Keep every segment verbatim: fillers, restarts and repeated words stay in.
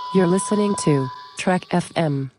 You're listening to Trek F M.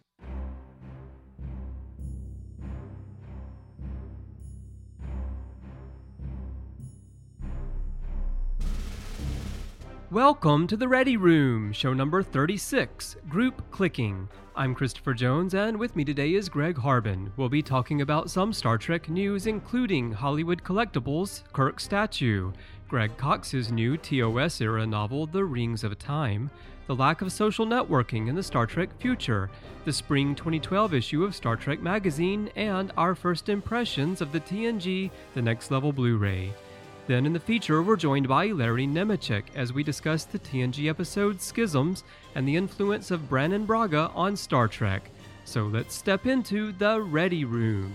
Welcome to the Ready Room, show number thirty-six, Group Clicking. I'm Christopher Jones, and with me today is Greg Harbin. We'll be talking about some Star Trek news, including Hollywood Collectibles' Kirk statue, Greg Cox's new T O S-era novel, The Rings of Time, the lack of social networking in the Star Trek future, the spring twenty twelve issue of Star Trek magazine, and our first impressions of the T N G The Next Level Blu-ray. Then in the feature, we're joined by Larry Nemecek as we discuss the T N G episode Schisms and the influence of Brannon Braga on Star Trek. So let's step into the Ready Room.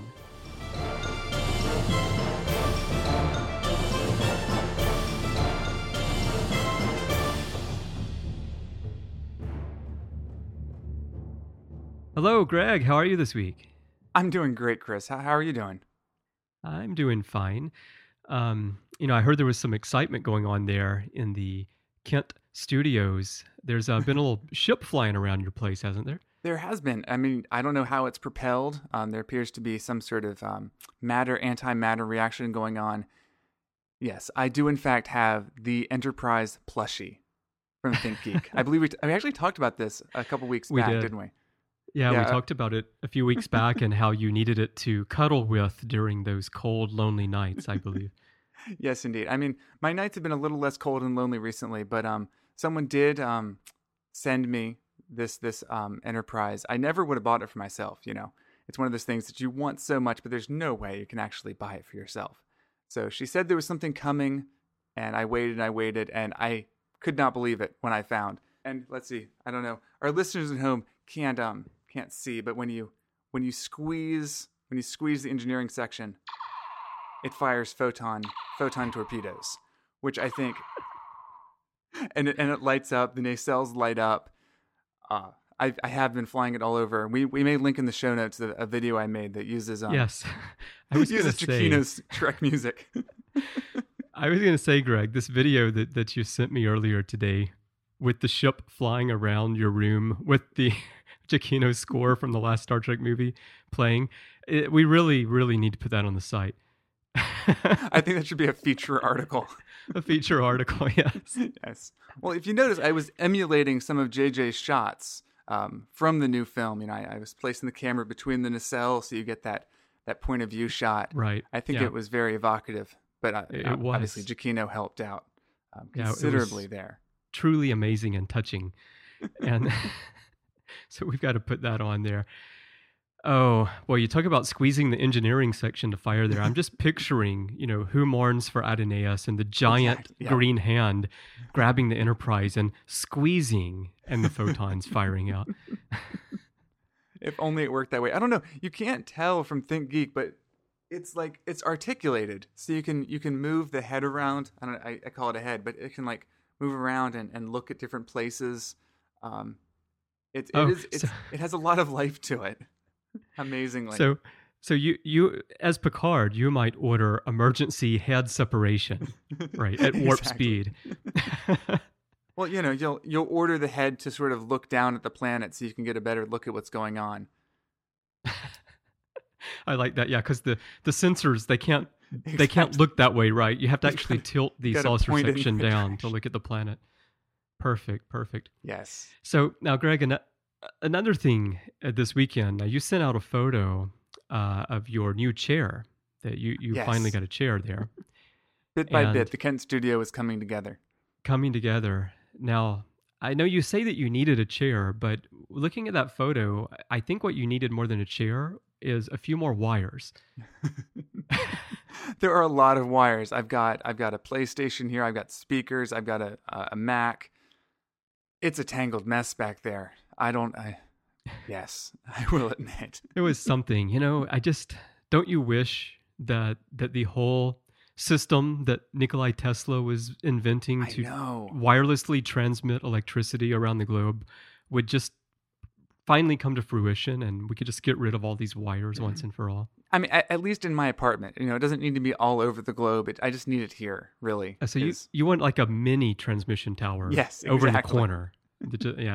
Hello, Greg. How are you this week? I'm doing great, Chris. How, how are you doing? I'm doing fine. Um, you know, I heard there was some excitement going on there in the Kent studios. There's uh, been a little ship flying around your place, hasn't there? There has been. I mean, I don't know how it's propelled. Um, there appears to be some sort of um, matter, antimatter reaction going on. Yes, I do in fact have the Enterprise plushie from ThinkGeek. I believe we, t- we actually talked about this a couple weeks we back, did. didn't we? Yeah, Yeah. we talked about it a few weeks back and how you needed it to cuddle with during those cold, lonely nights, I believe. Yes, indeed. I mean, my nights have been a little less cold and lonely recently, but um, someone did um, send me this this um, Enterprise. I never would have bought it for myself, you know. It's one of those things that you want so much, but there's no way you can actually buy it for yourself. So she said there was something coming, and I waited and I waited, and I could not believe it when I found. And let's see, I don't know. Our listeners at home can't um can't see, but when you when you squeeze when you squeeze the engineering section, it fires photon photon torpedoes, which I think, and it, and it lights up. The nacelles light up. Uh, I I have been flying it all over. We we may link in the show notes a, a video I made that uses um Yes, I was going to uses say Chiquino's Trek music. I was going to say, Greg, this video that, that you sent me earlier today with the ship flying around your room with the Chiquino score from the last Star Trek movie playing, it, we really, really need to put that on the site. I think that should be a feature article. A feature article, yes. Yes. Well, if you notice, I was emulating some of J J's shots um, from the new film. You know, I, I was placing the camera between the nacelle so you get that, that point of view shot. Right. I think yeah. it was very evocative, but uh, It uh, was. obviously Giacchino helped out um, Yeah, it was considerably there. Truly amazing and touching. And so we've got to put that on there. Oh, well, you talk about squeezing the engineering section to fire there. I'm just picturing, you know, who mourns for Adonais and the giant Exactly, yeah. green hand grabbing the Enterprise and squeezing and the photons firing out. If only it worked that way. I don't know. You can't tell from ThinkGeek, but it's like it's articulated, so you can you can move the head around. I don't know, I, I call it a head, but it can like move around and, and look at different places. Um, it it Oh, is it's, so- it has a lot of life to it. Amazingly. So, so you, you, as Picard, you might order emergency head separation, right, at warp Exactly. speed. Well, you know, you'll you'll order the head to sort of look down at the planet so you can get a better look at what's going on. I like that, yeah, because the, the sensors, they can't they can't Exactly. look that way, right? You have to You actually gotta- tilt the gotta saucer point it in section the down to direction. look at the planet. Perfect, perfect. Yes. So now, Greg, an- another thing uh, this weekend, uh, you sent out a photo uh, of your new chair, that you, you Yes. finally got a chair there, Bit by And- bit, the Kent studio is coming together. coming together. Now, I know you say that you needed a chair, but looking at that photo, I think what you needed more than a chair is a few more wires. There are a lot of wires. I've got I've got a PlayStation here. I've got speakers. I've got a a a Mac. It's a tangled mess back there. I don't. I yes, I will admit. It was something, you know, I just, don't you wish that that the whole system that Nikolai Tesla was inventing I to know. wirelessly transmit electricity around the globe would just finally come to fruition, and we could just get rid of all these wires once and for all. I mean, at, at least in my apartment, you know, it doesn't need to be all over the globe. It, I just need it here, really. Uh, So you, 'cause- you want like a mini transmission tower Yes, over in the exactly. corner. The ju- yeah.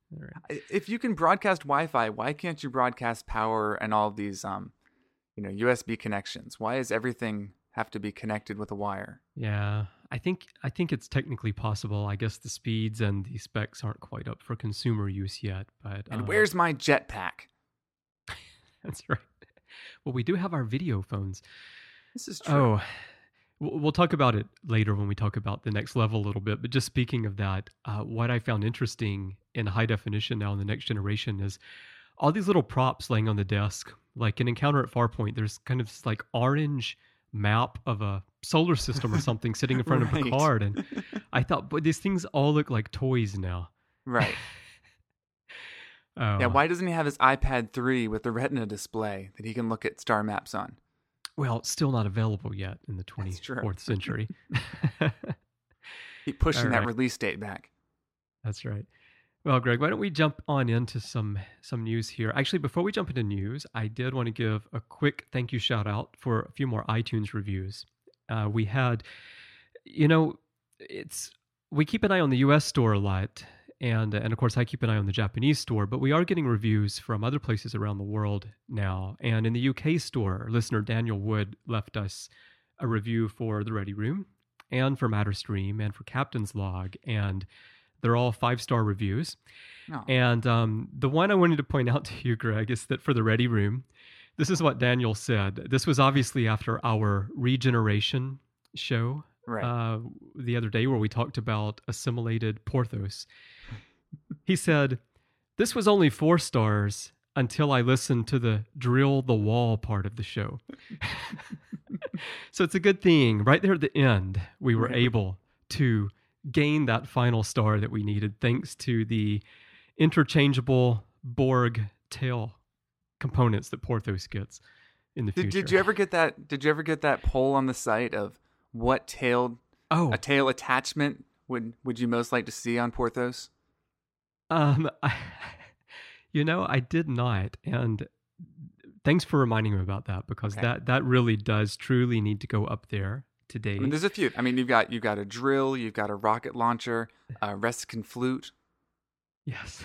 All right. If you can broadcast Wi-Fi, why can't you broadcast power and all of these, um, you know, U S B connections? Why does everything have to be connected with a wire? Yeah, I think I think it's technically possible. I guess the speeds and the specs aren't quite up for consumer use yet. But And uh, where's my jetpack? that's right. Well, we do have our video phones. This is true. Oh, we'll we'll talk about it later when we talk about the next level a little bit. But just speaking of that, uh, what I found interesting in high definition now in the next generation is all these little props laying on the desk. Like in Encounter at Farpoint, there's kind of this like orange map of a solar system or something sitting in front Right. of Picard. And I thought, but these things all look like toys now. Right. Oh. Yeah, why doesn't he have his iPad three with the Retina display that he can look at star maps on? Well, it's still not available yet in the That's true. twenty-fourth century. Keep pushing All that right. release date back. That's right. Well, Greg, why don't we jump on into some some news here? Actually, before we jump into news, I did want to give a quick thank you shout out for a few more iTunes reviews. Uh, we had, you know, it's we keep an eye on the U S store a lot, and and of course I keep an eye on the Japanese store, but we are getting reviews from other places around the world now. And in the U K store, listener Daniel Wood left us a review for the Ready Room, and for Matterstream, and for Captain's Log, and they're all five-star reviews. Oh. And um, the one I wanted to point out to you, Greg, is that for the Ready Room, this is what Daniel said. This was obviously after our regeneration show Right. uh, the other day where we talked about assimilated Porthos. He said, "This was only four stars until I listened to the drill the wall part of the show." So it's a good thing. Right there at the end, we were Right. able to gain that final star that we needed thanks to the interchangeable Borg tail components that Porthos gets in the Did, future. did you ever get that? Did you ever get that poll on the site of what tailed Oh, a tail attachment would would you most like to see on Porthos? um, I, you know, I did not, and thanks for reminding me about that because Okay. that that really does truly need to go up there today. I mean, there's a few. I mean, you've got you've got a drill, you've got a rocket launcher, a Reskin flute. Yes.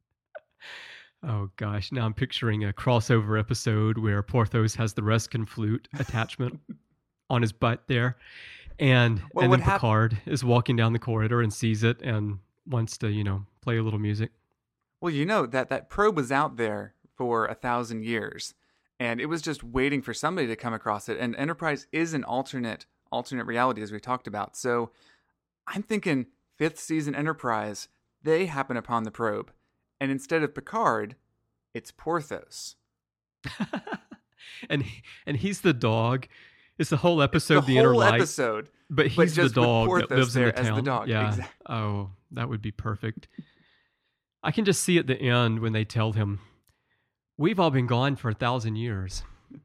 Oh gosh, now I'm picturing a crossover episode where Porthos has the Reskin flute attachment on his butt there, and Well, and what then hap- Picard is walking down the corridor and sees it and wants to, you know, play a little music. Well, you know that that probe was out there for a thousand years, and it was just waiting for somebody to come across it. And Enterprise is an alternate alternate reality, as we talked about. So I'm thinking fifth season Enterprise, they happen upon the probe, and instead of Picard, it's Porthos. and he, and he's the dog. It's the whole episode, the the, inner whole light, episode, but but he's the just with dog that Porthos lives in the there as the town. dog. Yeah. Exact- Oh, that would be perfect. I can just see at the end when they tell him, "We've all been gone for a thousand years."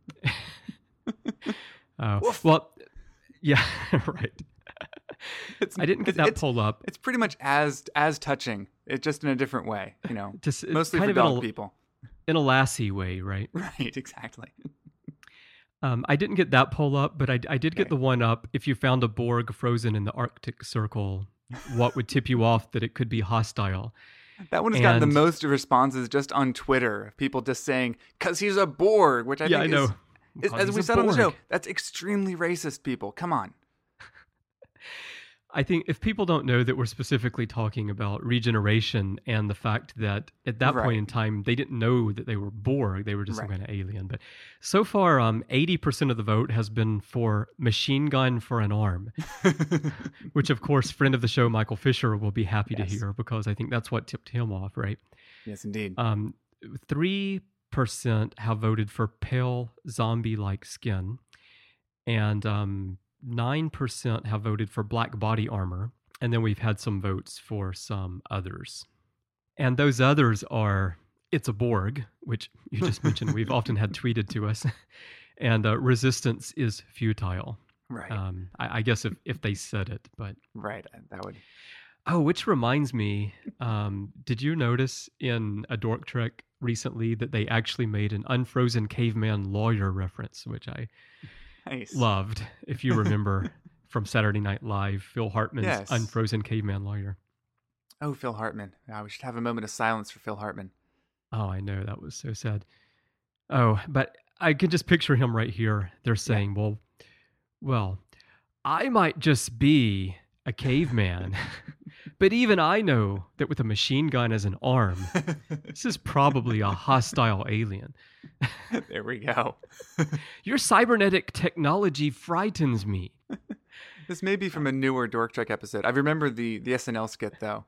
Oh, Woof. well, yeah, right. It's, I didn't get it's- that it's, pull up. It's pretty much as as touching. It's just in a different way, you know. Just it's Mostly kind for of in dog a, people. in a Lassie way, right? Right, exactly. Um, I didn't get that pull up, but I, I did get Okay. the one up. If you found a Borg frozen in the Arctic Circle, what would tip you off that it could be hostile? That one has gotten the And- most responses just on Twitter. of People just saying, because he's a Borg, which I yeah, I think know. is, is Because as he's we a said on the show, Borg. that's extremely racist, people. Come on. I think if people don't know that we're specifically talking about regeneration and the fact that at that Right. point in time they didn't know that they were Borg, they were just some Right. kind of alien. But so far, um, eighty percent of the vote has been for machine gun for an arm, which of course, friend of the show Michael Fisher will be happy Yes. to hear because I think that's what tipped him off, right? Yes, indeed. Um, three percent have voted for pale zombie-like skin, and um, nine percent have voted for black body armor, and then we've had some votes for some others. And those others are, it's a Borg, which you just mentioned we've often had tweeted to us, and uh, resistance is futile. right, Um, I, I guess if, if they said it, but... right. That would. Oh, which reminds me, um, did you notice in a Dork Trek recently that they actually made an unfrozen caveman lawyer reference, which I Nice. loved, if you remember from Saturday Night Live, Phil Hartman's Yes. unfrozen caveman lawyer. Oh, Phil Hartman. Yeah, we should have a moment of silence for Phil Hartman. Oh, I know. That was so sad. Oh, but I can just picture him right here. They're saying, yeah. well, well, I might just be a caveman, but even I know that with a machine gun as an arm, this is probably a hostile alien. There we go. Your cybernetic technology frightens me. This may be from a newer Dork Trek episode. I remember the, the S N L skit, though.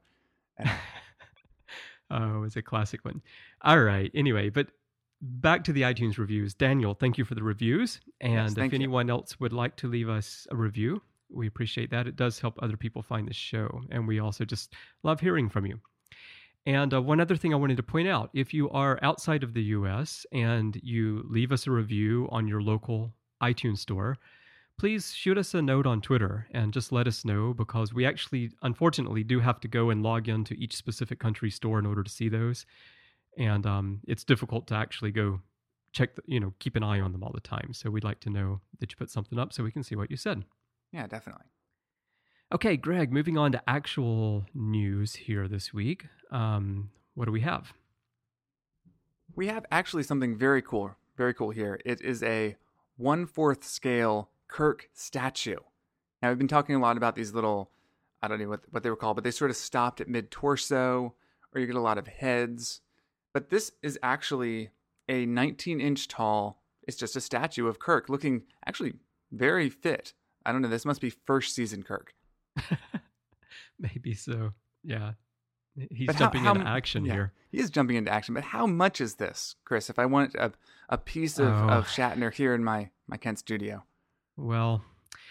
Oh, it's a classic one. All right. Anyway, but back to the iTunes reviews. Daniel, thank you for the reviews. And yes, if anyone you. else would like to leave us a review, we appreciate that. It does help other people find the show. And we also just love hearing from you. And uh, one other thing I wanted to point out, if you are outside of the U S and you leave us a review on your local iTunes store, please shoot us a note on Twitter and just let us know, because we actually, unfortunately, do have to go and log into each specific country store in order to see those. And um, it's difficult to actually go check, the, you know, keep an eye on them all the time. So we'd like to know that you put something up so we can see what you said. Yeah, definitely. Okay, Greg, moving on to actual news here this week. Um, what do we have? We have actually something very cool, very cool here. It is a one-fourth scale Kirk statue. Now, we've been talking a lot about these little, I don't know what, what they were called, but they sort of stopped at mid-torso, or you get a lot of heads. But this is actually a nineteen-inch tall, it's just a statue of Kirk, looking actually very fit. I don't know, this must be first season Kirk. Maybe so, yeah. He's but jumping how, how, into action yeah, here. He is jumping into action, but how much is this, Chris? If I wanted a, a piece of, oh. of Shatner here in my, my Kent studio. Well,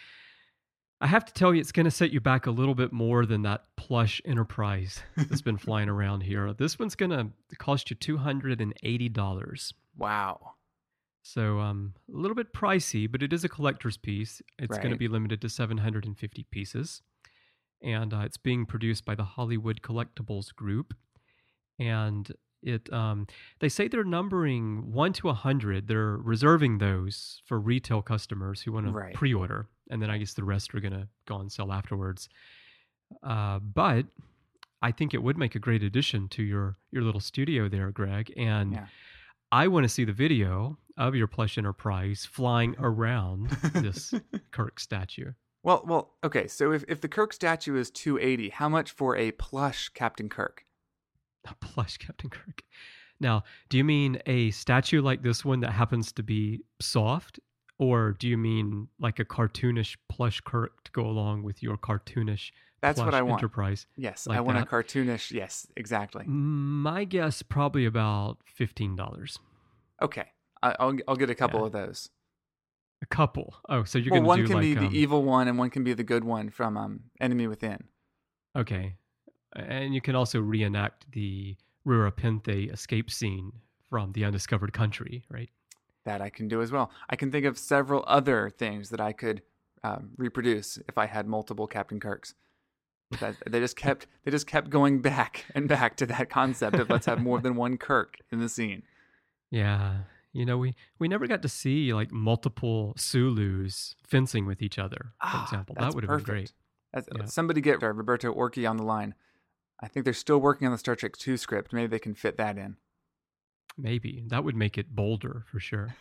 I have to tell you, it's going to set you back a little bit more than that plush Enterprise that's been flying around here. This one's going to cost you two hundred eighty dollars. Wow. So um, a little bit pricey, but it is a collector's piece. It's right. going to be limited to seven hundred fifty pieces. And uh, it's being produced by the Hollywood Collectibles Group. And it um, they say they're numbering one to one hundred. They're reserving those for retail customers who want to right. pre-order. And then I guess the rest are going to go on sale afterwards. Uh, but I think it would make a great addition to your, your little studio there, Greg. And yeah. I want to see the video of your plush Enterprise flying around this Kirk statue. Well, well, okay. So if, if the Kirk statue is two hundred eighty dollars, how much for a plush Captain Kirk? A plush Captain Kirk. Now, do you mean a statue like this one that happens to be soft? Or do you mean like a cartoonish plush Kirk to go along with your cartoonish That's plush what I want. Enterprise? Yes, like I want that? a cartoonish. Yes, exactly. My guess, probably about fifteen dollars. Okay, I, I'll I'll get a couple Yeah. of those. A couple. Oh, so you're well, going to do one can like... be um, the evil one and one can be the good one from um, Enemy Within. Okay. And you can also reenact the Rura Penthe escape scene from The Undiscovered Country, right? That I can do as well. I can think of several other things that I could um, reproduce if I had multiple Captain Kirks. That, they just kept they just kept going back and back to that concept of let's have more than one Kirk in the scene. Yeah. You know, we, we never got to see like multiple Sulus fencing with each other, for Ah, example. that's That would have perfect. been great. That's, Yeah. Somebody get Roberto Orci on the line. I think they're still working on the Star Trek two script. Maybe they can fit that in. Maybe. That would make it bolder for sure.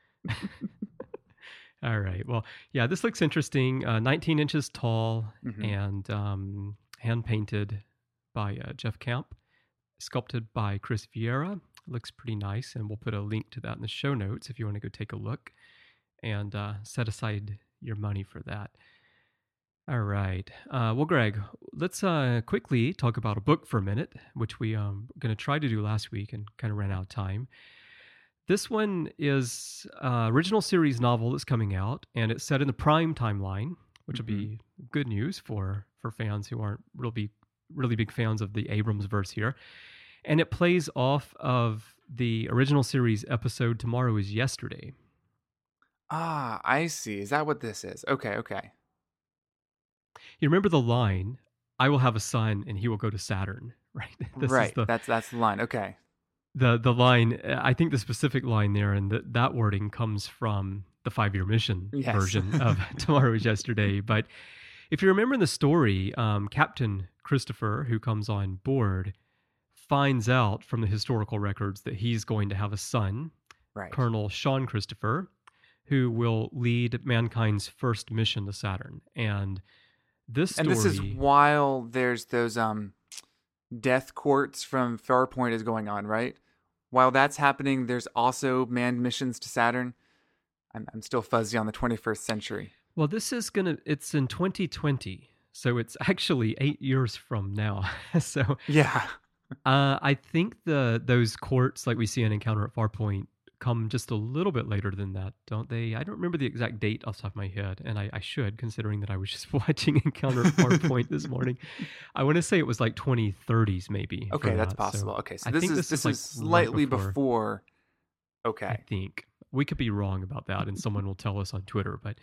All right. Well, yeah, this looks interesting. Uh, nineteen inches tall Mhm. and um, hand painted by uh, Jeff Camp, sculpted by Chris Vieira. Looks pretty nice, and we'll put a link to that in the show notes if you want to go take a look and uh, set aside your money for that. All right. Uh, well, Greg, let's uh, quickly talk about a book for a minute, which we um, were going to try to do last week and kind of ran out of time. This one is uh, original series novel that's coming out, and it's set in the Prime timeline, which will be good news for, for fans who aren't really, really big fans of the Abrams verse here. And it plays off of the original series episode Tomorrow is Yesterday. Ah, I see. Is that what this is? Okay, okay. You remember the line, I will have a son and he will go to Saturn, right? This right. Is the, that's that's the line. Okay. the the line, I think the specific line there and the, that wording comes from the five-year mission Yes. version of Tomorrow is Yesterday. But If you remember in the story, um, Captain Christopher, who comes on board, finds out from the historical records that he's going to have a son, Right. Colonel Sean Christopher, who will lead mankind's first mission to Saturn. And this story... And this is while there's those um, death courts from Farpoint is going on, right? While that's happening, there's also manned missions to Saturn. I'm, I'm still fuzzy on the twenty-first century. Well, this is going to... It's in twenty twenty, so it's actually eight years from now. so Yeah. uh, I think the those courts, like we see in Encounter at Farpoint, come just a little bit later than that, don't they? I don't remember the exact date off the top of my head, and I, I should, considering that I was just watching Encounter at Farpoint this morning. I want to say it was like twenty thirties, maybe. Okay, that's that. possible. So okay, so I this think is this this is, like, is slightly right before. before. I Okay, think we could be wrong about that, and someone will tell us on Twitter. But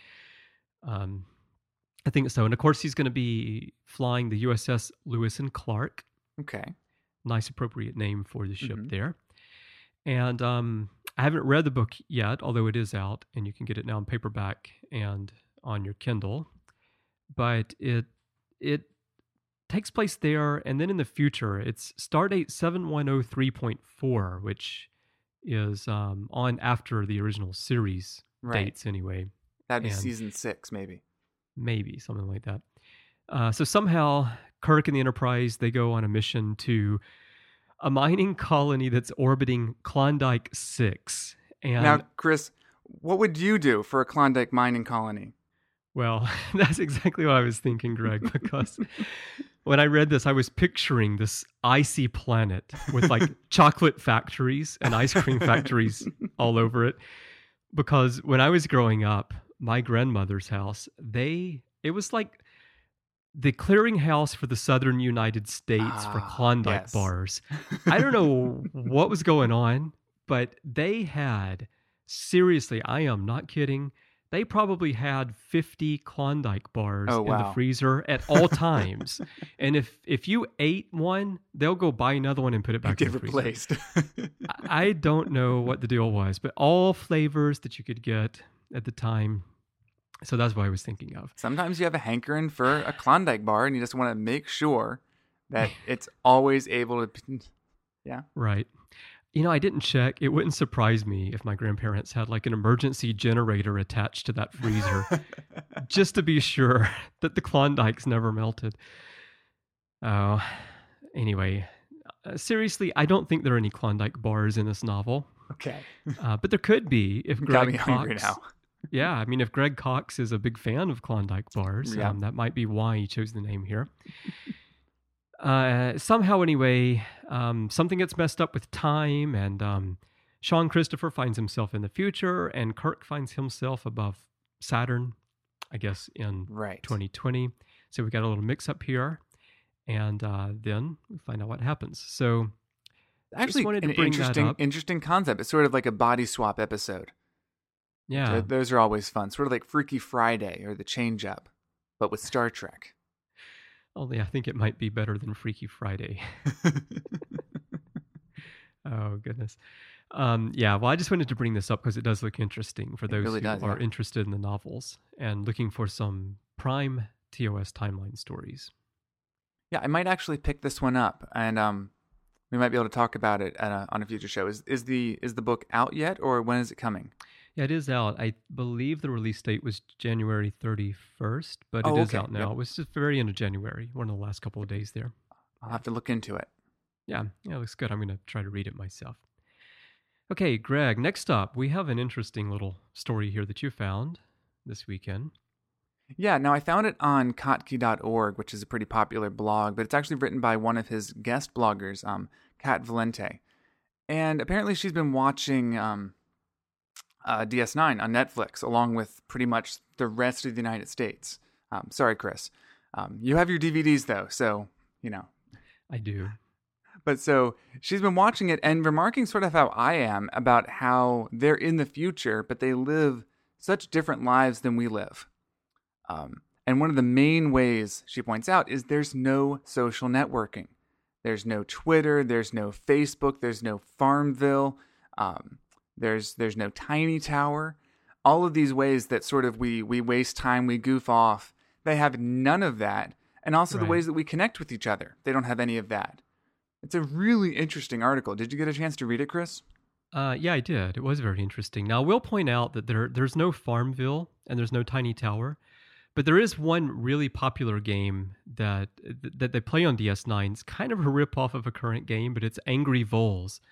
um, I think so. And of course, he's going to be flying the U S S Lewis and Clark. okay. Nice, appropriate name for the ship Mhm. there. And um, I haven't read the book yet, although it is out, and you can get it now in paperback and on your Kindle. But it it takes place there, and then in the future, it's Stardate seven one zero three point four, which is um, on after the original series Right. dates anyway. That'd be And- season six, maybe. Maybe, something like that. Uh, so somehow, Kirk and the Enterprise, they go on a mission to a mining colony that's orbiting Klondike six. And, Now, Chris, what would you do for a Klondike mining colony? well, that's exactly what I was thinking, Greg, because when I read this, I was picturing this icy planet with like chocolate factories and ice cream factories all over it. Because when I was growing up, my grandmother's house, they, it was like the clearinghouse for the Southern United States for Ah, Klondike yes. bars. I don't know what was going on, but they had, seriously, I am not kidding, they probably had fifty Klondike bars Oh, in the wow. freezer at all times. And if if you ate one, they'll go buy another one and put it back Get in the freezer. replaced. I I don't know what the deal was, but all flavors that you could get at the time. So that's what I was thinking of. Sometimes you have a hankering for a Klondike bar, and you just want to make sure that it's always able to. Yeah. Right. You know, I didn't check. It wouldn't surprise me if my grandparents had like an emergency generator attached to that freezer just to be sure that the Klondikes never melted. Oh, anyway, uh, seriously, I don't think there are any Klondike bars in this novel, Okay. uh, but there could be if Got Greg me hungry Cox. now. Yeah, I mean, if Greg Cox is a big fan of Klondike bars, Yeah. um, that might be why he chose the name here. Uh, somehow, anyway, um, something gets messed up with time, and um, Sean Christopher finds himself in the future, and Kirk finds himself above Saturn, I guess, in Right. twenty twenty. So we got a little mix-up here, and uh, then we find out what happens. So Actually, wanted to an bring that interesting, up. interesting concept. It's sort of like a body swap episode. yeah, Th- Those are always fun. Sort of like Freaky Friday or The Change Up, but with Star Trek. only I think it might be better than Freaky Friday. Oh, goodness. Um, yeah, well, I just wanted to bring this up because it does look interesting for It those really who does, are yeah. interested in the novels and looking for some prime T O S timeline stories. Yeah, I might actually pick this one up, and um, we might be able to talk about it at a, on a future show. Is is the is the book out yet, or when is it coming? Yeah, it is out. I believe the release date was January thirty-first, but it Oh, is okay. out now. Yep. It was just very end of January, one of the last couple of days there. I'll have to look into it. Yeah, yeah, it looks good. I'm going to try to read it myself. Okay, Greg, next up, we have an interesting little story here that you found this weekend. Yeah, now I found it on Kottke dot org, which is a pretty popular blog, but it's actually written by one of his guest bloggers, um, Kat Valente. And apparently she's been watching um, uh, D S nine on Netflix, along with pretty much the rest of the United States. Um, sorry, Chris. Um, you have your D V Ds, though, so, you know. I do. But so she's been watching it and remarking sort of how I am about how they're in the future, but they live such different lives than we live. Um, and one of the main ways she points out is there's no social networking. There's no Twitter, there's no Facebook, there's no Farmville, um, there's there's no Tiny Tower. All of these ways that sort of we we waste time, we goof off. they have none of that. And also Right. the ways that we connect with each other, they don't have any of that. It's a really interesting article. Did you get a chance to read it, Chris? Uh, yeah, I did. It was very interesting. Now, I will point out that there there's no Farmville and there's no Tiny Tower, but there is one really popular game that that they play on D S nine. It's kind of a ripoff of a current game, but it's Angry Voles.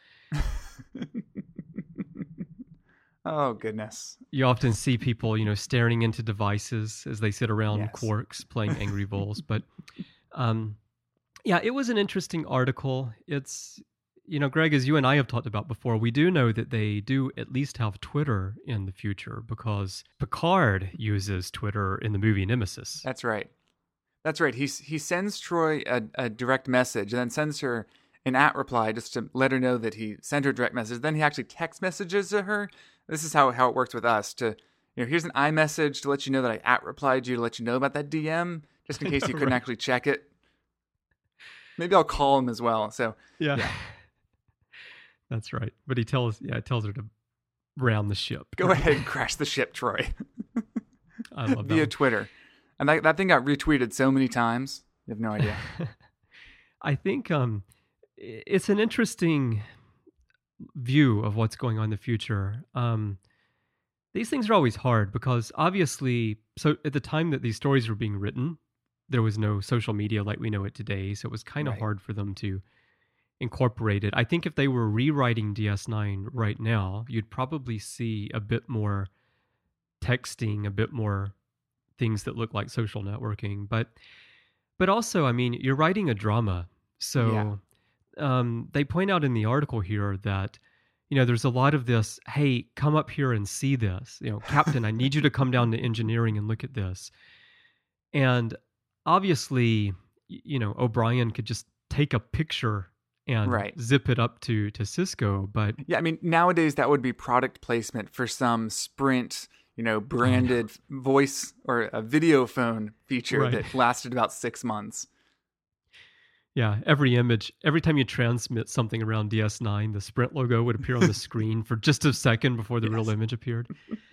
Oh, goodness. You often see people, you know, staring into devices as they sit around Yes. Quarks playing Angry Voles. But um, yeah, it was an interesting article. It's, you know, Greg, as you and I have talked about before, we do know that they do at least have Twitter in the future because Picard uses Twitter in the movie Nemesis. That's right. That's right. He he sends Troy a, a direct message and then sends her an at reply just to let her know that he sent her a direct message. Then he actually text messages to her. This is how, how it works with us. To you know, here's an iMessage to let you know that I at replied you to let you know about that D M, just in case you couldn't Right. actually check it. Maybe I'll call him as well. So Yeah. Yeah. That's right. But he tells yeah, tells her to round the ship. go ahead and crash the ship, Troy, I love that. via one. Twitter. And that, that thing got retweeted so many times. You have no idea. I think um, i- it's an interesting view of what's going on in the future. Um, these things are always hard because obviously, so at the time that these stories were being written, there was no social media like we know it today. So it was kind of Right. hard for them to incorporate it. I think if they were rewriting D S nine right now, you'd probably see a bit more texting, a bit more things that look like social networking. But but also, I mean, you're writing a drama. So um, they point out in the article here that, you know, there's a lot of this, hey, come up here and see this. You know, Captain, I need you to come down to engineering and look at this. And obviously, y- you know, O'Brien could just take a picture and Right. zip it up to, to Cisco. But Yeah, I mean, nowadays that would be product placement for some Sprint, you know, branded voice or a video phone feature Right. that lasted about six months. yeah, every image, every time you transmit something around D S nine, the Sprint logo would appear on the screen for just a second before the real Yes. image appeared.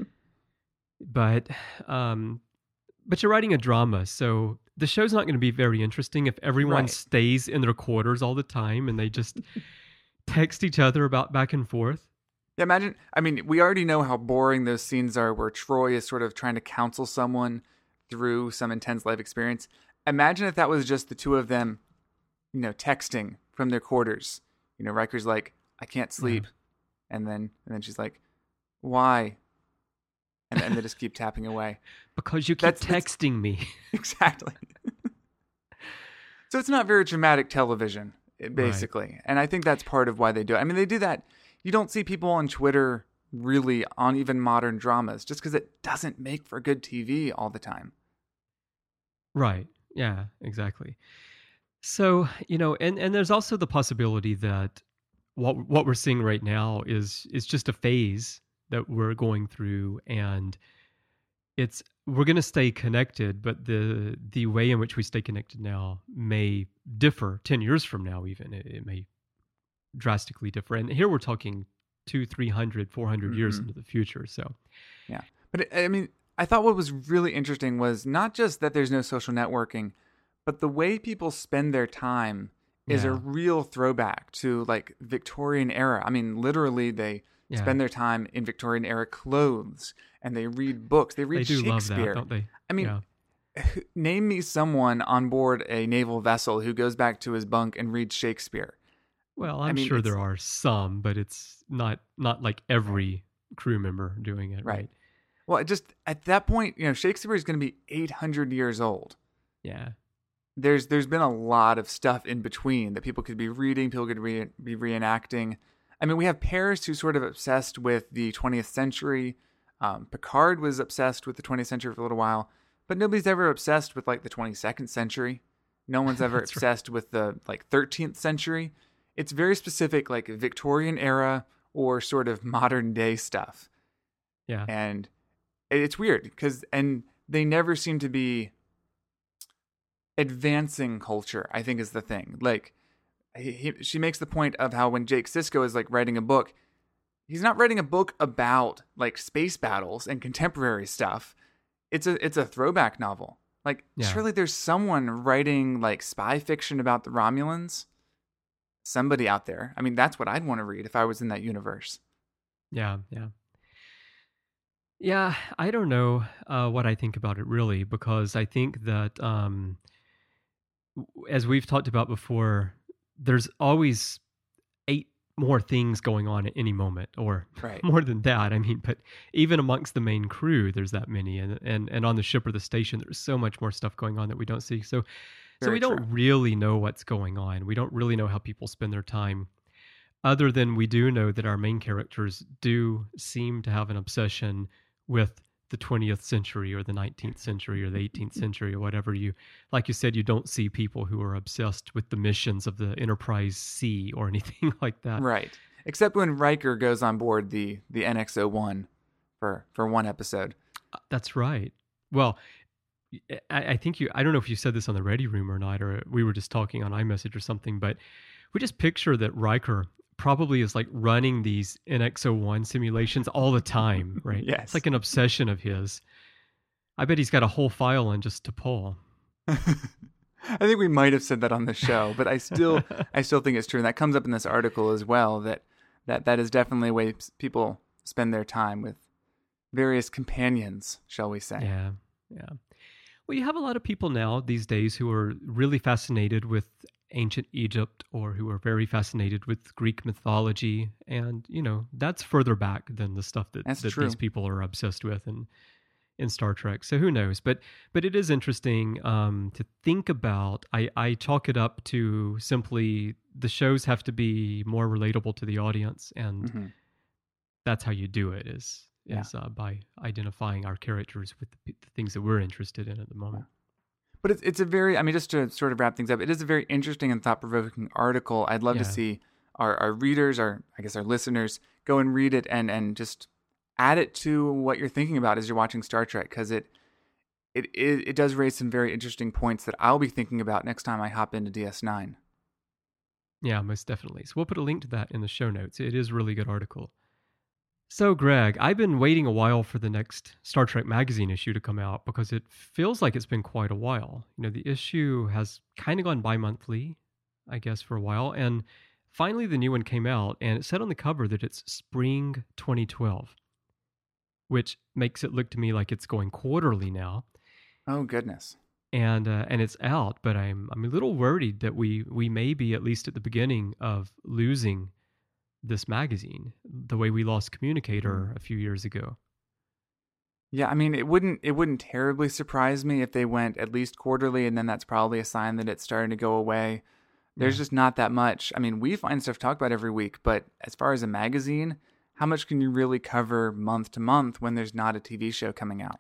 But, um, but you're writing a drama, so the show's not going to be very interesting if everyone Right. stays stays in their quarters all the time and they just text each other about back and forth. Yeah, imagine, I mean, we already know how boring those scenes are where Troy is sort of trying to counsel someone through some intense life experience. Imagine if that was just the two of them, you know, texting from their quarters. You know, Riker's like, I can't sleep. And then and then she's like, why? And then they just keep tapping away. Because you keep That's- that's- texting me. Exactly. So it's not very dramatic television, it- basically. And I think that's part of why they do it. I mean, they do that. You don't see people on Twitter really on even modern dramas just because it doesn't make for good T V all the time. Right. Yeah, exactly. So, you know, and, and there's also the possibility that what what we're seeing right now is is just a phase that we're going through, and it's we're going to stay connected, but the the way in which we stay connected now may differ ten years from now. Even it, it may drastically differ. And here we're talking two, three hundred, four hundred years Mhm. into the future. So, Yeah. But it, I mean, I thought what was really interesting was not just that there's no social networking, but the way people spend their time is a Yeah. real throwback to like Victorian era. I mean, literally they yeah, spend their time in Victorian era clothes and they read books. They they read do love Shakespeare. that, don't they? I mean, Yeah. name me someone on board a naval vessel who goes back to his bunk and reads Shakespeare. Well, I I'm mean, sure it's- there are some, but it's not not like every crew member doing it, right? Right. Well, it just at that point, you know, Shakespeare is going to be eight hundred years old. Yeah. There's there's been a lot of stuff in between that people could be reading, people could re- be reenacting. I mean, we have Paris who's sort of obsessed with the twentieth century. Um, Picard was obsessed with the twentieth century for a little while, but nobody's ever obsessed with like the twenty-second century. No one's ever That's right. obsessed with the like thirteenth century. It's very specific, like Victorian era or sort of modern day stuff. Yeah. And it- it's weird because and they never seem to be advancing culture, I think is the thing. Like he, he, she makes the point of how when Jake Sisko is like writing a book, he's not writing a book about like space battles and contemporary stuff. It's a it's a throwback novel. Like, Yeah. surely there's someone writing like spy fiction about the Romulans. Somebody out there. I mean, that's what I'd want to read if I was in that universe. Yeah, yeah. Yeah, I don't know uh, what I think about it really, because I think that, um, w- as we've talked about before, there's always eight more things going on at any moment, or Right. more than that. I mean, but even amongst the main crew, there's that many, and and and on the ship or the station, there's so much more stuff going on that we don't see. So, so Very we don't true. really know what's going on. We don't really know how people spend their time, other than we do know that our main characters do seem to have an obsession with the twentieth century or the nineteenth century or the eighteenth century or whatever. You, like you said, you don't see people who are obsessed with the missions of the Enterprise C or anything like that. Right. Except when Riker goes on board the the N X oh one for for one episode. Uh, That's right. Well, I, I think you, I don't know if you said this on the Ready Room or not, or we were just talking on iMessage or something, but we just picture that Riker probably is like running these N X oh one simulations all the time, right? Yes. It's like an obsession of his. I bet he's got a whole file on just T'Pol. I think we might have said that on the show, but I still I still think it's true, and that comes up in this article as well. That that that is definitely a way people spend their time with various companions, shall we say? Yeah, yeah. Well, you have a lot of people now these days who are really fascinated with ancient Egypt, or who are very fascinated with Greek mythology, and you know that's further back than the stuff that, That's that true. these people are obsessed with in in Star Trek. So who knows? But but it is interesting um, to think about. I I chalk it up to simply the shows have to be more relatable to the audience, and Mhm. that's how you do it. Is Yeah. is uh, by identifying our characters with the, the things that we're interested in at the moment. But it's it's a very, I mean, just to sort of wrap things up, it is a very interesting and thought-provoking article. I'd love to Yeah. see our, our readers, our I guess our listeners, go and read it and, and just add it to what you're thinking about as you're watching Star Trek, because it, it it it does raise some very interesting points that I'll be thinking about next time I hop into D S nine. Yeah, most definitely. So we'll put a link to that in the show notes. It is a really good article. So, Greg, I've been waiting a while for the next Star Trek magazine issue to come out because it feels like it's been quite a while. You know, the issue has kind of gone bi-monthly, I guess, for a while. And finally, the new one came out, and it said on the cover that it's spring twenty twelve, which makes it look to me like it's going quarterly now. Oh, goodness. And uh, and it's out, but I'm I'm a little worried that we we may be, at least at the beginning, of losing this magazine the way we lost Communicator a few years ago. Yeah, I mean, it wouldn't it wouldn't terribly surprise me if they went at least quarterly, and then that's probably a sign that it's starting to go away. There's Yeah. just not that much. I mean, we find stuff to talk about every week, but as far as a magazine, how much can you really cover month to month when there's not a T V show coming out?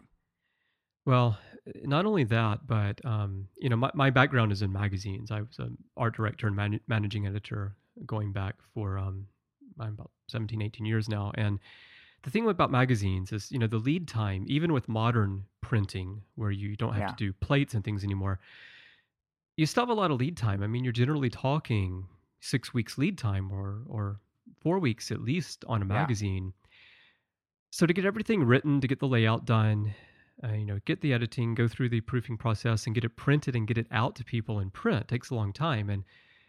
Well, not only that, but um, you know, my, my background is in magazines. I was an art director and man- managing editor going back for um, I'm about seventeen, eighteen years now. And the thing about magazines is, you know, the lead time, even with modern printing, where you don't have Yeah. to do plates and things anymore, you still have a lot of lead time. I mean, you're generally talking six weeks lead time, or or four weeks at least on a Yeah. magazine. So to get everything written, to get the layout done, uh, you know, get the editing, go through the proofing process, and get it printed and get it out to people in print takes a long time. And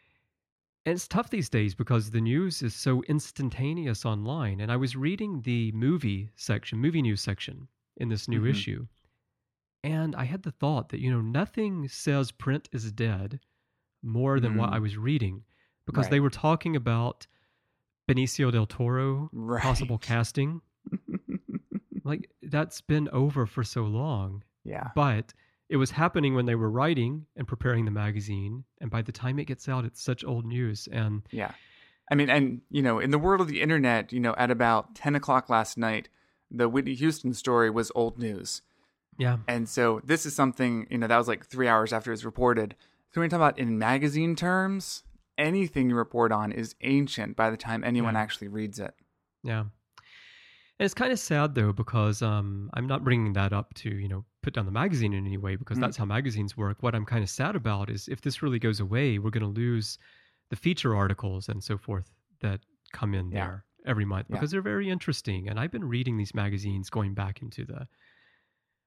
and it's tough these days because the news is so instantaneous online. And I was reading the movie section, movie news section in this new Mhm. issue, and I had the thought that, you know, nothing says print is dead more than what I Mm. was reading, because Right. they were talking about Benicio del Toro Right. possible casting. Like, that's been over for so long, Yeah. but it was happening when they were writing and preparing the magazine, and by the time it gets out, it's such old news. And Yeah. I mean, and, you know, in the world of the internet, you know, at about ten o'clock last night, the Whitney Houston story was old news. yeah, And so this is something, you know, that was like three hours after it was reported. So when you talk about in magazine terms, anything you report on is ancient by the time anyone Yeah. actually reads it. yeah. And it's kind of sad though, because um, I'm not bringing that up to, you know, put down the magazine in any way, because Mm. that's how magazines work. What I'm kind of sad about is if this really goes away, we're going to lose the feature articles and so forth that come in Yeah. there every month, Yeah. because they're very interesting. And I've been reading these magazines going back into the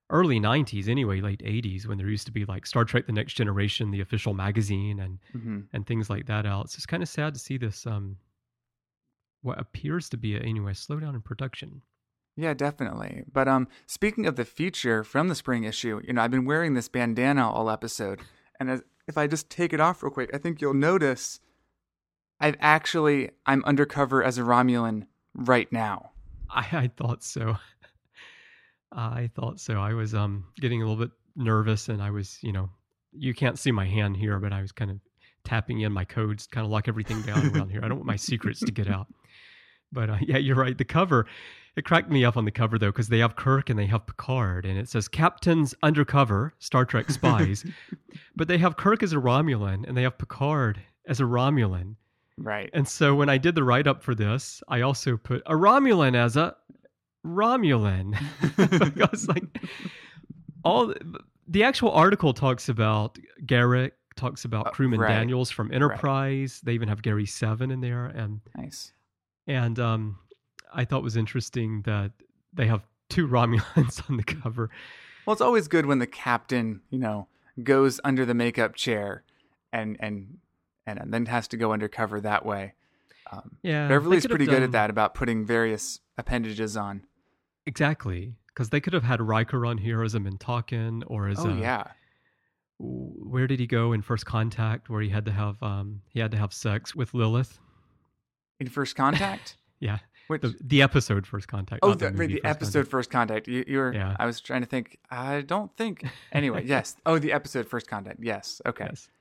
early nineties anyway, late eighties, when there used to be like Star Trek The Next Generation, the official magazine, and Mm-hmm. and things like that out. So it's kind of sad to see this, um, what appears to be, a, anyway, a slowdown in production. Yeah, definitely. But um, speaking of the feature from the spring issue, you know, I've been wearing this bandana all episode, and as, if I just take it off real quick, I think you'll notice I've actually I'm undercover as a Romulan right now. I, I thought so. I thought so. I was um getting a little bit nervous, and I was, you know, you can't see my hand here, but I was kind of tapping in my codes, kind of lock everything down around here. I don't want my secrets to get out. But uh, yeah, you're right. The cover, it cracked me up on the cover, though, because they have Kirk and they have Picard, and it says Captains Undercover, Star Trek Spies. But they have Kirk as a Romulan, and they have Picard as a Romulan. Right. And so when I did the write-up for this, I also put a Romulan as a Romulan. I was like, all the actual article talks about Garrick, talks about Uh, Crewman right. Daniels from Enterprise. They even have Gary Seven in there, and Nice. and um, I thought it was interesting that they have two Romulans on the cover. Well, it's always good when the captain, you know, goes under the makeup chair, and and and, and then has to go undercover that way. Um, Yeah, Beverly's they could have pretty good done- at that, about putting various appendages on. Exactly, because they could have had Riker on here as a Mintakan, or as Oh a, yeah. where did he go in First Contact, where he had to have um he had to have sex with Lilith? In First Contact? Yeah, Which, the the episode First Contact. oh, not the, movie right, the First episode Contact. First Contact. You, you were. Yeah. I was trying to think. I don't think. Anyway, yes. Oh, the episode First Contact. Yes. Okay. Yes.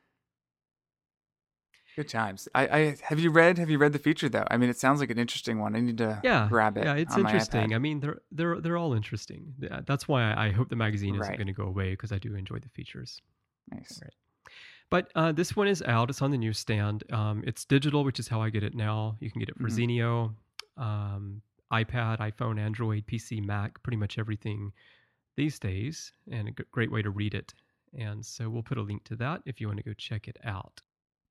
Good times. I, I have you read have you read the feature though? I mean, it sounds like an interesting one. I need to Yeah, grab it. yeah, it's on my interesting. iPad. I mean, they're they're they're all interesting. Yeah, that's why I, I hope the magazine isn't Right. going to go away, because I do enjoy the features. Nice. Right. But uh, this one is out. It's on the newsstand. Um, it's digital, which is how I get it now. You can get it for Mhm. Zenio, um, iPad, iPhone, Android, P C, Mac, pretty much everything these days, and a g- great way to read it. And so we'll put a link to that if you want to go check it out.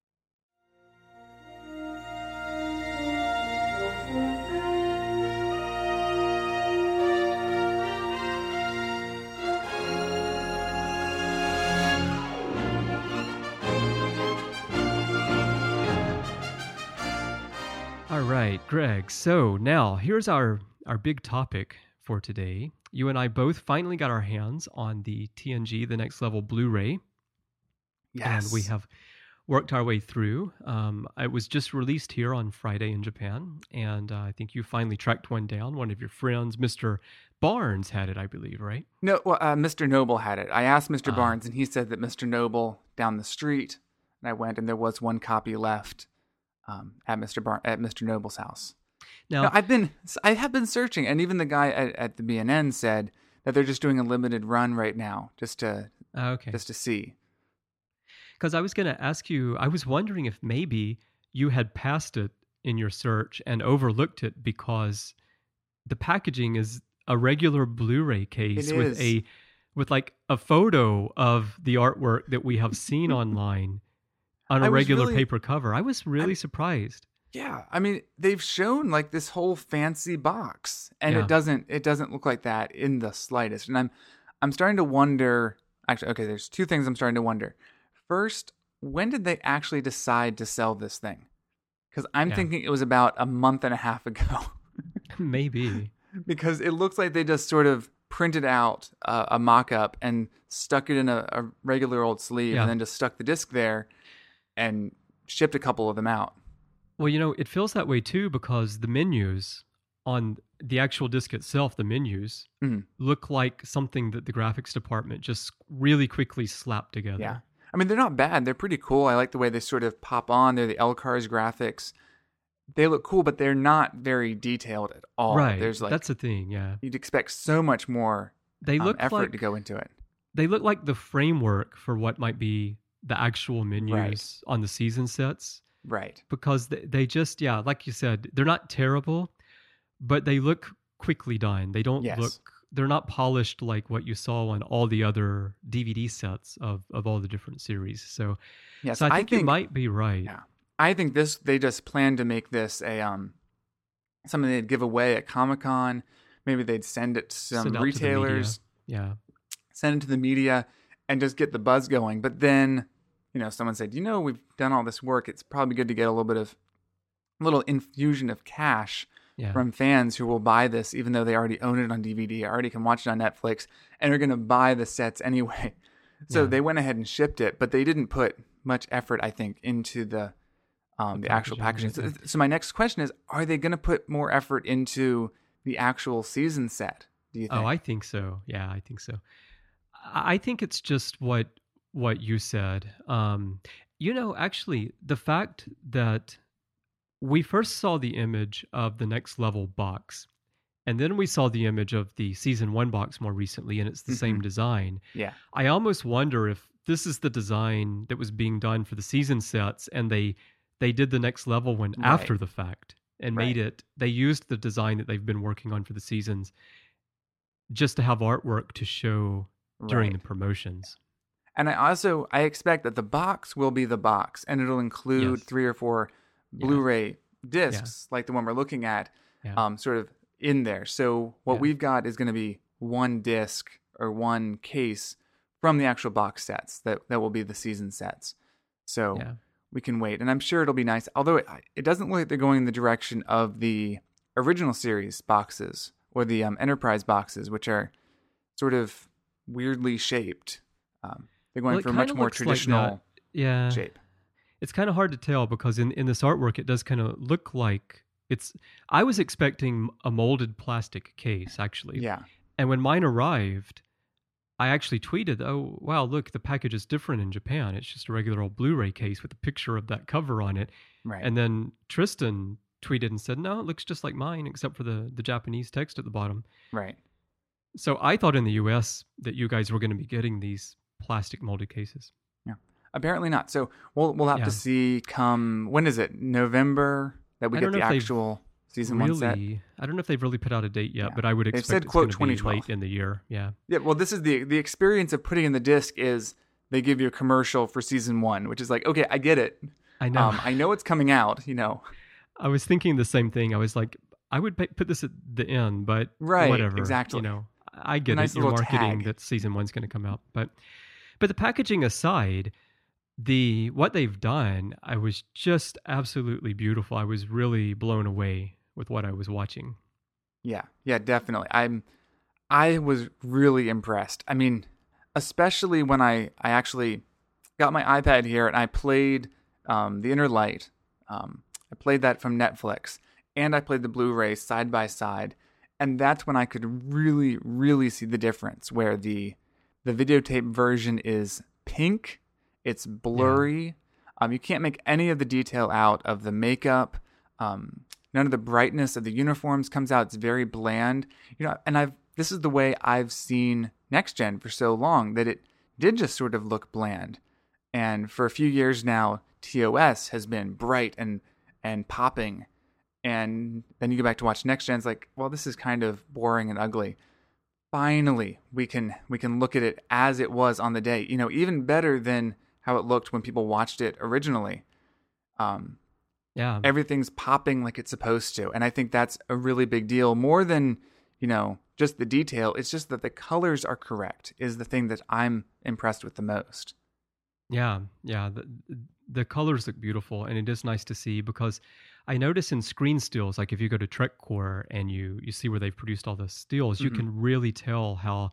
All right, Greg. So now here's our, our big topic for today. You and I both finally got our hands on the T N G The Next Level Blu-ray. Yes. And we have worked our way through. Um, it was just released here on Friday in Japan. And uh, I think you finally tracked one down. One of your friends, Mister Barnes, had it, I believe, right? No, well, uh, Mister Noble had it. I asked Mister Ah. Barnes, and he said that Mister Noble down the street. And I went, and there was one copy left um, at Mister Bar- at Mister Noble's house. Now, No, I've been I have been searching, and even the guy at, at the B N N said that they're just doing a limited run right now, just to ah, okay. just to see. Because I was going to ask you, I was wondering if maybe you had passed it in your search and overlooked it, because the packaging is a regular Blu-ray case It with is. a with like a photo of the artwork that we have seen online on I a was regular really- paper cover. I was really surprised. Yeah, I mean, they've shown like this whole fancy box, and Yeah. it doesn't it doesn't look like that in the slightest. And I'm I'm starting to wonder. Actually, okay, there's two things I'm starting to wonder. First, when did they actually decide to sell this thing? Because I'm Yeah. thinking it was about a month and a half ago. Maybe. Because it looks like they just sort of printed out a, a mock-up and stuck it in a, a regular old sleeve, Yeah. and then just stuck the disc there and shipped a couple of them out. Well, you know, it feels that way too, because the menus on the actual disc itself, the menus Mhm. look like something that the graphics department just really quickly slapped together. Yeah. I mean, they're not bad. They're pretty cool. I like the way they sort of pop on. They're the L CARS graphics. They look cool, but they're not very detailed at all. Right. There's like, That's the thing. Yeah. you'd expect so much more They um, look effort like to go into it. they look like the framework for what might be the actual menus Right. on the season sets, Right. because they, they just, yeah, like you said, they're not terrible, but they look quickly done. They don't Yes. look, they're not polished like what you saw on all the other D V D sets of, of all the different series. So, Yes. so I think, think you might be right. Yeah. I think this, they just planned to make this a, um, something they'd give away at Comic-Con. Maybe they'd send it to some Send out to the media. retailers. Yeah. send it to the media, and just get the buzz going. But then, you know, someone said, you know, we've done all this work. It's probably good to get a little bit of, a little infusion of cash Yeah. from fans who will buy this, even though they already own it on D V D, already can watch it on Netflix, and are going to buy the sets anyway. So Yeah. they went ahead and shipped it, but they didn't put much effort, I think, into the um, the, The actual packaging, packaging. So, yeah. so my next question is, are they going to put more effort into the actual season set, do you think? Oh, I think so. Yeah, I think so. I I think it's just what what you said. Um, you know, actually, the fact that we first saw the image of the Next Level box, and then we saw the image of the season one box more recently, and it's the same Mhm. design. Yeah. I almost wonder if this is the design that was being done for the season sets, and they they did the Next Level one Right. after the fact and made Right. it. They used the design that they've been working on for the seasons just to have artwork to show during Right. the promotions. And I also I expect that the box will be the box, and it'll include Yes. three or four Yeah. Blu-ray discs, like the one we're looking at, Yeah. um, sort of in there. So what Yeah. we've got is going to be one disc or one case from the actual box sets that that will be the season sets. So Yeah. we can wait, and I'm sure it'll be nice. Although it, it doesn't look like they're going in the direction of the original series boxes or the um, Enterprise boxes, which are sort of weirdly shaped. Um, they're going Well, it for a much kinda more looks like traditional that. Yeah. shape. It's kind of hard to tell because in, in this artwork, it does kind of look like it's. I was expecting a molded plastic case, actually. Yeah, And when mine arrived, I actually tweeted, oh, wow, look, the package is different in Japan. It's just a regular old Blu-ray case with a picture of that cover on it. right. And then Tristan tweeted and said, no, it looks just like mine, except for the, the Japanese text at the bottom. right. So I thought in the U S that you guys were going to be getting these plastic molded cases. Yeah. Apparently not. So we'll we'll have Yeah. to see. Come when is it? November that we I get don't the know if they've actual season one set. Really, I don't know if they've really put out a date yet, Yeah. but I would They've expect said, it's quote, going to twenty be twelve. late in the year. Yeah. Yeah. Well, this is the the experience of putting in the disc is they give you a commercial for season one, which is like, okay, I get it. I know. Um, I know it's coming out. You know. I was thinking the same thing. I was like, I would pa- put this at the end, but Right, whatever. exactly. You know, I get nice it. You're little marketing tag. that season one's going to come out, but but the packaging aside, the what they've done, I was just absolutely beautiful. I was really blown away with what I was watching. Yeah, yeah, definitely. I'm I was really impressed. I mean, especially when I I actually got my iPad here and I played um, The Inner Light. Um, I played that from Netflix, and I played the Blu-ray side by side, and that's when I could really, really see the difference. Where the the videotape version is pink, it's blurry. Um, you can't make any of the detail out of the makeup. Um, none of the brightness of the uniforms comes out. It's very bland. You know, and I've this is the way I've seen Next Gen for so long that it did just sort of look bland. And for a few years now, T O S has been bright and and popping. And then you go back to watch Next Gen, it's like, well, this is kind of boring and ugly. Finally, we can we can look at it as it was on the day. You know, even better than how it looked when people watched it originally. Um, Yeah. everything's popping like it's supposed to, and I think that's a really big deal. More than, you know, just the detail, it's just that the colors are correct is the thing that I'm impressed with the most. Yeah, yeah. The, the colors look beautiful, and it is nice to see because I notice in screen stills, like if you go to TrekCore and you you see where they've produced all the stills, you Mhm. can really tell how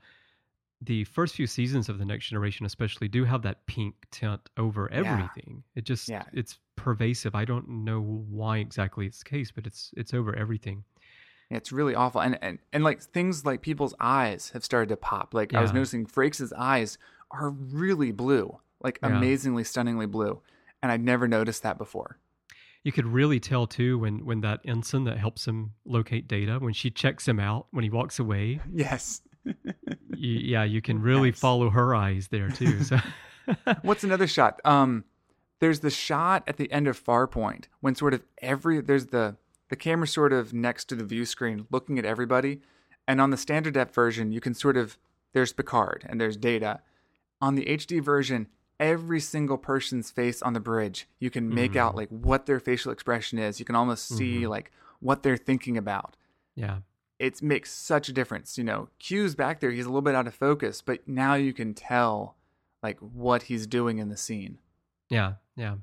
the first few seasons of the Next Generation, especially, do have that pink tint over Yeah. everything. It just Yeah. it's pervasive. I don't know why exactly it's the case, but it's it's over everything. Yeah, it's really awful, and and and like things like people's eyes have started to pop. Like I was Yeah. noticing, Frakes' eyes are really blue, like Yeah. amazingly, stunningly blue, and I'd never noticed that before. You could really tell too when when that ensign that helps him locate data, when she checks him out when he walks away. Yes. you, yeah, you can really Nice. follow her eyes there too. So What's another shot? Um, there's the shot at the end of Farpoint when sort of every there's the the camera sort of next to the view screen looking at everybody, and on the standard depth version you can sort of there's Picard and there's Data. On the H D version, every single person's face on the bridge, you can make Mhm. out like what their facial expression is. You can almost see Mhm. like what they're thinking about. yeah, it makes such a difference. You know, Q's back there, he's a little bit out of focus, but now you can tell like what he's doing in the scene. Yeah, yeah.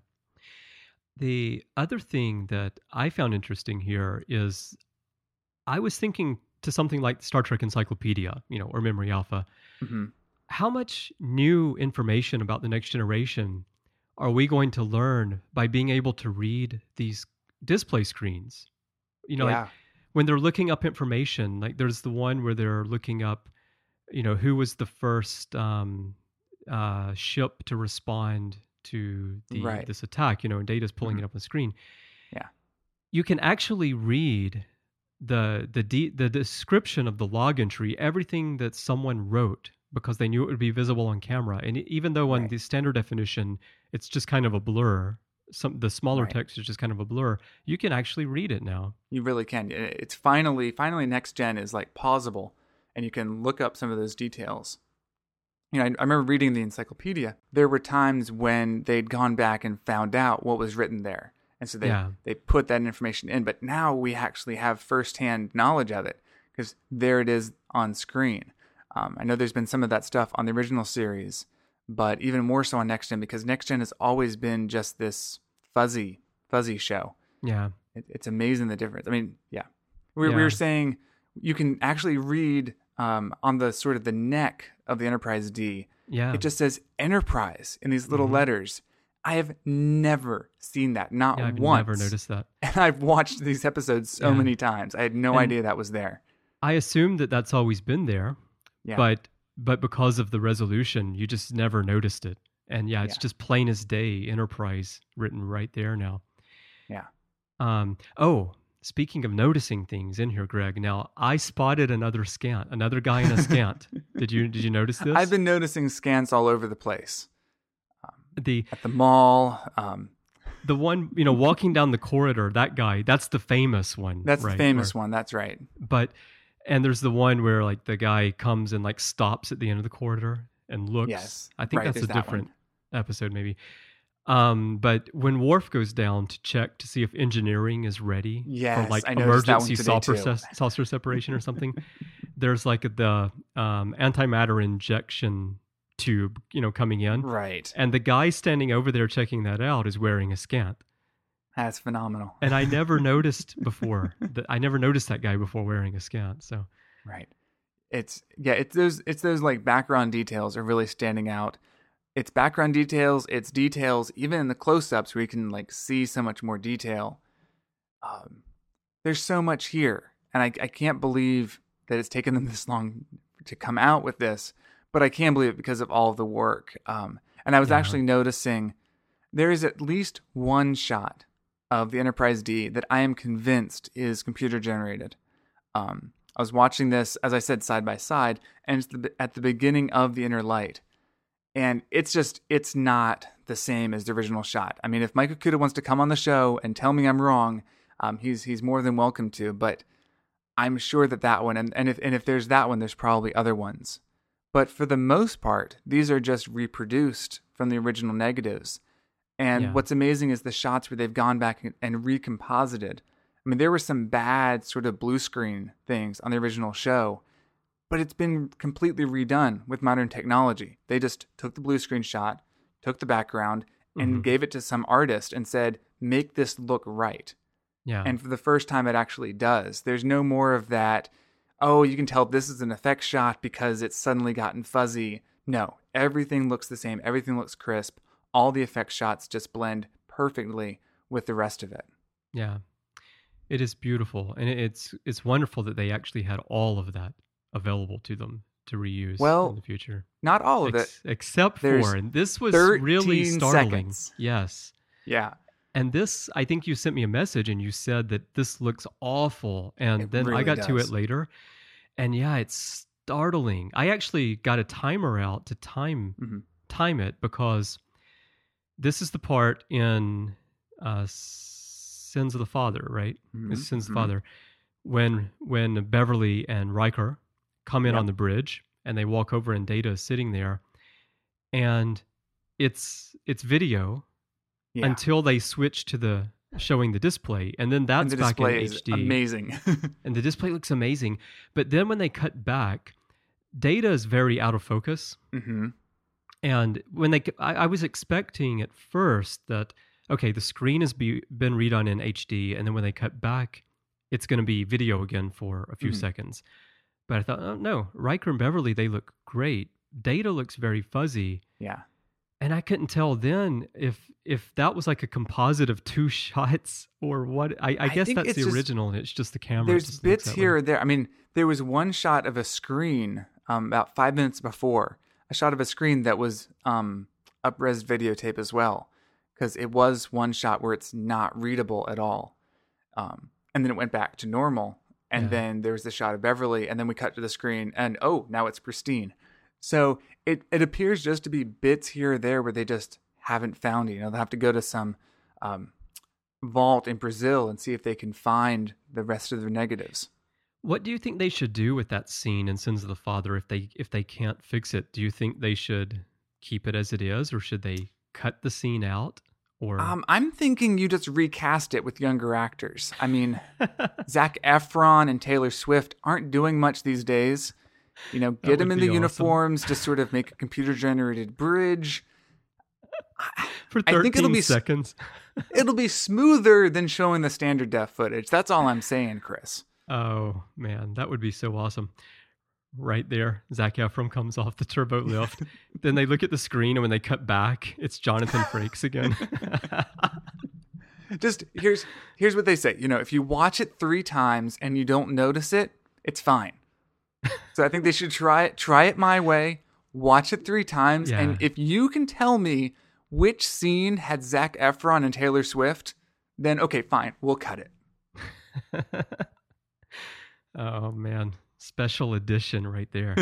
The other thing that I found interesting here is I was thinking to something like Star Trek Encyclopedia, you know, or Memory Alpha. Mm-hmm. How much new information about the next generation are we going to learn by being able to read these display screens? You know, Yeah. like when they're looking up information, like there's the one where they're looking up, you know, who was the first um, uh, ship to respond to the Right. this attack, you know, and Data's pulling Mhm. it up on the screen. Yeah. You can actually read the the de- the description of the log entry, everything that someone wrote, because they knew it would be visible on camera. And e- even though on Right. the standard definition, it's just kind of a blur, some the smaller Right. text is just kind of a blur, you can actually read it now. You really can. It's finally, finally, next gen is like pausable, and you can look up some of those details. You know, I, I remember reading the encyclopedia. There were times when they'd gone back and found out what was written there, and so they Yeah. they put that information in. But now we actually have firsthand knowledge of it because there it is on screen. Um, I know there's been some of that stuff on the original series, but even more so on Next Gen because Next Gen has always been just this fuzzy, fuzzy show. Yeah. It, it's amazing the difference. I mean, yeah, we, we Yeah. were saying you can actually read um, on the sort of the neck of the Enterprise D. Yeah. It just says Enterprise in these little Mhm. letters. I have never seen that, not yeah, I've once. never noticed that. And I've watched these episodes so Yeah. many times. I had no And- idea that was there. I assumed that that's always been there, Yeah. but but because of the resolution, you just never noticed it. And yeah, it's Yeah. just plain as day Enterprise written right there now. Yeah. Um, oh, speaking of noticing things in here, Greg, now I spotted another scant, another guy in a scant. Did you did you notice this? I've been noticing scans all over the place. the At the mall. Um, the one, you know, walking down the corridor, that guy, that's the famous one. that's right? the famous Or- one. That's right. But and there's the one where like the guy comes and like stops at the end of the corridor and looks. Yes. I think Right, that's a there's that one. different episode maybe. Um, but when Worf goes down to check to see if engineering is ready Yes, for like I noticed that one emergency today, saucer, too. ses- saucer separation or something, there's like the um, antimatter injection tube, you know, coming in. Right. And the guy standing over there checking that out is wearing a scant. That's phenomenal. And I never noticed before that I never noticed that guy before wearing a scant. So Right. It's yeah, it's those it's those like background details are really standing out. It's background details, it's details even in the close-ups where you can like see so much more detail. Um there's so much here, and I I can't believe that it's taken them this long to come out with this, but I can believe it because of all of the work. Um and I was Yeah. actually noticing there is at least one shot of the Enterprise D that I am convinced is computer generated. Um, I was watching this, as I said, side by side, and it's the, at the beginning of the inner light. And it's just, it's not the same as the original shot. I mean, if Mike Okuda wants to come on the show and tell me I'm wrong, um, he's he's more than welcome to. But I'm sure that that one, and, and if and if there's that one, there's probably other ones. But for the most part, these are just reproduced from the original negatives. And Yeah. what's amazing is the shots where they've gone back and, and recomposited. I mean, there were some bad sort of blue screen things on the original show, but it's been completely redone with modern technology. They just took the blue screen shot, took the background, and Mhm. gave it to some artist and said, make this look right. yeah. And for the first time, it actually does. There's no more of that, oh, you can tell this is an effect shot because it's suddenly gotten fuzzy. No, everything looks the same. Everything looks crisp. All the effect shots just blend perfectly with the rest of it. Yeah, it is beautiful, and it- it's it's wonderful that they actually had all of that available to them to reuse Well, in the future. Not all of Ex- it. except There's for, and this was really thirteen startling. seconds. Yes, Yeah. and this, I think you sent me a message and you said that this looks awful, and It then I really got to it does. later, and yeah, it's startling. I actually got a timer out to time Mhm. time it because this is the part in uh, Sins of the Father, right? Mhm, It's Sins of mhm. the Father. When when Beverly and Riker come in Yep. on the bridge and they walk over and Data is sitting there, and it's it's video Yeah. until they switch to the showing the display, and then that's and the back in display is H D. amazing. And the display looks amazing. But then when they cut back, data is very out of focus. Mm-hmm. And when they, I, I was expecting at first that, okay, the screen has be, been redone in H D, and then when they cut back, it's going to be video again for a few mm-hmm. seconds. But I thought, oh no, Riker and Beverly, they look great. Data looks very fuzzy. Yeah. And I couldn't tell then if if that was like a composite of two shots or what. I, I, I guess that's the original, just, and it's just the camera. There's bits here or there. I mean, there was one shot of a screen um, about five minutes before, a shot of a screen that was um, up-res videotape as well, because it was one shot where it's not readable at all. Um, and then it went back to normal. And yeah. then there was the shot of Beverly, and then we cut to the screen, and oh, now it's pristine. So it, it appears just to be bits here or there where they just haven't found it. You know, they'll have to go to some um, vault in Brazil and see if they can find the rest of their negatives. What do you think they should do with that scene in Sins of the Father if they if they can't fix it? Do you think they should keep it as it is, or should they cut the scene out? Or um, I'm thinking you just recast it with younger actors. I mean, Zac Efron and Taylor Swift aren't doing much these days. You know, get them in the awesome. uniforms, just sort of make a computer-generated bridge. For thirteen I think it'll be, seconds. It'll be smoother than showing the standard def footage. That's all I'm saying, Chris. Oh, man, that would be so awesome. Right there, Zac Efron comes off the turbo lift. Then they look at the screen, and when they cut back, it's Jonathan Frakes again. Just here's here's what they say. You know, if you watch it three times and you don't notice it, it's fine. So I think they should try it. Try it my way. Watch it three times, yeah. and if you can tell me which scene had Zac Efron and Taylor Swift, then okay, fine, we'll cut it. Oh man. Special edition right there.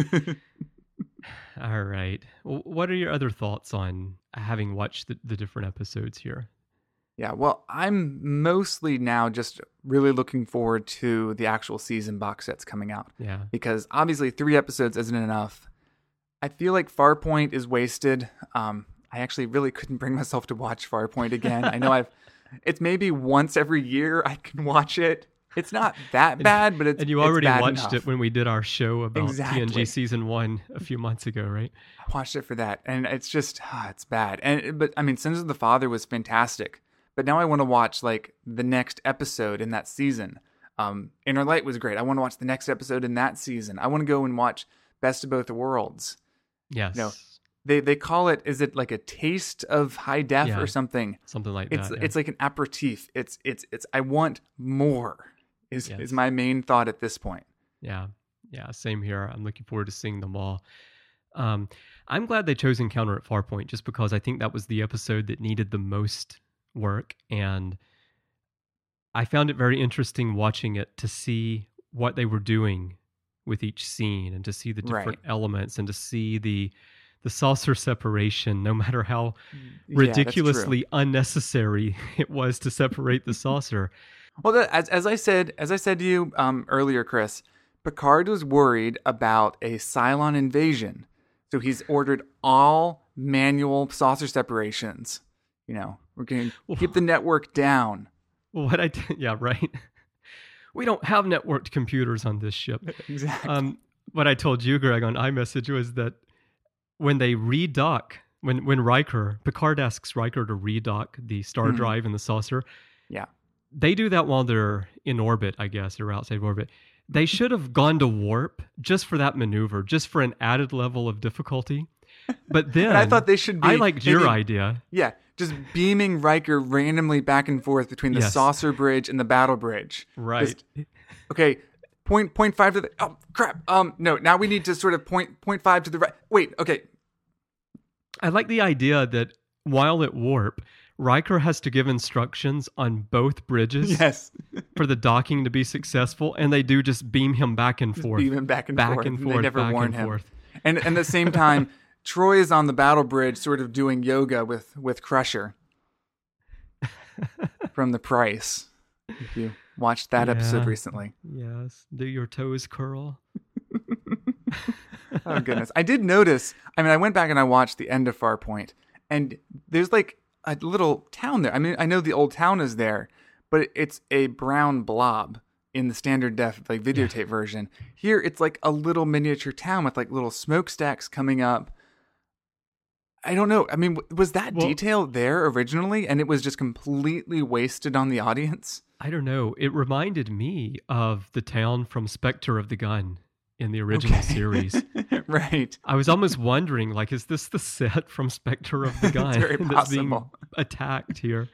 All right. Well, what are your other thoughts on having watched the, the different episodes here? Yeah, well, I'm mostly now just really looking forward to the actual season box sets coming out. Yeah. Because obviously three episodes isn't enough. I feel like Farpoint is wasted. Um, I actually really couldn't bring myself to watch Farpoint again. I know I've, it's maybe once every year I can watch it. It's not that bad, but it's And you it's already bad watched enough. it when we did our show about exactly. T N G season one a few months ago, right? I watched it for that, and it's just, ah, it's bad. And But, I mean, Sins of the Father was fantastic, but now I want to watch, like, the next episode in that season. Um, Inner Light was great. I want to watch the next episode in that season. I want to go and watch Best of Both Worlds. Yes. You know, they, they call it, is it like a taste of high def yeah, or something? Something like it's, that. Yeah. It's like an aperitif. It's, it's, it's, I want more. Is yes. is my main thought at this point. Yeah, yeah, same here. I'm looking forward to seeing them all. Um, I'm glad they chose Encounter at Farpoint just because I think that was the episode that needed the most work, and I found it very interesting watching it to see what they were doing with each scene and to see the different right. elements and to see the the saucer separation, no matter how yeah, ridiculously unnecessary it was to separate the saucer. Well, as as I said, as I said to you um, earlier, Chris, Picard was worried about a Cylon invasion, so he's ordered all manual saucer separations. You know, we're going to keep the network down. Well, what I did, yeah, right. We don't have networked computers on this ship. Exactly. Um, what I told you, Greg, on iMessage was that when they redock, when when Riker, Picard asks Riker to redock the star mm-hmm. drive and the saucer. Yeah. They do that while they're in orbit, I guess, or outside orbit. They should have gone to warp just for that maneuver, just for an added level of difficulty. But then I thought they should be. I liked maybe, your idea. Yeah, just beaming Riker randomly back and forth between the yes. saucer bridge and the battle bridge. Right. Just, okay. Point point five to the. Oh crap. Um. No. Now we need to sort of point point five to the right. Wait. Okay. I like the idea that while at warp, Riker has to give instructions on both bridges yes. for the docking to be successful, and they do just beam him back and just forth. Beam him back and back forth. And forth they never back warn and him. Forth. And, and at the same time, Troy is on the battle bridge sort of doing yoga with, with Crusher from The Price. If you watched that yeah. episode recently. Yes. Do your toes curl? Oh, goodness. I did notice, I mean, I went back and I watched the end of Farpoint, and there's like a little town there. I mean, I know the old town is there, but it's a brown blob in the standard def like videotape yeah. version. Here, it's like a little miniature town with like little smokestacks coming up. I don't know. I mean, was that well, detail there originally, and it was just completely wasted on the audience? I don't know. It reminded me of the town from Spectre of the Gun in the original okay. series. Right. I was almost wondering, like, is this the set from Spectre of the Gun very that's being possible. attacked here?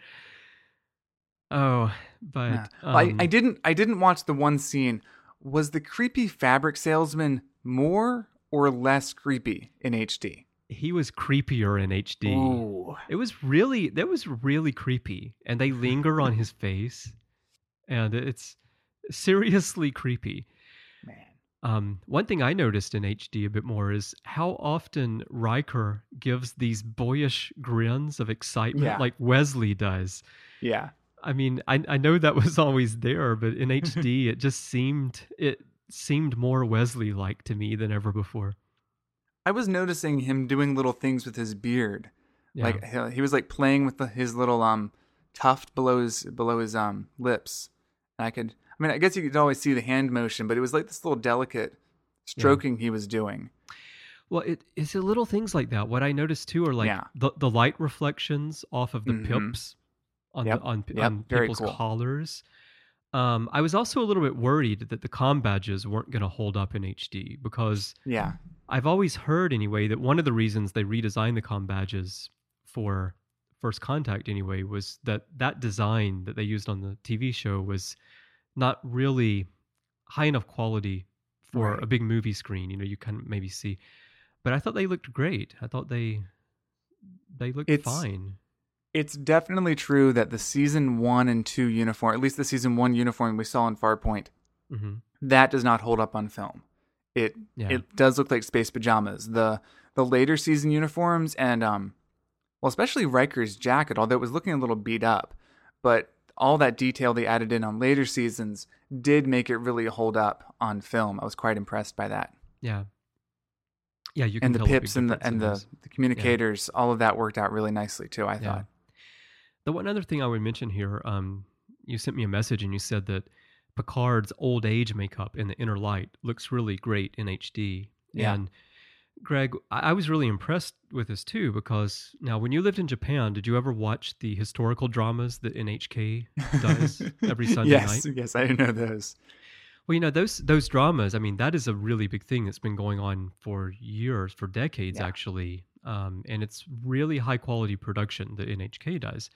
Oh, but yeah. um, well, I, I didn't. I didn't watch the one scene. Was the creepy fabric salesman more or less creepy in H D? He was creepier in H D. Ooh. It was really, that was really creepy, and they linger on his face, and it's seriously creepy. Man. Um, one thing I noticed in H D a bit more is how often Riker gives these boyish grins of excitement, yeah. like Wesley does. Yeah. I mean, I I know that was always there, but in H D, it just seemed it seemed more Wesley-like to me than ever before. I was noticing him doing little things with his beard, Yeah. like he, he was like playing with the, his little um tuft below his below his um lips. And I could, I mean, I guess you could always see the hand motion, but it was like this little delicate stroking yeah. he was doing. Well, it, it's the little things like that. What I noticed too are like yeah. the, the light reflections off of the mm-hmm. pips on yep. the, on, yep. on Very people's cool. collars. Um, I was also a little bit worried that the comm badges weren't going to hold up in H D because yeah. I've always heard anyway that one of the reasons they redesigned the comm badges for First Contact anyway was that that design that they used on the T V show was not really high enough quality for right. a big movie screen. You know, you can maybe see, but I thought they looked great. I thought they they looked it's, fine. It's definitely true that the season one and two uniform, at least the season one uniform we saw in Farpoint, mm-hmm. that does not hold up on film. It yeah. it does look like space pajamas. The the later season uniforms and um, well, especially Riker's jacket, although it was looking a little beat up, but all that detail they added in on later seasons did make it really hold up on film. I was quite impressed by that. Yeah. Yeah, you can and the tell pips and the and the, those. the communicators, yeah. all of that worked out really nicely too, I yeah. thought. The one other thing I would mention here, um, you sent me a message and you said that Picard's old age makeup in the inner light looks really great in H D. Yeah. And Greg, I was really impressed with this too, because now when you lived in Japan, did you ever watch the historical dramas that N H K does every Sunday yes, night? Yes, I didn't know those. Well, you know, those those dramas, I mean, that is a really big thing that's been going on for years, for decades, yeah. actually. Um, and it's really high quality production that N H K does.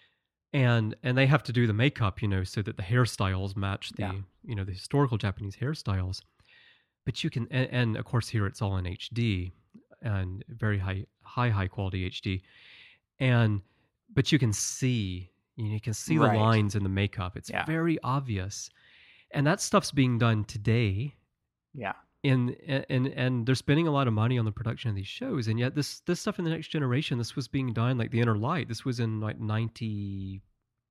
And and they have to do the makeup, you know, so that the hairstyles match the, yeah. you know, the historical Japanese hairstyles. But you can, and, and of course here it's all in H D and very high, high, high quality H D. And, but you can see, you know, you can see right. the lines in the makeup. It's yeah. very obvious. And that stuff's being done today. Yeah. And, and and they're spending a lot of money on the production of these shows, and yet this this stuff in the Next Generation, this was being done, like the Inner Light. This was in like ninety-three,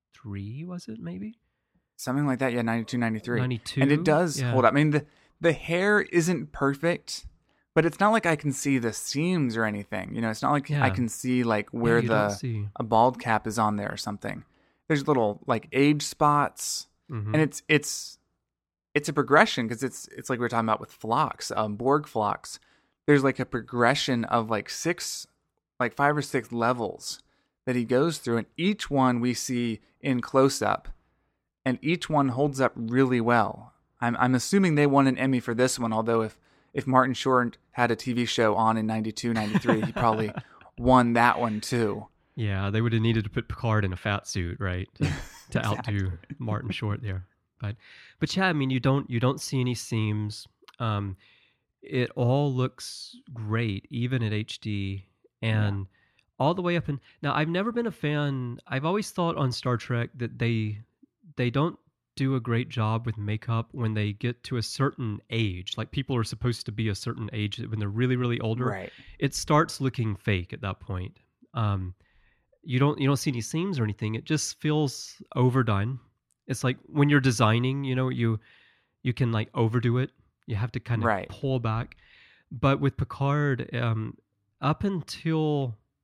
was it maybe? Something like that, yeah, ninety-two, ninety-three. ninety-two, and it does yeah. hold up. I mean, the the hair isn't perfect, but it's not like I can see the seams or anything. You know, it's not like yeah. I can see like where yeah, the a bald cap is on there or something. There's little like age spots, mm-hmm. and it's it's. It's a progression because it's it's like we were talking about with Phlox, um, Borg Phlox. There's like a progression of like six, like five or six levels that he goes through, and each one we see in close up, and each one holds up really well. I'm I'm assuming they won an Emmy for this one, although if if Martin Short had a T V show on in ninety-two, ninety-three, he probably won that one too. Yeah, they would have needed to put Picard in a fat suit, right, to, to exactly. outdo Martin Short there. But, but yeah, I mean, you don't you don't see any seams. Um, it all looks great, even at H D, and yeah. all the way up. And now, I've never been a fan. I've always thought on Star Trek that they they don't do a great job with makeup when they get to a certain age. Like people are supposed to be a certain age when they're really really older. Right. It starts looking fake at that point. Um, you don't you don't see any seams or anything. It just feels overdone. It's like when you're designing, you know, you you can like overdo it. You have to kind of right. pull back. But with Picard, um, up until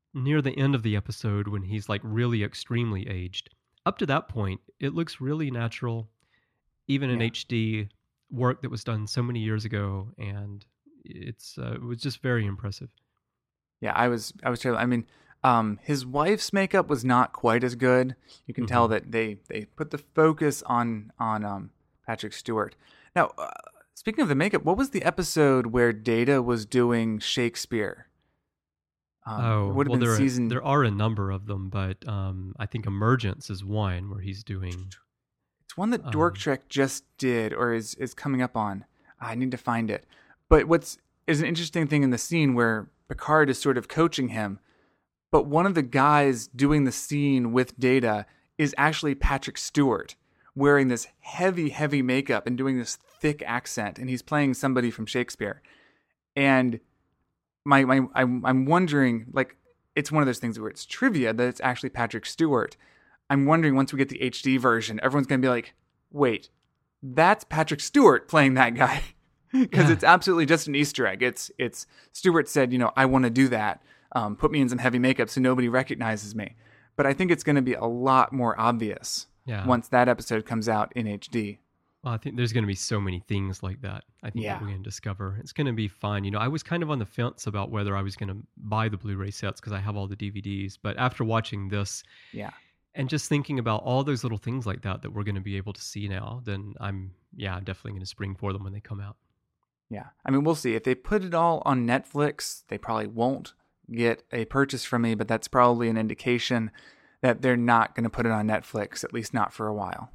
near the end of the episode when he's like really extremely aged. Up to that point, it looks really natural, even in Yeah. H D, work that was done so many years ago, and it's uh, it was just very impressive. Yeah, I was I was terrible. I mean, um, his wife's makeup was not quite as good. You can tell Mhm. that they they put the focus on on um, Patrick Stewart. Now, uh, speaking of the makeup, what was the episode where Data was doing Shakespeare? Um, Oh, it would have well, been there season. are, there are a number of them, but um, I think Emergence is one where he's doing. It's one that um, Dork Trek just did or is is coming up on. I need to find it. But what's is an interesting thing in the scene where Picard is sort of coaching him, but one of the guys doing the scene with Data is actually Patrick Stewart, wearing this heavy, heavy makeup and doing this thick accent, and he's playing somebody from Shakespeare. And my my I'm I'm wondering, like, it's one of those things where it's trivia that it's actually Patrick Stewart. I'm wondering once we get the H D version, everyone's gonna be like, wait, that's Patrick Stewart playing that guy. Because Yeah. it's absolutely just an Easter egg. It's it's Stewart said, you know, I want to do that. Um, put me in some heavy makeup so nobody recognizes me. But I think it's going to be a lot more obvious Yeah. once that episode comes out in H D. Well, I think there's going to be so many things like that. I think Yeah. that we're going to discover. It's going to be fun. You know, I was kind of on the fence about whether I was going to buy the Blu-ray sets because I have all the D V Ds. But after watching this Yeah. and just thinking about all those little things like that that we're going to be able to see now, then I'm, yeah, definitely going to spring for them when they come out. Yeah. I mean, we'll see. If they put it all on Netflix, they probably won't get a purchase from me, but that's probably an indication that they're not going to put it on Netflix, at least not for a while.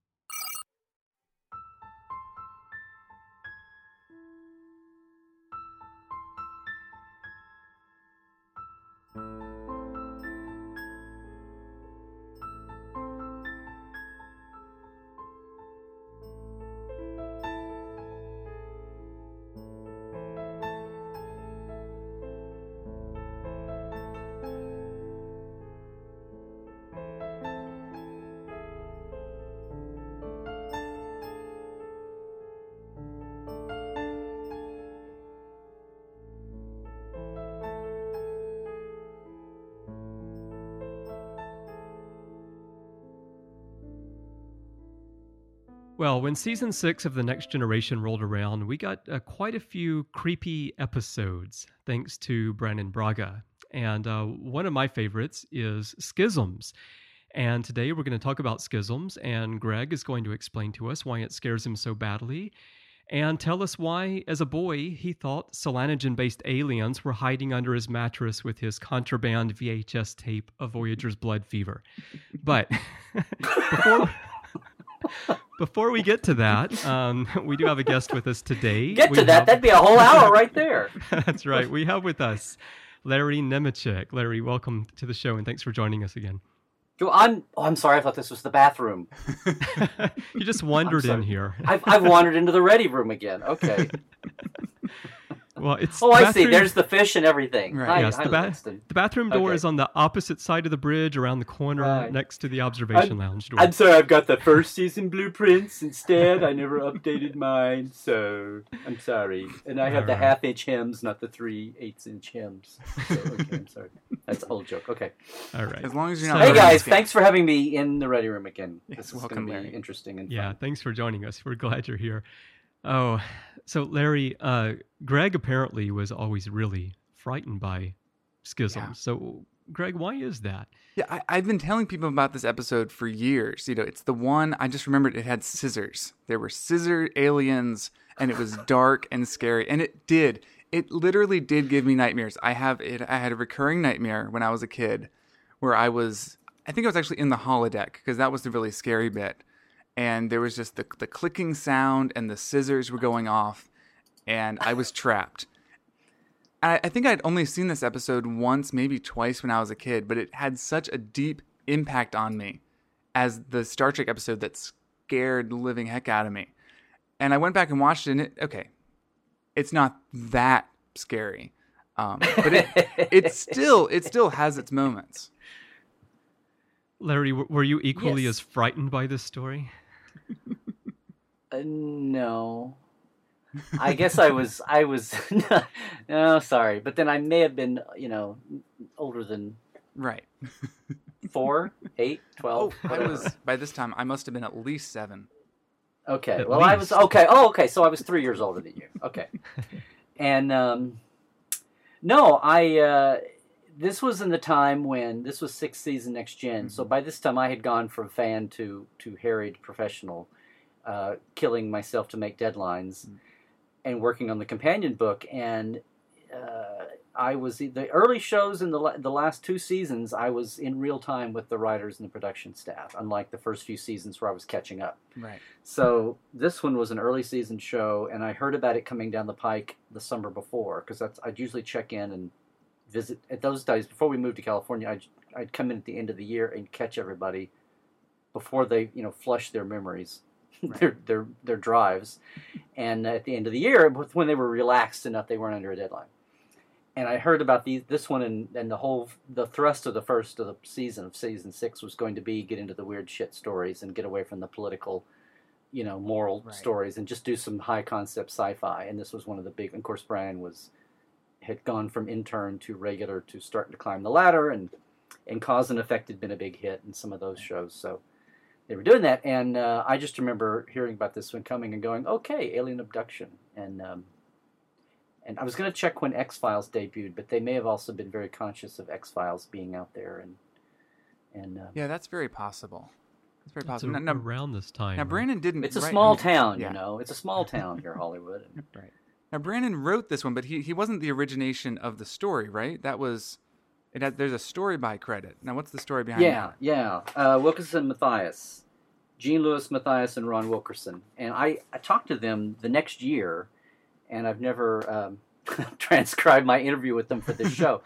Well, when season six of The Next Generation rolled around, we got uh, quite a few creepy episodes, thanks to Brannon Braga. And uh, one of my favorites is Schisms. And today we're going to talk about Schisms, and Greg is going to explain to us why it scares him so badly, and tell us why, as a boy, he thought Solanogen-based aliens were hiding under his mattress with his contraband V H S tape of Voyager's Blood Fever. But before... Before we get to that, um, we do have a guest with us today. Get We to that. have- That'd be a whole hour right there. That's right. We have with us Larry Nemechek. Larry, welcome to the show, and thanks for joining us again. Yo, I'm. Oh, I'm sorry. I thought this was the bathroom. You just wandered in sorry. here. I've I've wandered into the ready room again. Okay. Well, it's Oh, the I see. bathroom- There's the fish and everything. Right. Hi, yes, hi, the, ba- Livingston. the bathroom door Okay. is on the opposite side of the bridge, around the corner, Right. next to the observation lounge door. I'm sorry, I've got the first season blueprints instead. I never updated mine, so I'm sorry. And I have the Alright. half inch hems, not the three eighths inch hems. So, okay, I'm sorry. That's an old joke. Okay. All right. As long as you're So- not. Hey burning guys, skin. thanks for having me in the ready room again. Yes, This is welcome, going to Larry. be interesting and Yeah, fun. thanks for joining us. We're glad you're here. Oh, so Larry, uh, Greg apparently was always really frightened by schisms. Yeah. So, Greg, why is that? Yeah, I, I've been telling people about this episode for years. You know, it's the one I just remembered. It had scissors. There were scissor aliens, and it was dark and scary. And it did. It literally did give me nightmares. I have it. I had a recurring nightmare when I was a kid, where I was. I think I was actually in the holodeck because that was the really scary bit. And there was just the the clicking sound, and the scissors were going off, and I was trapped. I, I think I'd only seen this episode once, maybe twice when I was a kid, but it had such a deep impact on me as the Star Trek episode that scared the living heck out of me. And I went back and watched it, and it, okay, it's not that scary, um, but it it still it still has its moments. Larry, w- were you equally Yes. as frightened by this story? Uh, no. I guess I was, I was, no, sorry. But then I may have been, you know, older than Right. four, eight, twelve. Oh, I was, by this time, I must have been at least seven. Okay. At well, I was, least. okay. Oh, okay. So I was three years older than you. Okay. And, um, no, I, uh, this was in the time when, this was sixth season Next Gen. Mm-hmm. So by this time I had gone from fan to, to harried professional, uh, killing myself to make deadlines. Mm-hmm. And working on the companion book, and uh, I was the early shows in the the last two seasons. I was in real time with the writers and the production staff, unlike the first few seasons where I was catching up. Right. So this one was an early season show, and I heard about it coming down the pike the summer before, because that's I'd usually check in and visit at those days before we moved to California. I'd I'd come in at the end of the year and catch everybody before they you know flush their memories. Right. their their their drives, and at the end of the year, when they were relaxed enough, they weren't under a deadline. And I heard about these this one, and, and the whole the thrust of the first of the season of season six was going to be get into the weird shit stories and get away from the political, you know, moral Right. stories and just do some high concept sci-fi. And this was one of the big. Of course, Brian was had gone from intern to regular to starting to climb the ladder, and and Cause and Effect had been a big hit in some of those shows. So. They were doing that, and uh, I just remember hearing about this one coming and going, okay, alien abduction. And um, and I was going to check when X-Files debuted, but they may have also been very conscious of X-Files being out there. And and uh, Yeah, that's very possible. That's very It's possible. a- Now, now, around this time. now right? Brandon didn't it's a write- small I mean, town, yeah. you know. It's a small town here, Hollywood. And, Right. Now, Brandon wrote this one, but he, he wasn't the origination of the story, right? That was... It had, there's a story by credit. Now, what's the story behind yeah, that? yeah. Uh, Wilkinson Matthias. Gene Lewis Matthias and Ron Wilkerson. And I, I talked to them the next year, and I've never um, transcribed my interview with them for this show.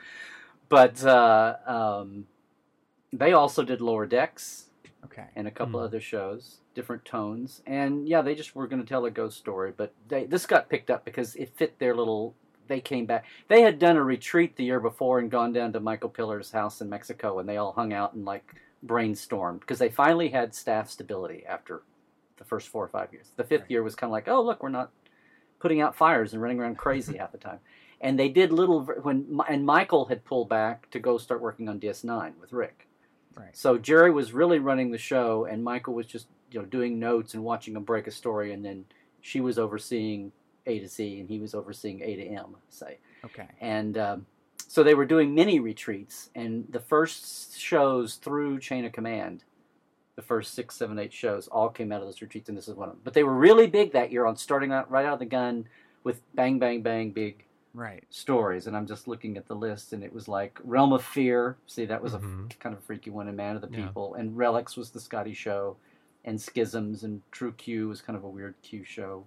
But uh, um, they also did Lower Decks Okay. and a couple Hmm. other shows, different tones. And yeah, they just were going to tell a ghost story. But they, this got picked up because it fit their little... They came back. They had done a retreat the year before and gone down to Michael Pillar's house in Mexico, and they all hung out and like... brainstormed because they finally had staff stability after the first four or five years. The fifth Right. year was kind of like, oh look, we're not putting out fires and running around crazy half the time. And they did little when and Michael had pulled back to go start working on D S nine with Rick. Right. So Jerry was really running the show, and Michael was just you know doing notes and watching him break a story, and then she was overseeing A to Z, and he was overseeing A to M, say. Okay. And um, so they were doing mini retreats, and the first shows through Chain of Command, the first six, seven, eight shows, all came out of those retreats, and this is one of them. But they were really big that year on starting out right out of the gun with bang, bang, bang, big Right. stories. And I'm just looking at the list, and it was like Realm of Fear. See, that was Mhm. a kind of a freaky one, and Man of the Yeah. People. And Relics was the Scotty show, and Schisms, and True Q was kind of a weird Q show.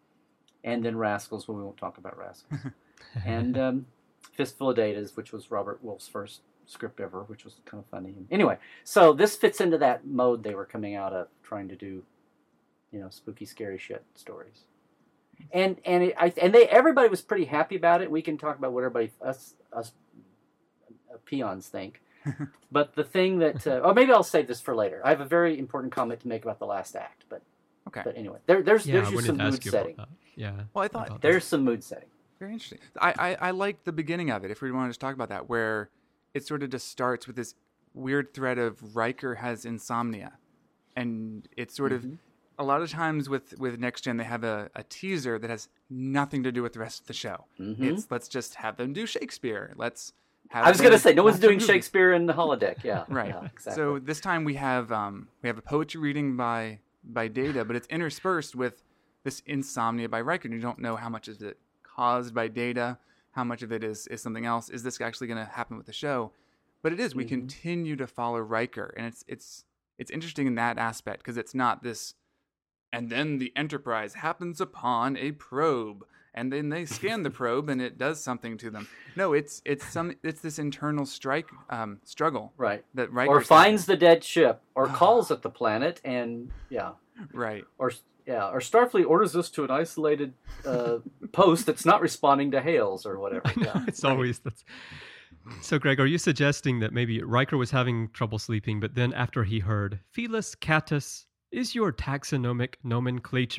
And then Rascals, well, we won't talk about Rascals. and um, Fistful of Datas, which was Robert Wolf's first script ever, which was kind of funny. Anyway, so this fits into that mode they were coming out of, trying to do, you know, spooky, scary shit stories. And and it, I and they everybody was pretty happy about it. We can talk about what everybody us us uh, peons think. But the thing that, uh, oh, maybe I'll save this for later. I have a very important comment to make about the last act. But Okay. but anyway, there, there's Yeah, I there's just wanted some to mood ask you setting. about that. Yeah. Well, I thought about There's some mood setting. Very interesting. I, I, I like the beginning of it, if we want to just talk about that, where it sort of just starts with this weird thread of Riker has insomnia. And it's sort Mhm. of, a lot of times with, with Next Gen, they have a, a teaser that has nothing to do with the rest of the show. Mhm. It's, let's just have them do Shakespeare. Let's have I was going to them say, no one's watch a doing movie. Shakespeare in the holodeck. Yeah. Right. Yeah, exactly. So this time we have um, we have a poetry reading by by Data, but it's interspersed with this insomnia by Riker. And you don't know how much is it caused by Data, how much of it is, is something else. Is this actually going to happen with the show? But it is. We Mhm. continue to follow Riker, and it's it's it's interesting in that aspect because it's not this. And then the Enterprise happens upon a probe, and then they scan the probe, and it does something to them. No, it's it's some it's this internal strike um, struggle right. that Riker Or finds the dead ship, or calls at the planet, and yeah, right. or yeah, or Starfleet orders us to an isolated uh, post that's not responding to hails or whatever. Yeah. It's always that's. So, Greg, are you suggesting that maybe Riker was having trouble sleeping, but then after he heard Felis catus is your taxonomic nomenclature,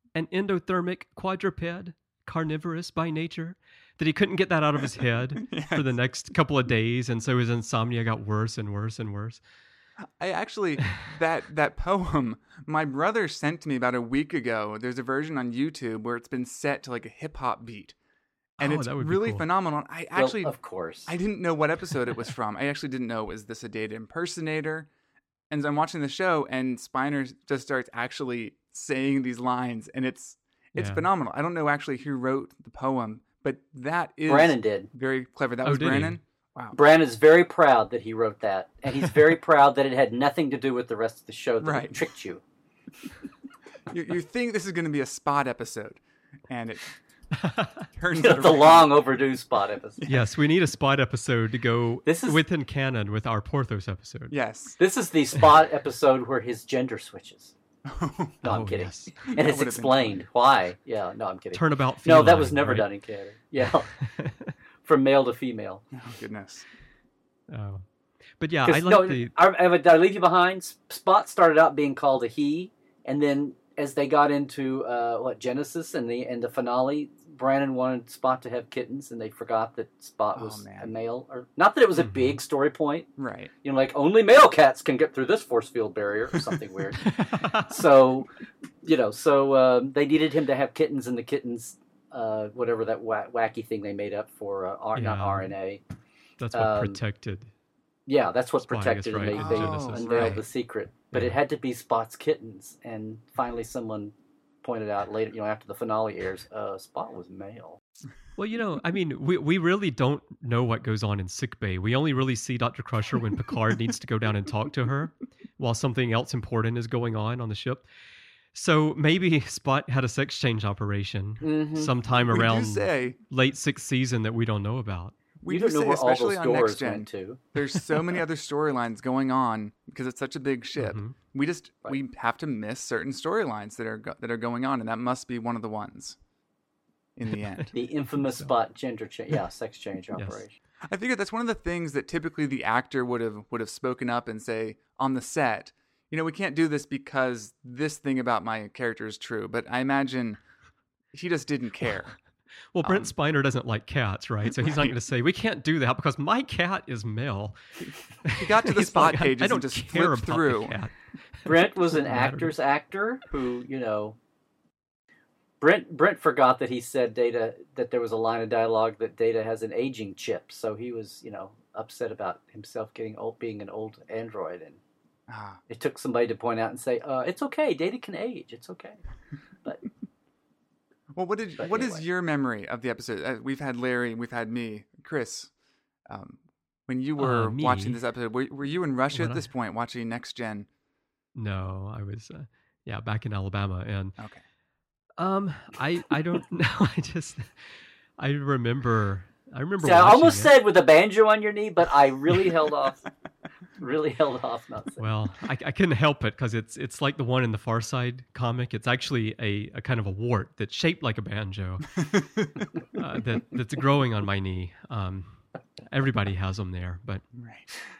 an endothermic quadruped, carnivorous by nature, that he couldn't get that out of his head Yes. for the next couple of days, and so his insomnia got worse and worse and worse. I actually that that poem my brother sent to me about a week ago. There's a version on YouTube where it's been set to like a hip hop beat, and Oh, it's that would be really cool. phenomenal. I Well, actually of course. I didn't know what episode it was from. I actually didn't know was this a Data impersonator, and I'm watching the show, and Spiner just starts actually saying these lines, and it's it's Yeah. phenomenal. I don't know actually who wrote the poem, but that is Brandon did. very clever. That Oh, was did he? Brandon. Wow. Brandon's very proud that he wrote that, and he's very proud that it had nothing to do with the rest of the show. That Right. it tricked you. You, you think this is going to be a Spot episode, and it turns the it around. long overdue Spot episode. Yes, we need a Spot episode to go This is- within canon with our Porthos episode. Yes. This is the Spot episode where his gender switches. No, I'm Oh, kidding. yes. And That it's would've been explained why. Yeah, no, I'm kidding. Turnabout no, that feline, was never right? done in Canada. Yeah, from male to female. Oh goodness. Oh. But yeah, I 'Cause, like no, the... I, I, did I leave you behind? Spot started out being called a he, and then as they got into uh, what Genesis and the and the finale, Brandon wanted Spot to have kittens, and they forgot that Spot Oh, was man. a male. Or not that it was a Mhm. big story point. Right. You know, like only male cats can get through this force field barrier or something weird. So, you know, so um, they needed him to have kittens, and the kittens, uh, whatever that wa- wacky thing they made up for, uh, R- not Yeah. R N A. That's what um, protected. Yeah, that's what Spy, I protected guess, and right, made, in they Genesis. unveiled Right. the secret. But Yeah. it had to be Spot's kittens, and finally someone pointed out later, you know, after the finale airs, uh, Spot was male. Well, you know, I mean, we we really don't know what goes on in sickbay. We only really see Doctor Crusher when Picard needs to go down and talk to her while something else important is going on on the ship. So maybe Spot had a sex change operation Mm-hmm. sometime We around do say late sixth season that we don't know about. we you do don't know say, where all especially those on Next doors Gen, went to. there's so many other storylines going on because it's such a big ship. Mhm. We just Right. we have to miss certain storylines that are go- that are going on, and that must be one of the ones. In the end, The infamous So- Spot gender change, yeah, sex change Yes. operation. I figure that's one of the things that typically the actor would have would have spoken up and say on the set. You know, we can't do this because this thing about my character is true. But I imagine he just didn't care. Well, Brent Um, Spiner doesn't like cats, right? So he's not right. going to say, we can't do that because my cat is male. He got to the He's spot like, I- pages I don't and just care flipped about through. the cat. Brent was an Doesn't matter. actor's actor who, you know, Brent Brent forgot that he said Data that there was a line of dialogue that Data has an aging chip, so he was, you know, upset about himself getting old, being an old android, and Ah, it took somebody to point out and say, uh, "It's okay, Data can age. It's okay." But well, what did But what is anyway. your memory of the episode? Uh, we've had Larry, we've had me, Chris. Um, when you were Uh, me? watching this episode, were, were you in Russia What at I- this point watching Next Gen? No, I was, uh, yeah, back in Alabama. And Okay. um, I, I don't know. I just, I remember, I remember see, I watching almost it. said with a banjo on your knee, but I really held off. Really held off not saying. Well, I, I couldn't help it because it's it's like the one in the Far Side comic. It's actually a, a kind of a wart that's shaped like a banjo uh, that that's growing on my knee. Um, everybody has them there, but Right.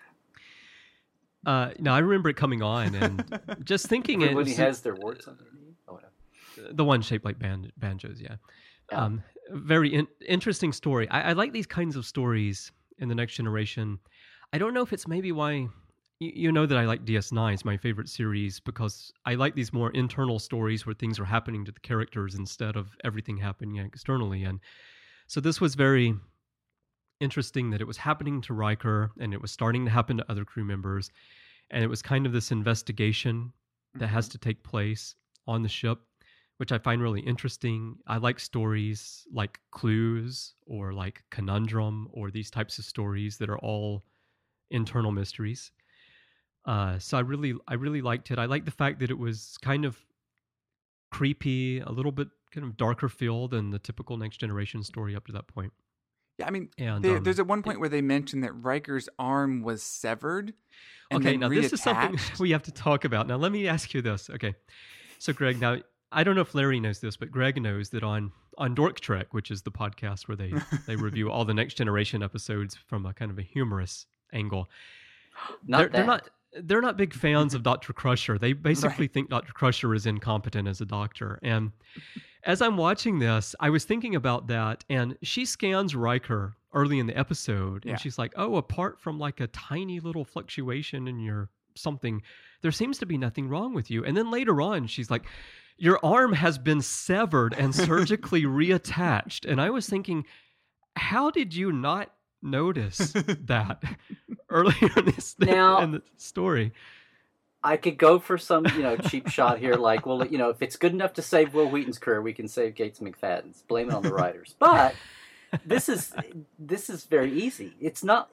uh, no, I remember it coming on and just thinking it. Everybody was- has their warts on their knee. Oh, whatever. the one shaped like ban- banjos, yeah. Yeah. Um, very in- interesting story. I-, I like these kinds of stories in the Next Generation. I don't know if it's maybe why you, you know that I like D S nine. It's my favorite series because I like these more internal stories where things are happening to the characters instead of everything happening externally. And so this was very interesting that it was happening to Riker and it was starting to happen to other crew members. And it was kind of this investigation that has to take place on the ship, which I find really interesting. I like stories like Clues or like Conundrum or these types of stories that are all internal mysteries. Uh, so I really, I really liked it. I like the fact that it was kind of creepy, a little bit kind of darker feel than the typical Next Generation story up to that point. Yeah, I mean, And there, um, there's at one point where they mentioned that Riker's arm was severed. And okay, then now this is something reattached. we have to talk about. Now let me ask you this. Okay, so Greg, now I don't know if Larry knows this, but Greg knows that on on Dork Trek, which is the podcast where they they review all the Next Generation episodes from a kind of a humorous angle. Not they're, that. they're not they're not big fans of Doctor Crusher. They basically Right. think Doctor Crusher is incompetent as a doctor. And as I'm watching this, I was thinking about that, and she scans Riker early in the episode, and Yeah. she's like, oh, apart from like a tiny little fluctuation in your something, there seems to be nothing wrong with you. And then later on, she's like, your arm has been severed and surgically reattached. And I was thinking, how did you not notice that earlier in this Now- in the story? I could go for some, you know, cheap shot here, like, well, you know, if it's good enough to save Will Wheaton's career, we can save Gates McFadden's. Blame it on the writers. But this is this is very easy. It's not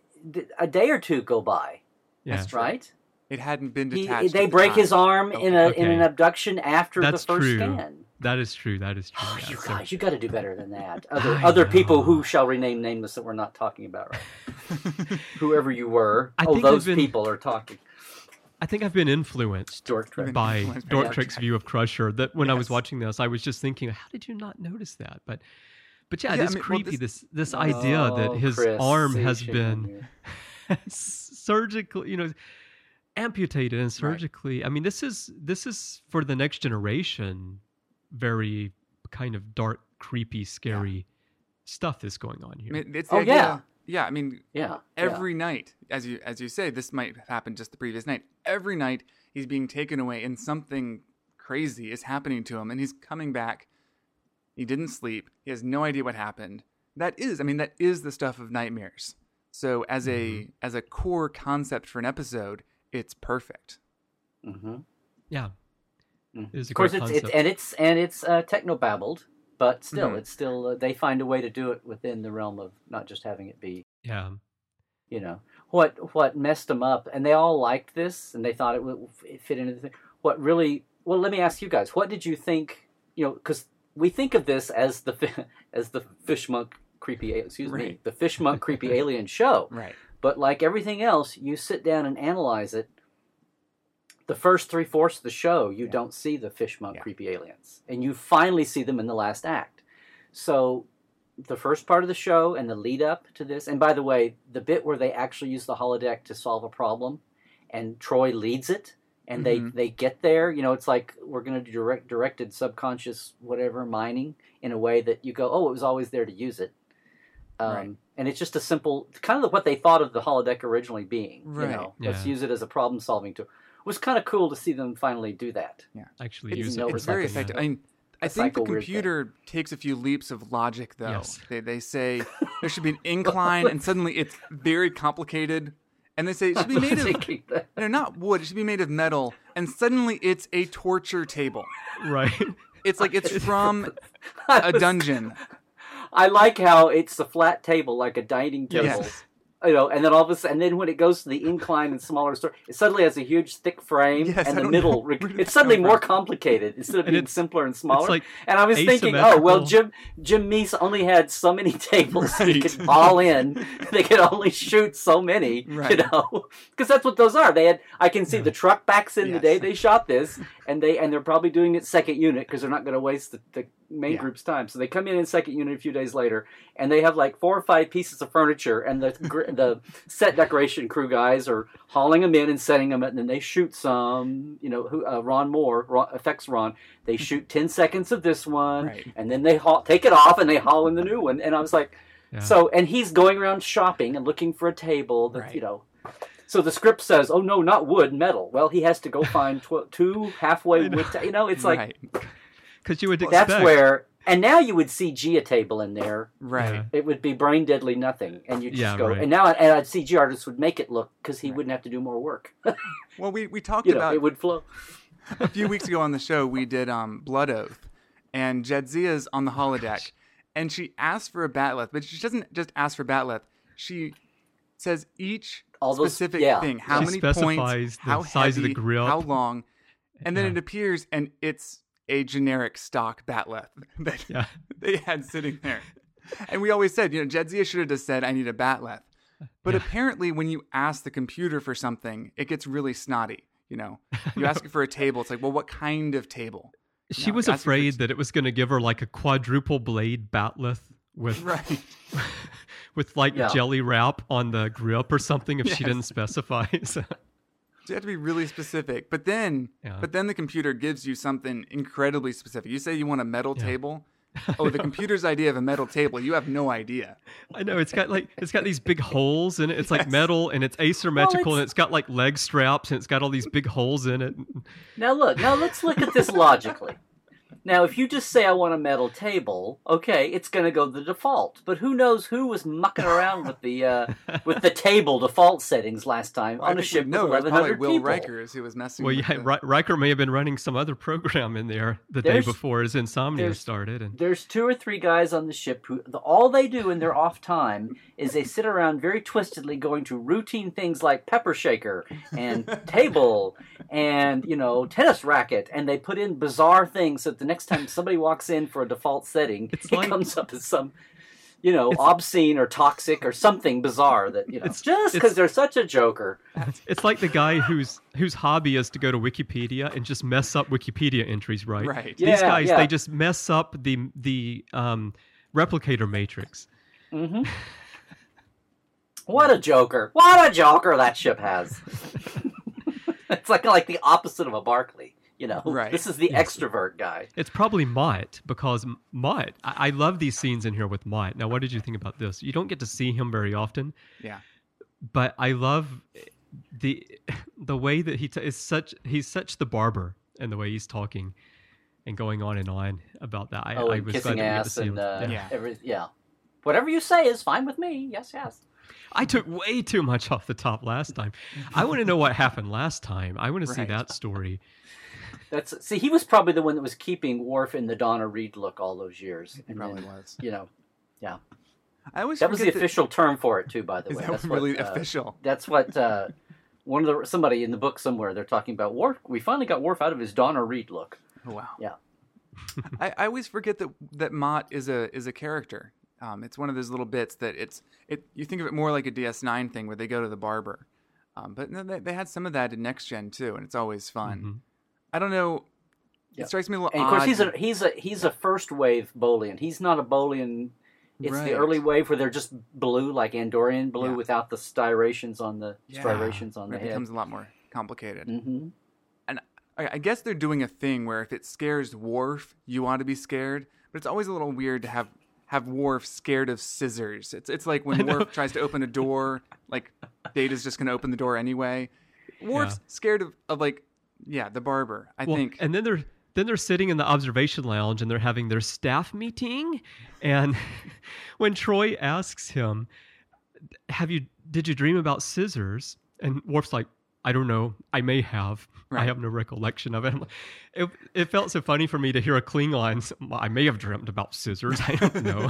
a day or two go by, Yeah, That's true. right? It hadn't been He, detached. they at the break time. his arm in a Okay. in an abduction after That's the first true. scan. that is true. That is true. Oh, yeah. you So- guys, you got to do better than that. Other I other people know. who shall remain nameless that we're not talking about, right? Whoever you were, I oh, think I've those been- people are talking. I think I've been influenced Dork Trek. by Influenced by Dork Dork Trek's Trek. view of Crusher. That when I was Yes. watching this, I was just thinking, how did you not notice that? But, but yeah, Yeah, it is I mean, well, creepy. this- this this idea that Oh, his Chris, arm see, has shame on been you. surgically, you know, amputated and surgically. I mean, this is this is for the next generation. Very kind of dark, creepy, scary stuff is going on I here. mean, it's the Oh, idea, yeah. yeah. I mean, Yeah. every night, as you as you say, this might have happened just the previous night. Every night, he's being taken away, and something crazy is happening to him, and he's coming back. He didn't sleep. He has no idea what happened. That is, I mean, that is the stuff of nightmares. So as a as a core concept for an episode, it's perfect. Yeah. Mm-hmm. Yeah, it is a Of course, great it's, concept. it's and it's and it's uh, techno-babbled, but still, Mhm. it's still uh, they find a way to do it within the realm of not just having it be, yeah, you know, what what messed them up, and they all liked this, and they thought it would it fit into the thing. What really? Well, let me ask you guys, what did you think? You know, because we think of this as the fi- as the fish monk creepy, excuse me, Right. the fish monk creepy alien show. Right. But like everything else, you sit down and analyze it. The first three fourths of the show, you Yeah. don't see the fish monk Yeah. creepy aliens, and you finally see them in the last act. So, the first part of the show and the lead up to this, and by the way, the bit where they actually use the holodeck to solve a problem, and Troy leads it, and Mhm. they they get there. You know, it's like we're going to do direct directed subconscious whatever mining in a way that you go, oh, it was always there to use it. Um, Right. And it's just a simple, kind of what they thought of the holodeck originally being. Right. You know, let's Yeah. use it as a problem-solving tool. It was kind of cool to see them finally do that. actually it's use no it. It's very like a- effective. I mean, I a think the psycho weird thing. computer takes a few leaps of logic, though. Yes. They they say there should be an incline, and suddenly it's very complicated. And they say it should be made of Thinking that- no, not wood. It should be made of metal, and suddenly it's a torture table. Right. It's like it's from I a was- dungeon. I like how it's a flat table, like a dining table. Yes. You know, and then all of a sudden, and then when it goes to the incline and smaller story, it suddenly has a huge thick frame, Yes, I and the don't middle, know where did it's it suddenly come more from. complicated instead of And being it's- simpler and smaller. It's like and I was thinking, oh well, asymmetrical. Jim Jim Meese only had so many tables he Right. could haul in. They could only shoot so many, you Right. know, because that's what those are. They had. I can see Yeah. the truck backs in the Yes. day they shot this, and they and they're probably doing it second unit because they're not going to waste the, the main Yeah. group's time. So they come in in second unit a few days later, and they have like four or five pieces of furniture, and the gr- the set decoration crew guys are hauling them in and setting them, and then they shoot some. You know, who uh, Ron Moore, Ron, effects Ron. They shoot ten seconds of this one, Right. and then they haul, take it off and they haul in the new one. And I was like, Yeah. so, and he's going around shopping and looking for a table that Right. you know. So the script says, "Oh no, not wood, metal." Well, he has to go find tw- two halfway I know. wood. Ta- you know, it's like right, Because you would expect. that's where. And now you would see G a table in there. right. Yeah. It would be brain deadly nothing, and you just Yeah, go. right. And now, and a C G artist would make it look because he Right. wouldn't have to do more work. Well, we we talked you know, about it would flow. a few weeks ago on the show. We did um, Blood Oath, and Jadzia's on the holodeck, and she asks for a batleth, but she doesn't just ask for batleth. She says each All those- specific yeah. thing, how She many specifies points, the how size of the heavy, grip. how long, and then Yeah. it appears, and it's a generic stock batleth that Yeah. they had sitting there. And we always said, you know, Jadzia should have just said, "I need a batleth." But Yeah. apparently, when you ask the computer for something, it gets really snotty. You know, you ask it for a table. It's like, well, what kind of table? She No, was asking for- afraid that it was going to give her like a quadruple blade batleth with Right. with like Yeah. jelly wrap on the grip or something if she Yes. didn't specify. So, You have to be really specific. But then, Yeah. but then the computer gives you something incredibly specific. You say you want a metal Yeah. table. Oh, the computer's idea of a metal table. You have no idea. I know it's got like it's got these big holes in it. It's like Yes. metal and it's asymmetrical Well, it's- and it's got like leg straps and it's got all these big holes in it. Now look, now let's look at this logically. Now, if you just say I want a metal table, okay, it's going to go the default. But who knows who was mucking around with the uh, with the table default settings last time Well, I on a think ship we with know it was eleven probably hundred Will people. Rikers who was messing Well, with yeah, the... Ri- Riker may have been running some other program in there the day There's- before his insomnia there's- started, and There's two or three guys on the ship who the, all they do in their off time is they sit around very twistedly going to routine things like pepper shaker and table and, you know, tennis racket, and they put in bizarre things so that the next time somebody walks in for a default setting, It's it like- comes up as some, you know, It's- obscene or toxic or something bizarre that, you know, It's- just it's- because they're such a joker. it's like the guy whose whose hobby is to go to Wikipedia and just mess up Wikipedia entries, right? Right. These Yeah, guys, yeah. they just mess up the the um, replicator matrix. hmm What a joker. What a joker that ship has. It's like like the opposite of a Barkley, you know. Right. This is the Yes. extrovert guy. It's probably Mott, because M- Mott, I-, I love these scenes in here with Mott. Now, what did you think about this? You don't get to see him very often, Yeah. but I love the the way that he t- is such he's such the barber, and the way he's talking and going on and on about that. I, Oh, I and was kissing glad that we get to ass see him. and uh, Yeah. Yeah. every yeah. Whatever you say is fine with me. Yes, yes. I took way too much off the top last time. I want to know what happened last time. I want to see Right. that story. That's see, he was probably the one that was keeping Worf in the Donna Reed look all those years. It And probably then, was. you know, I always that was the forget official term for it too. By the Is way, that that's really what, uh, official? That's what uh, one of the somebody in the book somewhere they're talking about. Worf. We finally got Worf out of his Donna Reed look. Oh, wow. Yeah. I, I always forget that that Mott is a is a character. Um, it's one of those little bits that it's it. You think of it more like a D S nine thing where they go to the barber, um, but no, they, they had some of that in Next Gen too, and it's always fun. Mhm. I don't know. Yeah. It strikes me a little And of course, odd. he's a he's a he's a first wave Bolian. He's not a Bolian. It's Right. the early wave where they're just blue, like Andorian blue, Yeah. without the striations on the Yeah. striations on Where the it head. becomes a lot more complicated. hmm I, I guess they're doing a thing where if it scares Worf, you ought to be scared. But it's always a little weird to have have Worf scared of scissors. It's it's like when Worf tries to open a door, like Data's just going to open the door anyway. Worf's Yeah. scared of, of like yeah, the barber. I Well, think. and then they're then they're sitting in the observation lounge and they're having their staff meeting, and when Troy asks him, "Have you did you dream about scissors?" and Worf's like, "I don't know. I may have. I Right. have no recollection of it." I'm like- It, it felt so funny for me to hear a Klingon. s- I may have dreamt about scissors. I don't know.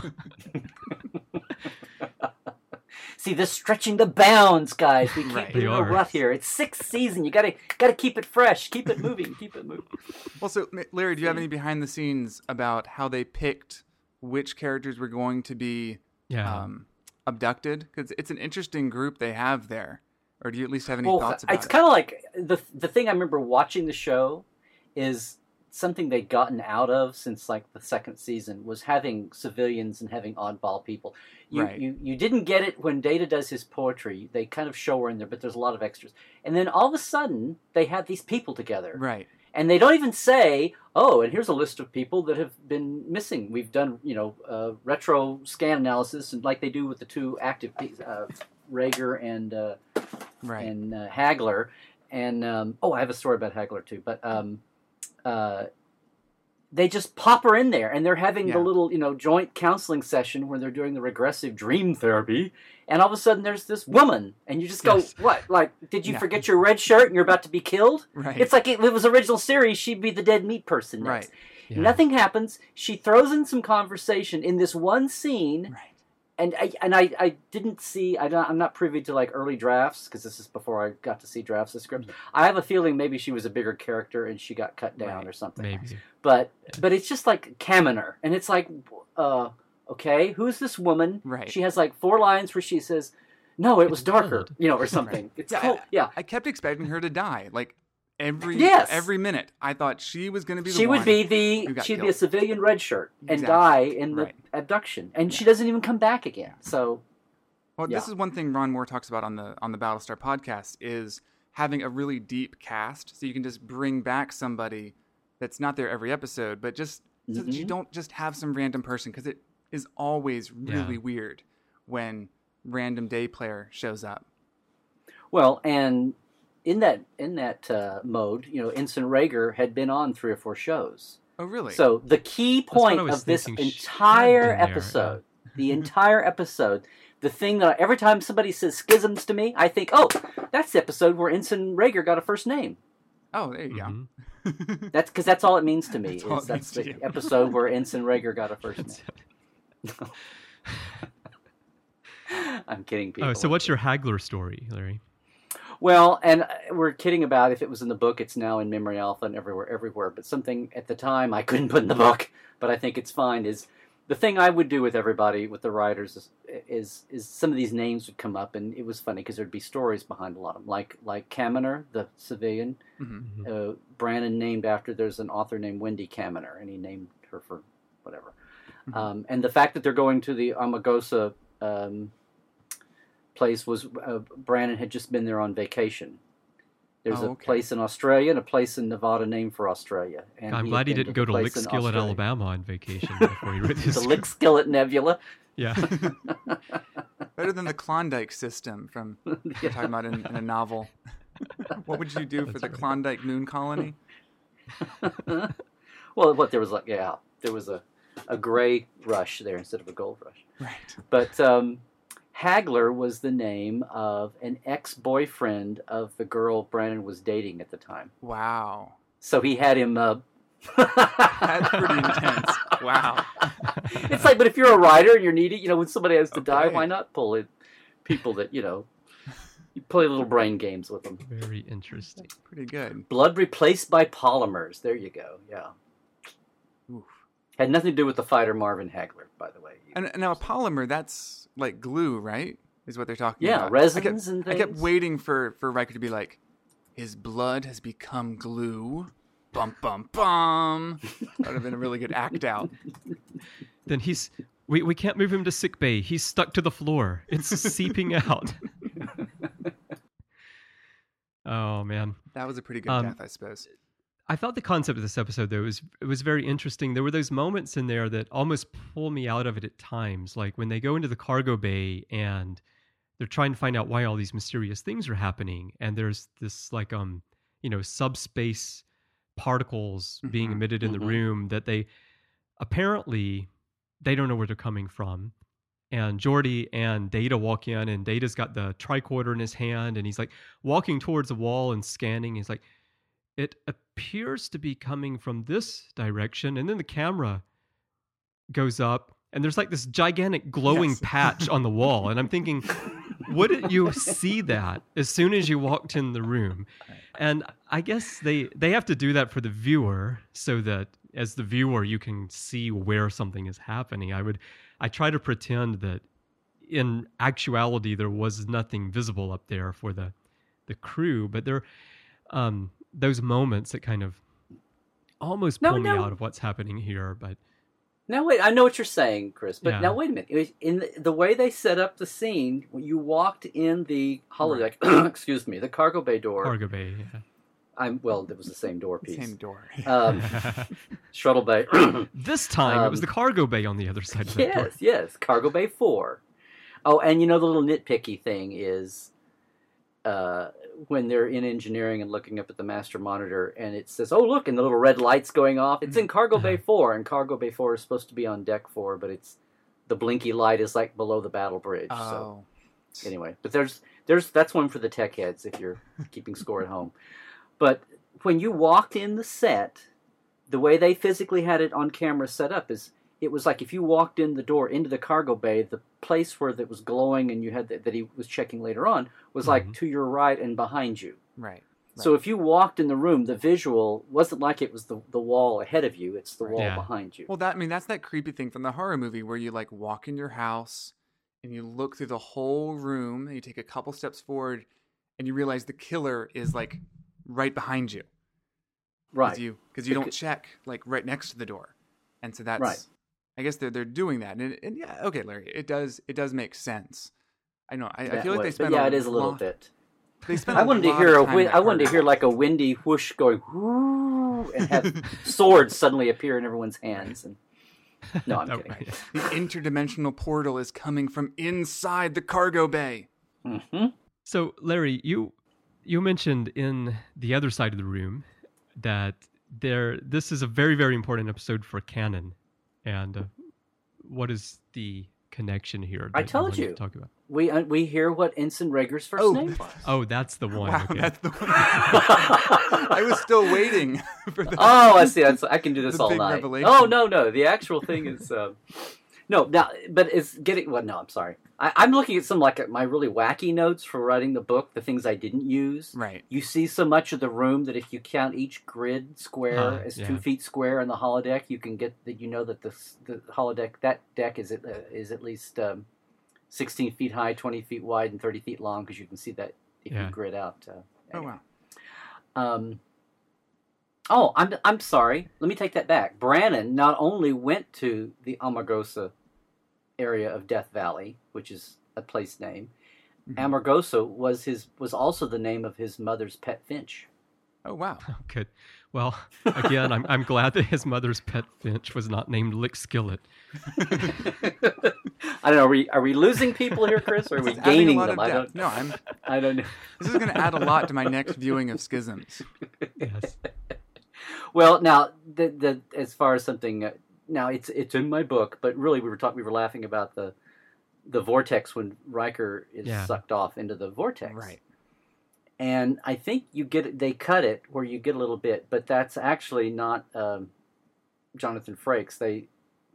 See, this stretching the bounds, guys. We can't Right. be They in a are. rut here. It's sixth season. You gotta gotta keep it fresh. Keep it moving. Keep it moving. Well, so Ma- Larry, do you have any behind the scenes about how they picked which characters were going to be Yeah. um, abducted? Because it's an interesting group they have there. Or do you at least have any Well, thoughts about it's it? kind of like the the thing I remember watching the show is something they'd gotten out of since like the second season was having civilians and having oddball people. You, Right. you you didn't get it when Data does his poetry. They kind of show her in there, but there's a lot of extras. And then all of a sudden, they had these people together. Right. And they don't even say, oh, and here's a list of people that have been missing. We've done, you know, uh, retro scan analysis, and like they do with the two active, pe- uh, Rager and uh, Right. and uh, Hagler. And, um, oh, I have a story about Hagler too. But um, uh, they just pop her in there, and they're having Yeah. the little, you know, joint counseling session where they're doing the regressive dream therapy. And all of a sudden, there's this woman, and you just go, Yes. what? Like, did you Yeah. forget your red shirt and you're about to be killed? Right. It's like if it was original series, she'd be the dead meat person next. Right. Yeah. Nothing happens. She throws in some conversation in this one scene, Right. and I and I, I didn't see. I don't, I'm not privy to like early drafts because this is before I got to see drafts of scripts. I have a feeling maybe she was a bigger character and she got cut down Right. or something. Maybe. But but it's just like Kaminer, and it's like, uh, okay, who's this woman? Right. She has like four lines where she says, "No, it was It's darker," cold. you know, or something. It's Yeah, cold. I- Yeah. I kept expecting her to die. Like every Yes. every minute, I thought she was going to be the She one would be who the got she'd be a killed. civilian red shirt and Exactly. die in the Right. abduction, and she doesn't even come back again. So Well, this Yeah. is one thing Ron Moore talks about on the on the Battlestar podcast is having a really deep cast, so you can just bring back somebody that's not there every episode, but just so that you Mm-hmm. don't just have some random person, because it is always really Yeah. weird when random day player shows up. Well, and in that in that uh, mode, you know, Ensign Rager had been on three or four shows. Oh, really? So the key That's what I point was of this thinking. She entire had been there, episode, the entire episode, the thing that every time somebody says schisms to me, I think, oh, that's the episode where Ensign Rager got a first name. oh, there you Mhm. go. That's because that's all it means to me. That's all Is it that's means the to you. episode where Ensign Rager got a first That's name. it. I'm kidding people. Oh, so what's your Hagler story, Larry? Well, and uh, we're kidding about if it was in the book, it's now in Memory Alpha and everywhere, everywhere. But something at the time I couldn't put in the book, but I think it's fine, is the thing I would do with everybody, with the writers, is is, is some of these names would come up, and it was funny because there'd be stories behind a lot of them. Like, like Kaminer, the civilian, Mhm. Mhm. uh, Brannon named after, there's an author named Wendy Kaminer, and he named her for whatever. Mhm. Um, and the fact that they're going to the Amagosa um, place was uh, Brannon had just been there on vacation. There's Oh, a okay. place in Australia and a place in Nevada named for Australia. And God, I'm he glad he had been didn't go the to place in Lickskillet, Australia. Alabama on vacation before he wrote this. The Lickskillet Nebula. Yeah. Better than the Klondike system from we're talking about in, in a novel. What would you do for That's the right. Klondike Moon Colony? Well, what there was like, yeah, there was a, a gray rush there instead of a gold rush. Right. But um, Hagler was the name of an ex-boyfriend of the girl Brannon was dating at the time. Wow. So he had him. Uh, That's pretty intense. Wow. It's like, but if you're a writer and you're needy, you know, when somebody has to die, Okay. why not pull in people that, you know, you play little brain games with them. Very interesting. Pretty good. Blood replaced by polymers. There you go. Yeah. Oof. Had nothing to do with the fighter Marvin Hagler, by the way. And and now a polymer, that's like glue, right? Is what they're talking Yeah, about. resins I kept, and I kept things. waiting for, for Riker to be like, his blood has become glue. Bum, bum, bum. That would have been a really good act out. Then he's we, we can't move him to sick bay. He's stuck to the floor. It's seeping out. Oh man. That was a pretty good Um, death, I suppose. I thought the concept of this episode though was it was very interesting. There were those moments in there that almost pull me out of it at times, like when they go into the cargo bay and they're trying to find out why all these mysterious things are happening, and there's this like um you know subspace particles being Mhm. emitted in Mhm. the room that they apparently they don't know where they're coming from. And Geordi and Data walk in, and Data's got the tricorder in his hand, and he's like walking towards the wall and scanning. He's like, it appears to be coming from this direction. And then the camera goes up, and there's like this gigantic glowing Yes. patch on the wall. And I'm thinking, wouldn't you see that as soon as you walked in the room? And I guess they, they have to do that for the viewer so that as the viewer, you can see where something is happening. I would, I try to pretend that in actuality, there was nothing visible up there for the, the crew, but there, um, those moments that kind of almost No, pull me no. out of what's happening here. But Now wait, I know what you're saying, Chris, but Yeah. now wait a minute. It was- In the, the way they set up the scene, when you walked in the holodeck, excuse me, the cargo bay door. cargo bay, yeah. I'm well, it was the same door piece. Same door. Um, shuttle bay. This time it was Um, the cargo bay on the other side of the door. Yes, yes, cargo bay four. Oh, and you know the little nitpicky thing is, uh, when they're in engineering and looking up at the master monitor, and it says, "Oh, look!" and the little red lights going off. It's in cargo bay four, and cargo bay four is supposed to be on deck four, but it's the blinky light is like below the battle bridge. So Oh. anyway, but there's there's that's one for the tech heads if you're keeping score at home. But when you walked in the set, the way they physically had it on camera set up is it was like if you walked in the door into the cargo bay, the place where that was glowing and you had the, that he was checking later on was like Mhm. to your right and behind you. Right. So if you walked in the room, the visual wasn't like it was the, the wall ahead of you, it's the wall Yeah. behind you. Well, that I mean, that's that creepy thing from the horror movie where you like walk in your house and you look through the whole room and you take a couple steps forward and you realize the killer is like right behind you. Right. Because you, cause you don't Because- check like right next to the door. And so that's, Right. I guess they're, they're doing that. And, and yeah, okay, Larry, it does, it does make sense. I know. I, I That feel like way. they But spend yeah, a it is a little lot- bit. they spent I a wanted to lot hear of a time wi- in that I wanted to cargo hear bay. like a windy whoosh going whoo and have swords suddenly appear in everyone's hands. And no, I'm Oh, kidding. yeah. The interdimensional portal is coming from inside the cargo bay. Mm-hmm. So, Larry, you you mentioned in the other side of the room that there this is a very, very important episode for canon. And uh, what is the connection here? I that told wanted to you. talk about? We uh, we hear what Ensign Rager's first Oh. name was. Oh, that's the one. Wow, okay. that's the one. I was still waiting for the. Oh, I see. That's, I can do this The all big night. revelation. Oh no, no. The actual thing is uh, no. Now, but it's getting. Well, no. I'm sorry. I, I'm looking at some like my really wacky notes for writing the book. The things I didn't use. Right. You see so much of the room that if you count each grid square Ah, as yeah. two feet square in the holodeck, you can get that. You know that the the holodeck that deck is at, uh, is at least um, sixteen feet high, twenty feet wide, and thirty feet long because you can see that if Yeah. you grid out. Uh, Oh anyway. wow. Um, oh, I'm I'm sorry. Let me take that back. Brannon not only went to the Amargosa area of Death Valley, which is a place name. Mhm. Amargosa was his was also the name of his mother's pet finch. Oh wow. Oh, good. Well, again, I'm I'm glad that his mother's pet finch was not named Lick Skillet. I don't know. Are we are we losing people here, Chris, or are we It's adding a gaining lot them? of I depth. don't. No, I'm. I don't know. This is going to add a lot to my next viewing of Schisms. Yes. Well, now the the as far as something uh, now it's it's in my book, but really we were talking we were laughing about the the vortex when Riker is Yeah. sucked off into the vortex, Right. And I think you get they cut it where you get a little bit, but that's actually not um, Jonathan Frakes. They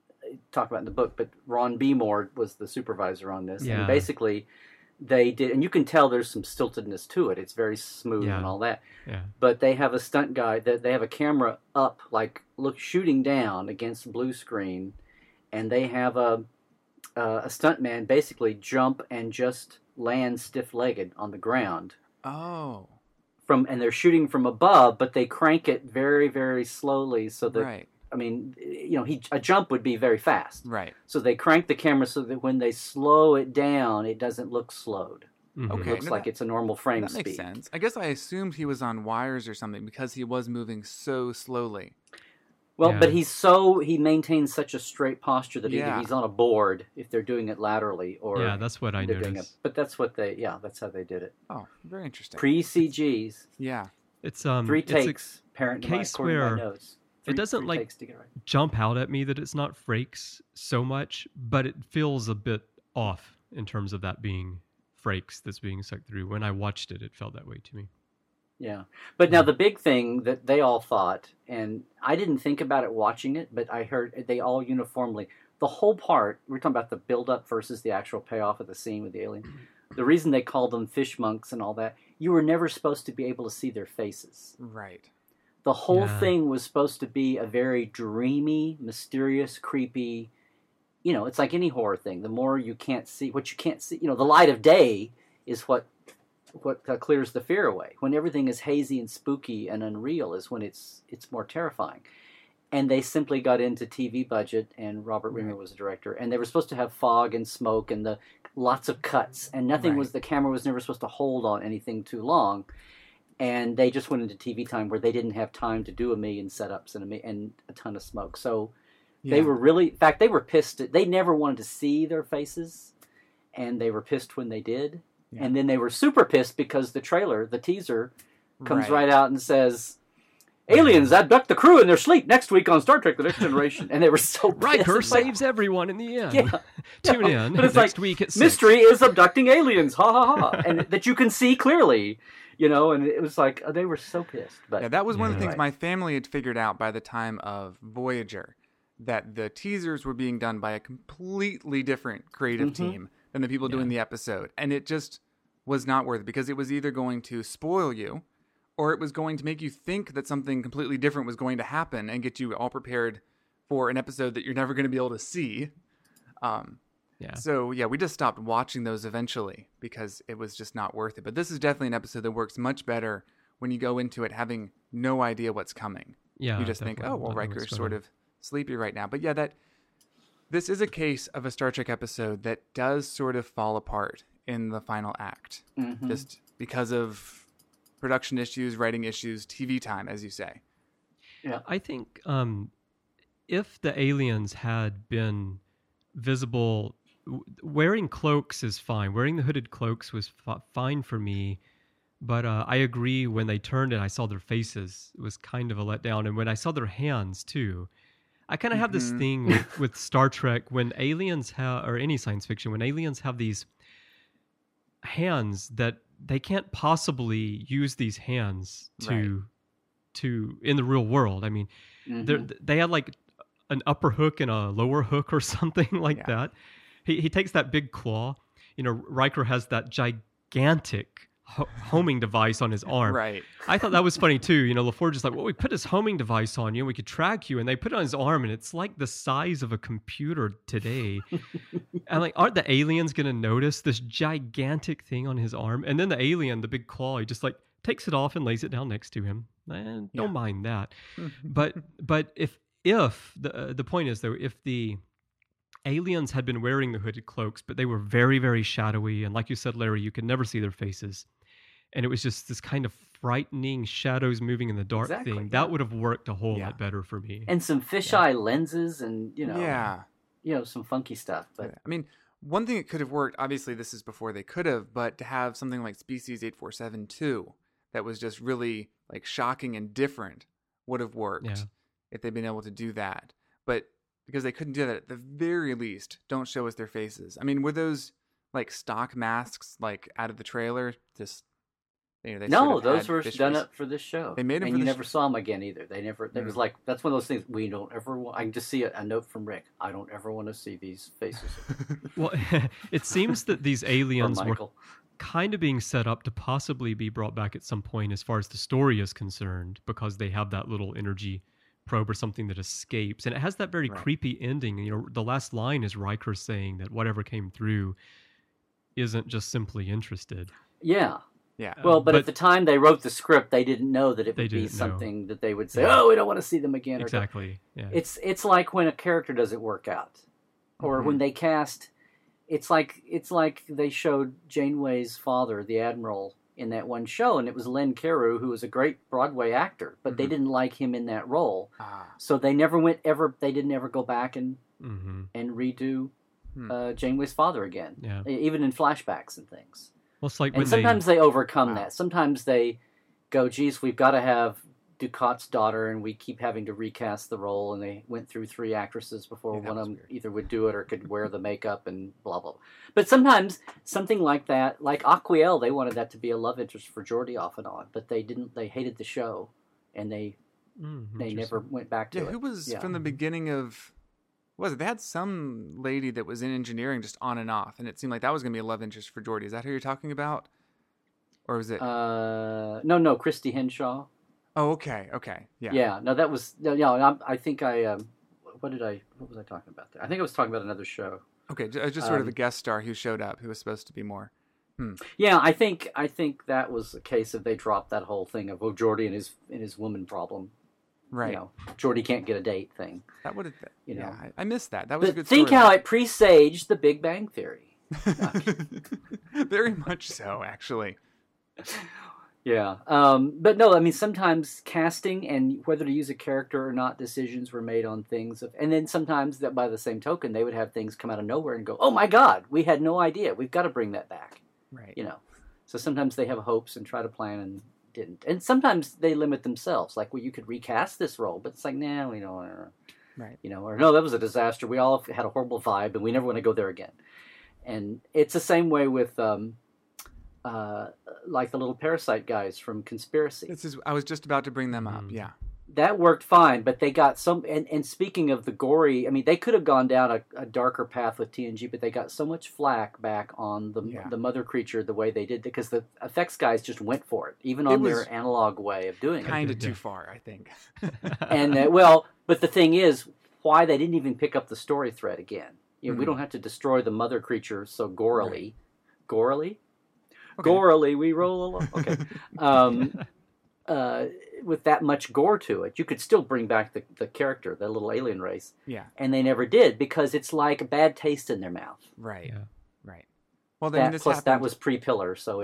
talk about in the book, but Ron Beemore was the supervisor on this, Yeah. and basically they did, and you can tell there's some stiltedness to it. It's very smooth Yeah. and all that. Yeah. But they have a stunt guy that they have a camera up, like look shooting down against blue screen, and they have a uh, a stunt man basically jump and just land stiff legged on the ground Oh. from, and they're shooting from above, but they crank it very very slowly so that Right. I mean, you know, he a jump would be very fast, Right. so they crank the camera so that when they slow it down, it doesn't look slowed. Mhm. Okay. It looks no, like that- it's a normal frame That makes speed. sense. I guess I assumed he was on wires or something because he was moving so slowly. Well, Yeah. but he's so he maintains such a straight posture that Yeah. either he's on a board if they're doing it laterally, or Yeah, that's what I they're doing it. noticed. But that's what they yeah, that's how they did it. Oh, very interesting. Pre C Gs, yeah. It's um three it's a takes. Parent to my, case according to my where notes. Three, doesn't, three like, takes to get it right. jump out at me that it's not Frakes so much, but it feels a bit off in terms of that being Frakes that's being sucked through. When I watched it, it felt that way to me. Yeah, but now the big thing that they all thought, and I didn't think about it watching it, but I heard they all uniformly, the whole part, we're talking about the build-up versus the actual payoff of the scene with the alien. The reason they called them fish monks and all that, you were never supposed to be able to see their faces. Right. The whole Yeah. thing was supposed to be a very dreamy, mysterious, creepy, you know, it's like any horror thing. The more you can't see, what you can't see, you know, the light of day is what what uh, clears the fear away. When everything is hazy and spooky and unreal is when it's it's more terrifying. And they simply got into T V budget, and Robert Reamer was the director, and they were supposed to have fog and smoke and the lots of cuts, and nothing was Right. the camera was never supposed to hold on anything too long. And they just went into T V time where they didn't have time to do a million setups and a, mi- and a ton of smoke. So Yeah. they were really, in fact, they were pissed. They never wanted to see their faces, and they were pissed when they did. Yeah. And then they were super pissed because the trailer, the teaser, comes right, Right. out and says, aliens abduct the crew in their sleep next week on Star Trek The Next Generation. And they were so pissed. Riker It's like, saves everyone in the end. Yeah. Tune Yeah. in But it's next like, week at six. mystery is abducting aliens. Ha ha ha. And that you can see clearly, you know, and it was like, they were so pissed. But Yeah, that was one of the Yeah. things my family had figured out by the time of Voyager, that the teasers were being done by a completely different creative Mhm. team than the people doing Yeah. the episode. And it just was not worth it because it was either going to spoil you or it was going to make you think that something completely different was going to happen and get you all prepared for an episode that you're never going to be able to see. Um, Yeah. So, yeah, we just stopped watching those eventually because it was just not worth it. But this is definitely an episode that works much better when you go into it having no idea what's coming. Yeah. You just think, definitely. oh, well, Not knowing what's Riker's going sort on. of sleepy right now. But yeah, that this is a case of a Star Trek episode that does sort of fall apart in the final act. Mhm. Just because of production issues, writing issues, T V time, as you say. Yeah. I think um, if the aliens had been visible, w- wearing cloaks is fine. Wearing the hooded cloaks was f- fine for me. But uh, I agree, when they turned and I saw their faces, it was kind of a letdown. And when I saw their hands, too. I kind of have this Mhm. thing with, with Star Trek, when aliens have, or any science fiction, when aliens have these hands that they can't possibly use these hands to, Right. to in the real world. I mean, they're Mhm. they had like an upper hook and a lower hook or something like Yeah. that. He he takes that big claw. You know, Riker has that gigantic ho- homing device on his arm. Right. I thought that was funny too. You know, LaForge is like, well, we put this homing device on you, and we could track you, and they put it on his arm, and it's like the size of a computer today. And like, aren't the aliens gonna notice this gigantic thing on his arm? And then the alien, the big claw, he just like takes it off and lays it down next to him. And don't Yeah. mind that. But but if if the uh, the point is though, if the aliens had been wearing the hooded cloaks, but they were very very shadowy, and like you said, Larry, you could never see their faces, and it was just this kind of frightening shadows moving in the dark Exactly, thing, yeah. that would have worked a whole Yeah. lot better for me. And some fisheye lenses, and you know, Yeah. you know, some funky stuff. But I mean, one thing it could have worked, obviously this is before they could have, but to have something like Species eight four seven two that was just really like shocking and different would have worked Yeah. if they'd been able to do that. But because they couldn't do that, at the very least, don't show us their faces. I mean, were those like stock masks like out of the trailer? Just, you know, they no, sort of those had were fish done face- up for this show. They made 'em and for you the never sh- saw them again either. They never. It was Mm. like that's one of those things we don't ever. Want, I can just see a, a note from Rick. I don't ever want to see these faces. Well, it seems that these or aliens were Michael. kind of being set up to possibly be brought back at some point as far as the story is concerned, because they have that little energy probe or something that escapes, and it has that very Right. creepy ending. You know, the last line is Riker saying that whatever came through isn't just simply interested. Yeah. Yeah. Uh, Well, but, but- at the time they wrote the script, they didn't know that it They would be didn't know. something that they would say, Yeah. "Oh, we don't want to see them again." Or don't- Exactly. Yeah. It's it's like when a character doesn't work out, or Mhm. when they cast. It's like it's like they showed Janeway's father, the Admiral, in that one show, and it was Len Carew, who was a great Broadway actor, but they Mhm. didn't like him in that role, Ah. so they never went ever. They didn't ever go back and hmm and redo Hmm. uh, Janeway's father again, Yeah. e- even in flashbacks and things. Well, it's like And when sometimes they, overcome Wow. that. Sometimes they go, geez, we've got to have Ducat's daughter, and we keep having to recast the role, and they went through three actresses before Yeah, that one of was them weird. either would do it or could wear the makeup and blah, blah. But sometimes something like that, like Aquiel, they wanted that to be a love interest for Geordie off and on, but they didn't, they hated the show, and they, they, mm, they interesting. never went back to Yeah, it. who was Yeah. from the beginning of? what was it? They had some lady that was in engineering just on and off, and it seemed like that was going to be a love interest for Geordi. Is that who you're talking about, or was it? Uh, no, no, Christy Henshaw. oh, okay, okay, yeah, Yeah, no, that was, no, no, I'm- I think I, um, what did I, what was I talking about there? I think I was talking about another show. okay. Just, just sort of Um, a guest star who showed up, who was supposed to be more. Yeah, I think I think that was a case of they dropped that whole thing of oh Geordie and his and his woman problem. Right. You know, Geordie can't get a date thing. That would have. You yeah, know. I, I missed that. That was a But good. think story. how it presaged the Big Bang Theory. Very much so, actually. Yeah. Um, but no, I mean sometimes casting and whether to use a character or not, decisions were made on things of, and then sometimes that by the same token they would have things come out of nowhere and go, oh my God, we had no idea. We've got to bring that back. Right. You know. So sometimes they have hopes and try to plan and didn't. And sometimes they limit themselves. Like, well, you could recast this role, but it's like, nah, we don't want to. Right. You know, or no, that was a disaster. We all had a horrible vibe, and we never want to go there again. And it's the same way with, um, uh, like the little parasite guys from Conspiracy. This is. I was just about to bring them up. Mm. Yeah. That worked fine, but they got some. And, and speaking of the gory, I mean, they could have gone down a, a darker path with T N G, but they got so much flack back on the Yeah. the mother creature the way they did, because the effects guys just went for it, even It on was their analog way of doing it. Kind of Yeah. too far, I think. And uh, well, but the thing is, why they didn't even pick up the story thread again? You know, we Mhm. don't have to destroy the mother creature so gorily, gorily, Okay. gorily. We roll along. Okay, um, uh, with that much gore to it, you could still bring back the the character, the little alien race, Yeah. and they never did because it's like a bad taste in their mouth. Right. Yeah. Right. Well, then That, this plus, happened. that was pre-Pillar, so it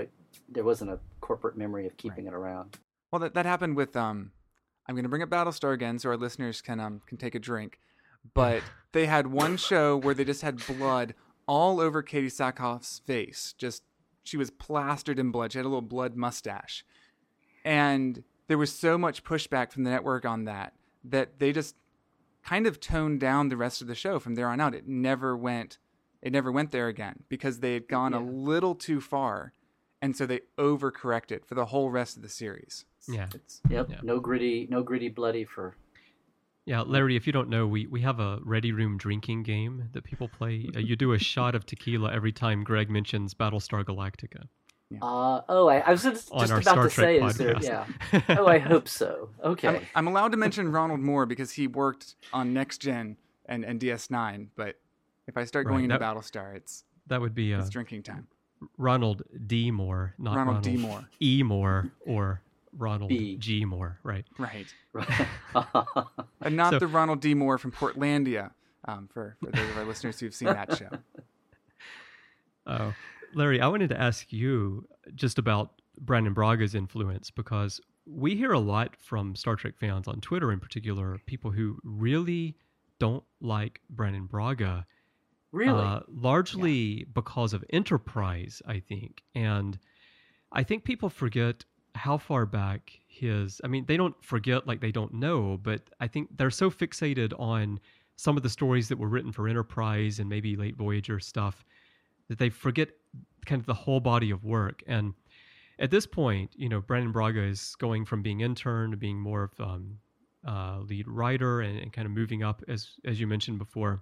there wasn't a corporate memory of keeping Right. it around. Well, that, that happened with, um, I'm going to bring up Battlestar again so our listeners can um can take a drink. But they had one show where they just had blood all over Katie Sackhoff's face. Just, she was plastered in blood. She had a little blood mustache. And there was so much pushback from the network on that, that they just kind of toned down the rest of the show from there on out. It never went, it never went there again because they had gone Yeah. a little too far. And so they overcorrected for the whole rest of the series. Yeah. It's, yep, Yeah. no gritty, no gritty, bloody for. Yeah, Larry, if you don't know, we, we have a Ready Room drinking game that people play. Uh, you do a shot of tequila every time Greg mentions Battlestar Galactica. Uh, oh, I, I was just, On just our about Star to say, Trek is there? podcast. Yeah. Oh, I hope so. Okay. I'm, I'm allowed to mention Ronald Moore because he worked on Next Gen and, and D S nine. But if I start going Right, into that- Battlestar, it's That would be uh, it's drinking time. Ronald D. Moore, not Ronald Ronald, D. Moore. E. Moore or Ronald B. G. Moore, right? Right. Right. And not So- the Ronald D. Moore from Portlandia, um, for, for those of our listeners who've seen that show. Uh, Larry, I wanted to ask you just about Brandon Braga's influence because we hear a lot from Star Trek fans on Twitter in particular, people who really don't like Brandon Braga. Really? Uh, largely because of Enterprise, I think. And I think people forget how far back his, I mean, they don't forget like they don't know, but I think they're so fixated on some of the stories that were written for Enterprise and maybe late Voyager stuff that they forget kind of the whole body of work. And at this point, you know, Brandon Braga is going from being intern to being more of um, uh, lead writer and, and kind of moving up, as as you mentioned before.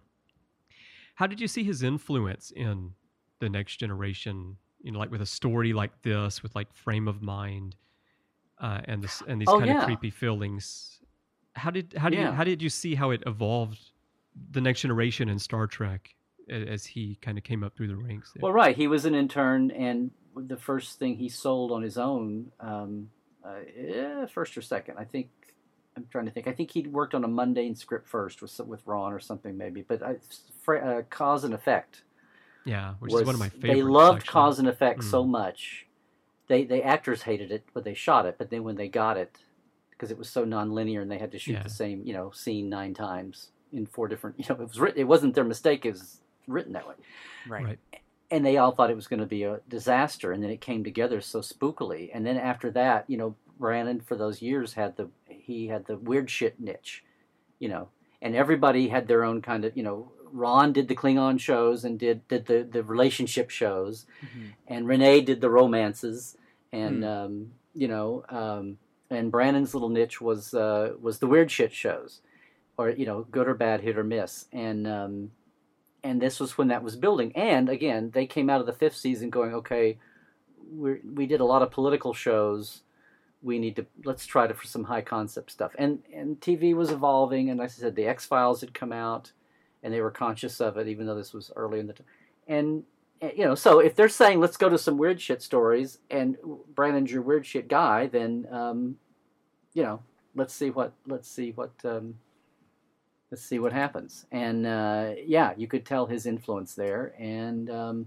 How did you see his influence in the Next Generation? You know, like with a story like this, with like frame of mind, uh, and this and these Oh, kind of yeah. creepy feelings. How did how did you, Yeah. how did you see how it evolved the Next Generation in Star Trek a- as he kind of came up through the ranks there? Well, right. He was an intern, and the first thing he sold on his own, um, uh, eh, first or second, I think. I'm trying to think. I think he'd worked on a mundane script first with some- with Ron or something maybe. But I, fr- uh, Cause and Effect. yeah, which was- is one of my favorites. They loved actually. Cause and Effect so Mm. much. They they actors hated it, but they shot it. But then when they got it, because it was so nonlinear and they had to shoot Yeah. the same you know scene nine times in four different. You know, it was written. It wasn't their mistake. It was written that way. Right. Right. And they all thought it was going to be a disaster, and then it came together so spookily. And then after that, you know, Brandon for those years had the he had the weird shit niche, you know, and everybody had their own kind of, you know, Ron did the Klingon shows and did did the the relationship shows, Mhm. and Renee did the romances, and Hmm. um, you know, um, and Brandon's little niche was uh, was the weird shit shows, or you know, good or bad, hit or miss, and um, and this was when that was building. And again, they came out of the fifth season going, okay, we we did a lot of political shows. We need to let's try to for some high concept stuff. And and T V was evolving, and like I said, the X Files had come out, and they were conscious of it, even though this was early in the t- and. and, You know, so if they're saying let's go to some weird shit stories, and Brandon's your weird shit guy, then um, you know, let's see what let's see what um, let's see what happens. And uh, yeah, you could tell his influence there. And um,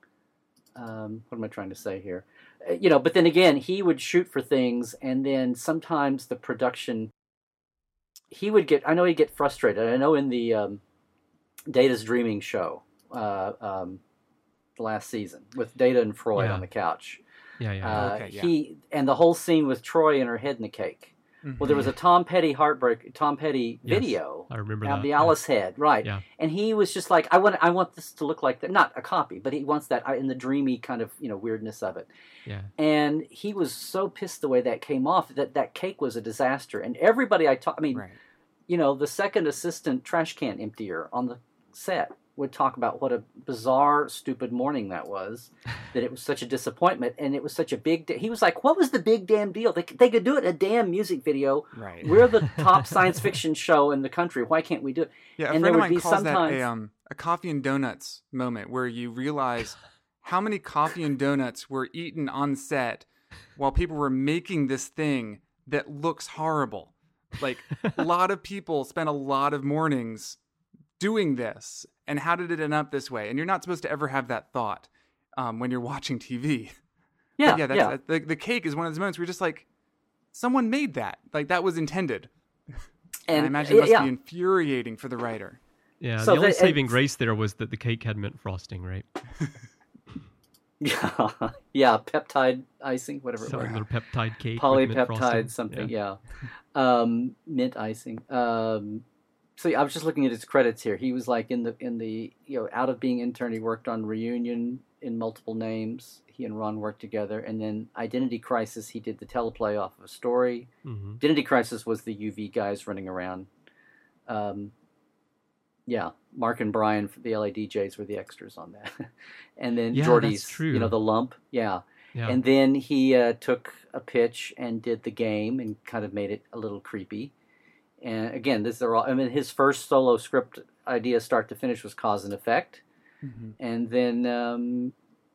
um, what am I trying to say here? Uh, you know, but then again, he would shoot for things, and then sometimes the production, he would get. I know he'd get frustrated. I know in the um, Data's Dreaming show. Uh, um, last season with Data and Freud Yeah. on the couch. Yeah, yeah. Uh, Okay, yeah. He and the whole scene with Troy and her head in the cake. Well, there was a Tom Petty heartbreak, Tom Petty Yes, video. I remember uh, that. the yeah. Alice head, right? Yeah. And he was just like, I want, I want this to look like that. Not a copy, but he wants that uh, in the dreamy kind of, you know, weirdness of it. Yeah. And he was so pissed the way that came off that that cake was a disaster. And everybody I talked, I mean, Right. you know, the second assistant trash can emptier on the set would talk about what a bizarre, stupid morning that was, that it was such a disappointment, and it was such a big... He was like, what was the big damn deal? They, they could do it in a damn music video. Right. We're the top science fiction show in the country. Why can't we do it? Yeah, a and friend there of would mine be calls that sometimes- a um a coffee and donuts moment where you realize how many coffee and donuts were eaten on set while people were making this thing that looks horrible. Like a lot of people spent a lot of mornings doing this, and how did it end up this way? And you're not supposed to ever have that thought um, when you're watching T V. Yeah, But yeah, that's, yeah. uh, the the cake is one of those moments where you're just like, someone made that. Like that was intended. And, And I imagine it must yeah. be infuriating for the writer. Yeah, So the only the- saving it's- grace there was that the cake had mint frosting, right? Yeah, yeah, peptide icing, whatever it was. Cellular peptide cake. with mint frosting. Polypeptide something, yeah. Um, mint icing. Um, so yeah, I was just looking at his credits here. He was like in the in the you know out of being intern. He worked on Reunion in multiple names. He and Ron worked together, and then Identity Crisis. He did the teleplay off of a story. hmm Identity Crisis was the U V guys running around. Um, yeah, Mark and Brian, the L A D Js, were the extras on that, and then Yeah, that's Jordy's, true. you know, the lump. Yeah. Yeah. And then he uh, took a pitch and did the game and kind of made it a little creepy. And again, this are all. I mean, his first solo script idea, start to finish, was Cause and Effect, Mm-hmm. and then um,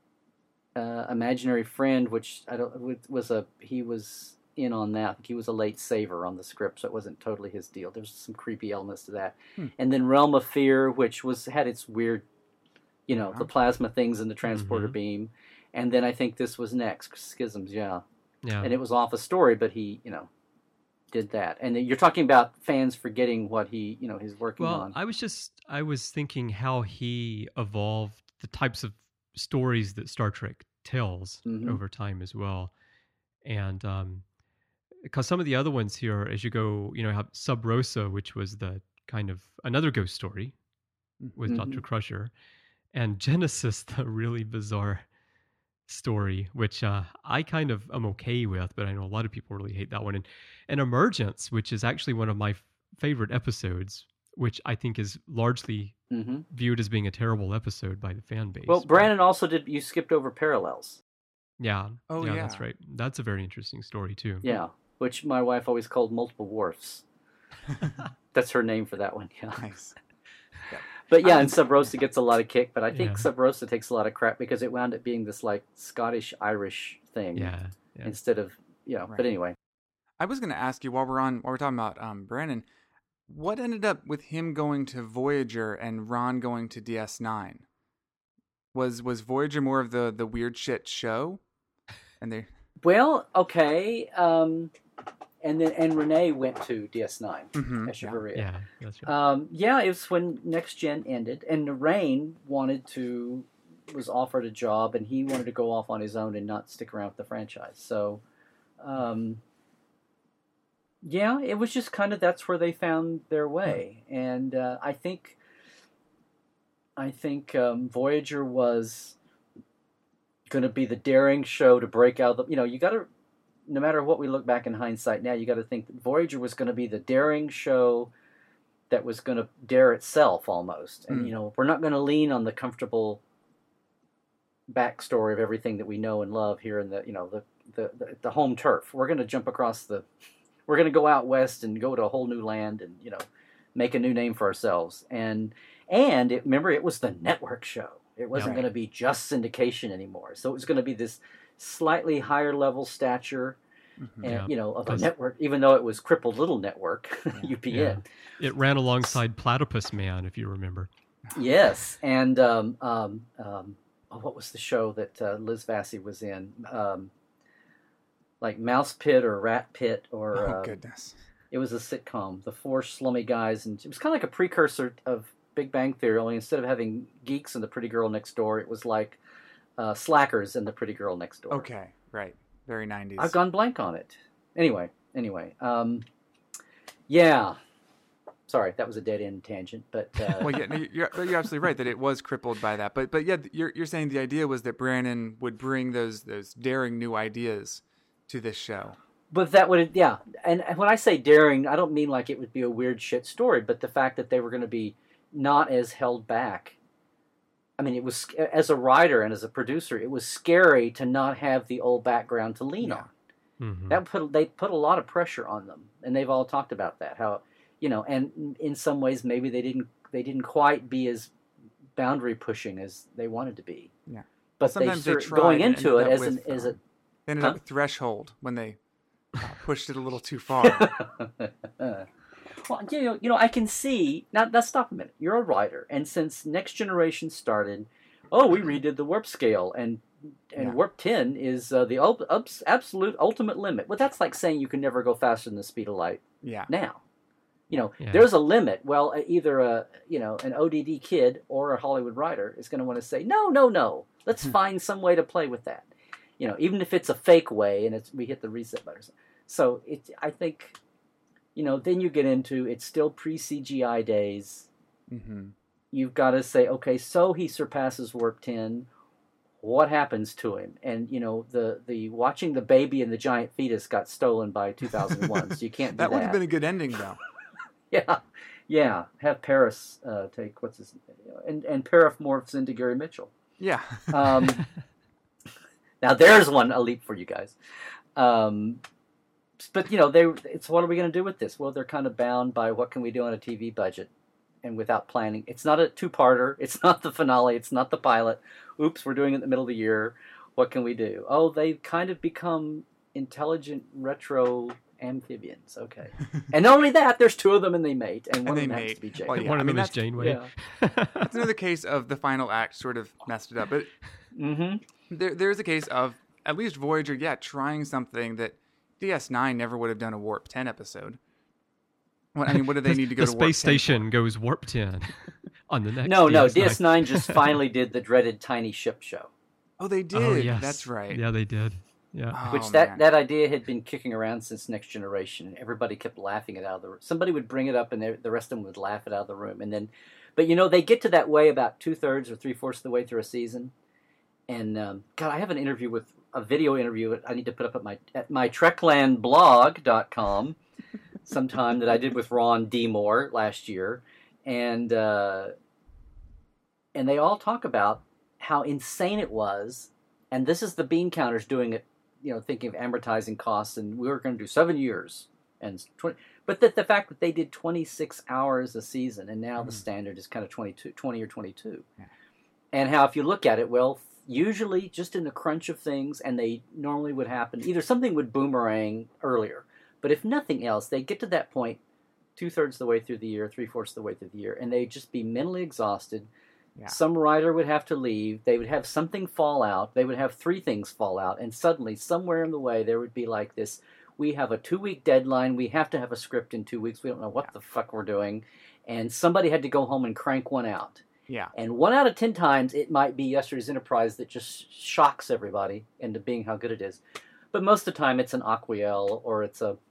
uh, Imaginary Friend, which I don't was a he was in on that. I think he was a late saver on the script, so it wasn't totally his deal. There's some creepy elements to that. Hmm. And then Realm of Fear, which was had its weird, you know, Yeah. the plasma things in the transporter Mhm. beam. And then I think this was next, Schisms, yeah. yeah. And it was off a story, but he, you know, did that. And you're talking about fans forgetting what he, you know, he's working Well, on. I was just I was thinking how he evolved the types of stories that Star Trek tells Mhm. over time as well, and um, because some of the other ones here, as you go, you know, have Sub Rosa, which was the kind of another ghost story with Mhm. Doctor Crusher, and Genesis, the really bizarre story, which uh, I kind of am okay with, but I know a lot of people really hate that one. And, and Emergence, which is actually one of my f- favorite episodes, which I think is largely hmm viewed as being a terrible episode by the fan base. Well, but- Brandon also did, you skipped over Parallels. yeah, Oh, yeah, yeah. that's right. That's a very interesting story too. Yeah, which my wife always called Multiple Wharfs. That's her name for that one, yeah. Nice. But yeah, and Sub Rosa gets a lot of kick, but I think Yeah. Sub Rosa takes a lot of crap because it wound up being this like Scottish-Irish thing yeah, yeah. instead of, you know, Right. but anyway. I was going to ask you while we're on, while we're talking about um, Brandon, what ended up with him going to Voyager and Ron going to D S nine? Was was Voyager more of the the weird shit show? And they Well, okay, um, and then and Renee went to D S nine, Mhm, Echevarria. Yeah, that's right. Um, yeah, it was when Next Gen ended, and Narain wanted to was offered a job, and he wanted to go off on his own and not stick around with the franchise. So, um, yeah, it was just kind of that's where they found their way, and uh, I think I think um, Voyager was going to be the daring show to break out. The you know you got to. No matter what we look back in hindsight now, you got to think that Voyager was going to be the daring show that was going to dare itself almost. And, Mm. you know, we're not going to lean on the comfortable backstory of everything that we know and love here in the, you know, the, the, the, the home turf. We're going to jump across the, we're going to go out west and go to a whole new land and, you know, make a new name for ourselves. And, and it, remember, it was the network show. It wasn't Yeah. going to be just syndication anymore. So it was going to be this slightly higher level stature, Mhm. and Yeah, you know, of a 'cause- network, even though it was crippled little network, U P N. It ran alongside Platypus Man, if you remember. Yes, and um, um, um, oh, what was the show that uh, Liz Vassy was in? Um, like Mouse Pit or Rat Pit, or Oh uh, goodness. it was a sitcom. The four slummy guys, and it was kind of like a precursor of Big Bang Theory. Only instead of having geeks and the pretty girl next door, it was like uh, slackers and the pretty girl next door. Okay, right. Very nineties. I've gone blank on it. Anyway, anyway, um, yeah. Sorry, that was a dead end tangent, but uh, Well, yeah, no, you're you're absolutely right that it was crippled by that. But but yeah, you're you're saying the idea was that Brandon would bring those those daring new ideas to this show. but that would yeah. And when I say daring, I don't mean like it would be a weird shit story, but the fact that they were going to be not as held back. I mean, it was as a writer and as a producer, it was scary to not have the old background to lean Yeah. on. Mhm. That put they put a lot of pressure on them, and they've all talked about that. How you know, and in some ways, maybe they didn't they didn't quite be as boundary pushing as they wanted to be. Yeah. But Sometimes they, they cer- tried going and into it ended as up an with, as um, They ended Huh? up with Threshold when they uh, pushed it a little too far. a well, you know, you know, I can see now. Let's stop a minute. You're a writer, and since Next Generation started, oh, we redid the warp scale, and and Yeah. warp ten is uh, the ul- ups, absolute ultimate limit. Well, that's like saying you can never go faster than the speed of light Yeah. now. You know, Yeah. there's a limit. Well, uh, either a you know an O D D kid or a Hollywood writer is going to want to say, no, no, no. Let's find some way to play with that. You know, even if it's a fake way and it's we hit the reset button. So it, I think, you know, then you get into it's still pre-C G I days. Mm-hmm. You've got to say, okay, so he surpasses warp ten. What happens to him? And you know, the the watching the baby and the giant fetus got stolen by two thousand one, so you can't do That that. would have been a good ending, though. Yeah, yeah. Have Paris uh, take what's his name, and and Parif morphs into Gary Mitchell. Yeah. Um, now there's one a leap for you guys. Um, but you know, they it's what are we going to do with this? Well, they're kind of bound by what can we do on a T V budget, and without planning. It's not a two-parter. It's not the finale. It's not the pilot. Oops, we're doing it in the middle of the year. What can we do? Oh, they've kind of become intelligent retro amphibians. Okay, and not only that, there's two of them, and they mate, and one And of them they happens mate. to be Jake. Well, yeah, One I of mean, them is that's- Janeway. Yeah. That's another case of the final act sort of messed it up. But Mm-hmm. there, there's a case of at least Voyager, yeah, trying something that D S nine never would have done a Warp ten episode. What, I mean, what do they need to go the to Warp space ten station goes warp ten on the next. No, no, D S nine. D S nine just finally did the dreaded tiny ship show, Oh, they did. Oh, yes. That's right. Yeah, they did. Yeah. Oh, which that, man. that idea had been kicking around since Next Generation, and everybody kept laughing it out of the room. Somebody would bring it up, and they, the rest of them would laugh it out of the room. And then, but you know, they get to that way about two thirds or three fourths of the way through a season. And um, God, I have an interview with a video interview I need to put up at my at my trekland blog dot com sometime that I did with Ron D. Moore last year, and uh, and they all talk about how insane it was. And this is the bean counters doing it, you know, thinking of amortizing costs, and we were going to do seven years and twenty. But that the fact that they did twenty-six hours a season, and now Mm. the standard is kind of twenty-two, twenty or twenty-two, Yeah. and how if you look at it, well, usually just in the crunch of things, and they normally would happen either something would boomerang earlier, but if nothing else, they get to that point two thirds of the way through the year, three fourths of the way through the year, and they'd just be mentally exhausted. Yeah. Some writer would have to leave. They would have something fall out. They would have three things fall out. And suddenly, somewhere in the way, there would be like this, we have a two-week deadline. We have to have a script in two weeks. We don't know what Yeah. the fuck we're doing. And somebody had to go home and crank one out. Yeah. And one out of ten times, it might be Yesterday's Enterprise that just shocks everybody into being how good it is. But most of the time, it's an Aquiel or it's a,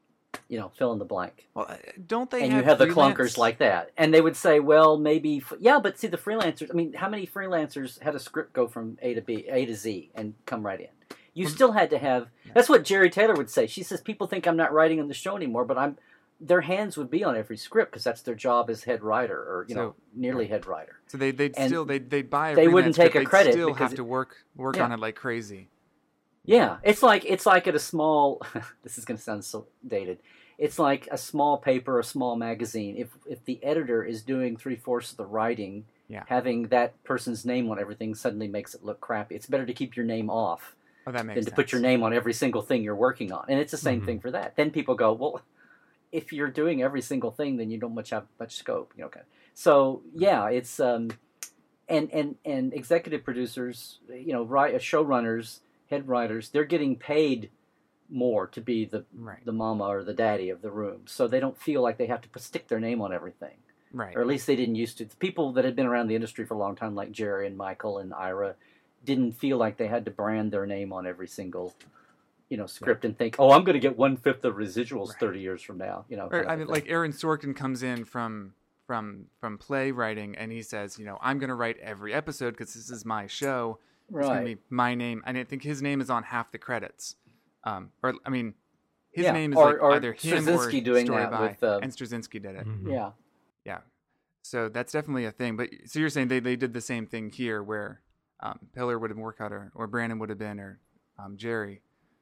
you know, fill in the blank. Well, uh, don't they And have you have the freelance- clunkers like that. And they would say, well, maybe, f- yeah, but see, the freelancers, I mean, how many freelancers had a script go from A to B, A to Z, and come right in? You Well, still had to have, that's what Jerry Taylor would say. She says, people think I'm not writing on the show anymore, but I'm, their hands would be on every script because that's their job as head writer or, you know, So- nearly head wrter. So they, they'd And still, they'd, they'd buy a they wouldn't freelance take script, a they'd credit still because have it- to work, work Yeah. on it like crazy. Yeah, it's like it's like at a small. This is going to sound so dated. It's like a small paper, a small magazine. If if the editor is doing three fourths of the writing, Yeah. having that person's name on everything suddenly makes it look crappy. It's better to keep your name off Oh, that makes than to sense. put your name on every single thing you're working on. And it's the same Mhm. thing for that. Then people go, well, if you're doing every single thing, then you don't much have much scope. You know, okay. So yeah, it's um, and and and executive producers, you know, write showrunners, head writers, they're getting paid more to be the Right. the mama or the daddy of the room, so they don't feel like they have to put- stick their name on everything, Right. or at least they didn't used to. The people that had been around the industry for a long time, like Jerry and Michael and Ira, didn't feel like they had to brand their name on every single, you know, script and think, oh, I'm going to get one fifth of residuals Right. thirty years from now. You know, Or, kind of I a mean, thing. like Aaron Sorkin comes in from from from playwriting, and he says, you know, I'm going to write every episode because this is my show. It's going right? to be my name, and I think his name is on half the credits. Um, or I mean, his Yeah, name is or- like or either him Straczynski or doing story that by, with, uh, and Straczynski did it. Mhm. Yeah, Yeah, so that's definitely a thing. But so you're saying they, they did the same thing here, where um, Pillar would have worked out, or or Brandon would have been, or um, Jerry.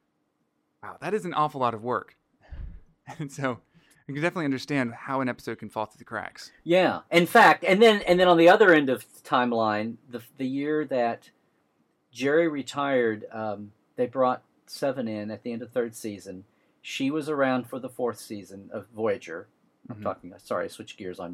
Wow, that is an awful lot of work, and so you can definitely understand how an episode can fall through the cracks. yeah. In fact, and then and then on the other end of the timeline, the the year that Jerry retired, um, they brought Seven in at the end of third season. She was around for the fourth season of Voyager. I'm Mhm. talking. Sorry, I switched gears on you.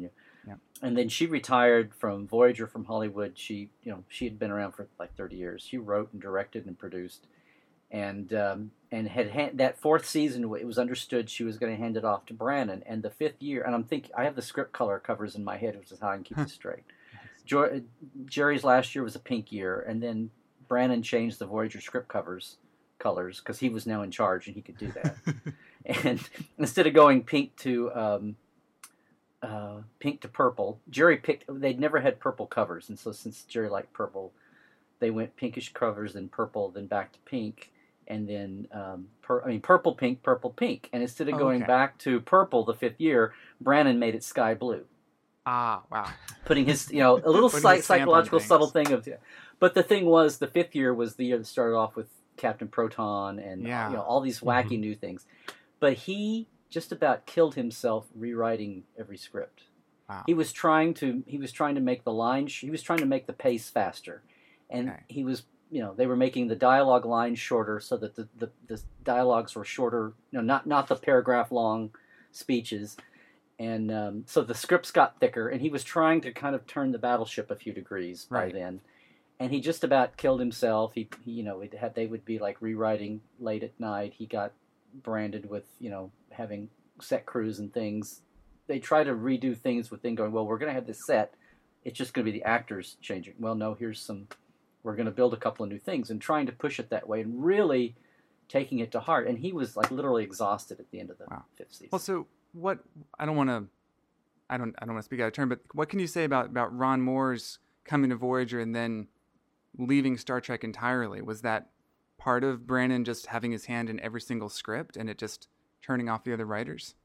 Yeah. And then she retired from Voyager, from Hollywood. She, you know, she had been around for like thirty years. She wrote and directed and produced, and um, and had hand, that fourth season. It was understood she was going to hand it off to Brannon. And the fifth year, and I'm thinking, I have the script color covers in my head, which is how I can keep this straight. Jo- Jerry's last year was a pink year, and then Brannon changed the Voyager script covers colors because he was now in charge and he could do that. And instead of going pink to um, uh, pink to purple, Jerry picked. They'd never had purple covers, and so since Jerry liked purple, they went pinkish covers, then purple, then back to pink, and then um, pur- I mean purple, pink, purple, pink. And instead of going Okay. back to purple the fifth year, Brannon made it sky blue, Ah, wow. putting his you know a little Putting psych- his stamp on psychological things. subtle thing of. But the thing was, the fifth year was the year that started off with Captain Proton and Yeah. you know all these wacky new things. But he just about killed himself rewriting every script. Wow. He was trying to he was trying to make the line sh- he was trying to make the pace faster, and Okay. he was you know they were making the dialogue lines shorter so that the, the, the dialogues were shorter. You know, not not the paragraph long speeches, and um, so the scripts got thicker. And he was trying to kind of turn the battleship a few degrees by Right. then. And he just about killed himself. He, he you know, it had, they would be like rewriting late at night. He got branded with, you know, having set crews and things. They try to redo things within going, well, we're going to have this set. It's just going to be the actors changing. Well, no, here's some, we're going to build a couple of new things, and trying to push it that way and really taking it to heart. And he was like literally exhausted at the end of the Wow. fifth season. Well, so what? I don't want to. I don't. I don't want to speak out of turn. But what can you say about about Ron Moore's coming to Voyager and then leaving Star Trek entirely? Was that part of Brannon just having his hand in every single script and it just turning off the other writers?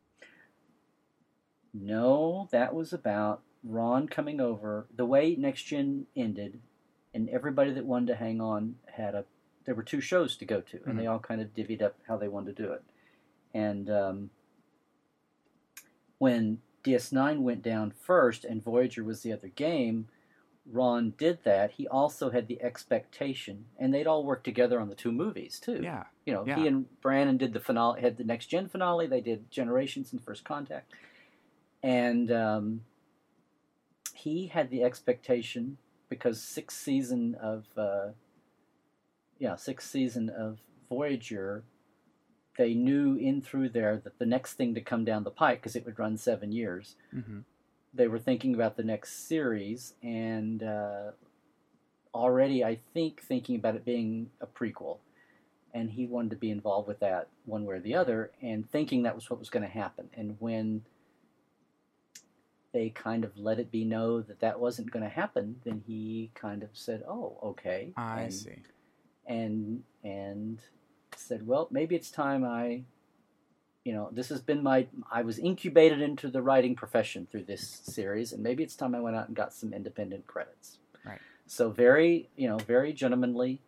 No, that was about Ron coming over. The way Next Gen ended, and everybody that wanted to hang on had a. There were two shows to go to, and Mhm. they all kind of divvied up how they wanted to do it. And um, when D S nine went down first, and Voyager was the other game, Ron did that. He also had the expectation, and they'd all worked together on the two movies too. Yeah. You know, Yeah. he and Brannon did the finale, had the Next Gen finale. They did Generations and First Contact, and um, he had the expectation because sixth season of uh, yeah, sixth season of Voyager, they knew in through there that the next thing to come down the pike, because it would run seven years, Mm-hmm. they were thinking about the next series, and uh, already, I think, thinking about it being a prequel. And he wanted to be involved with that one way or the other, and thinking that was what was going to happen. And when they kind of let it be know that that wasn't going to happen, then he kind of said, "Oh, okay." I and, see. And and said, "Well, maybe it's time I." You know, this has been my, I was incubated into the writing profession through this series, and maybe it's time I went out and got some independent credits. Right. So very, you know, very gentlemanly,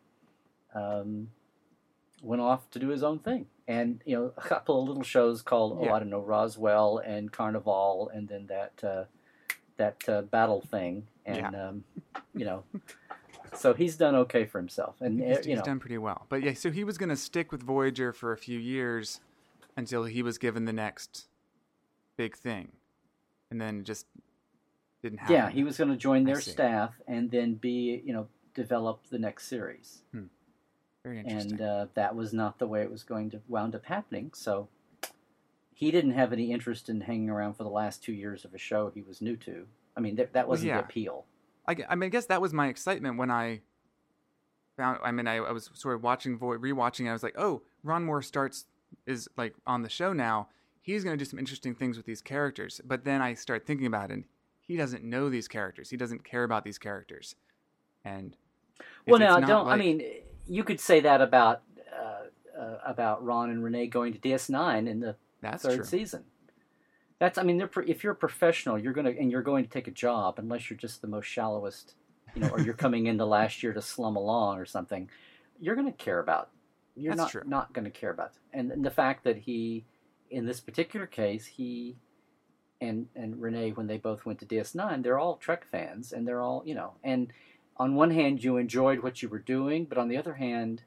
um, went off to do his own thing. And, you know, a couple of little shows called, oh, Yeah. I don't know, Roswell and Carnival, and then that, uh, that uh, battle thing. And, Yeah. um, you know, so he's done okay for himself. I And, think uh, he's, you he's know, done pretty well. But yeah, so he was going to stick with Voyager for a few years until he was given the next big thing, and then it just didn't happen. yeah, he was going to join I their see. staff and then be, you know, develop the next series. Very interesting. And uh, that was not the way it was going to wound up happening. So he didn't have any interest in hanging around for the last two years of a show he was new to. I mean, th- that wasn't yeah. the appeal. I, gue- I mean, I guess that was my excitement when I found. I mean, I, I was sort of watching, Vo- rewatching. I was like, oh, Ron Moore starts is like on the show now. He's going to do some interesting things with these characters. But then I start thinking about it. And he doesn't know these characters. He doesn't care about these characters. And Well, it's- now, it's not don't I like- mean, you could say that about uh, uh, about Ron and Renee going to D S nine in the That's third true. season. That's, I mean, they're, pro- if you're a professional, you're gonna and you're going to take a job, unless you're just the most shallowest, you know, or you're coming in the last year to slum along or something. You're going to care about. You're That's not true. not going to care about. And, and the fact that he, in this particular case, he and and Renee, when they both went to D S nine, they're all Trek fans, and they're all, you know, and on one hand, you enjoyed what you were doing, but on the other hand,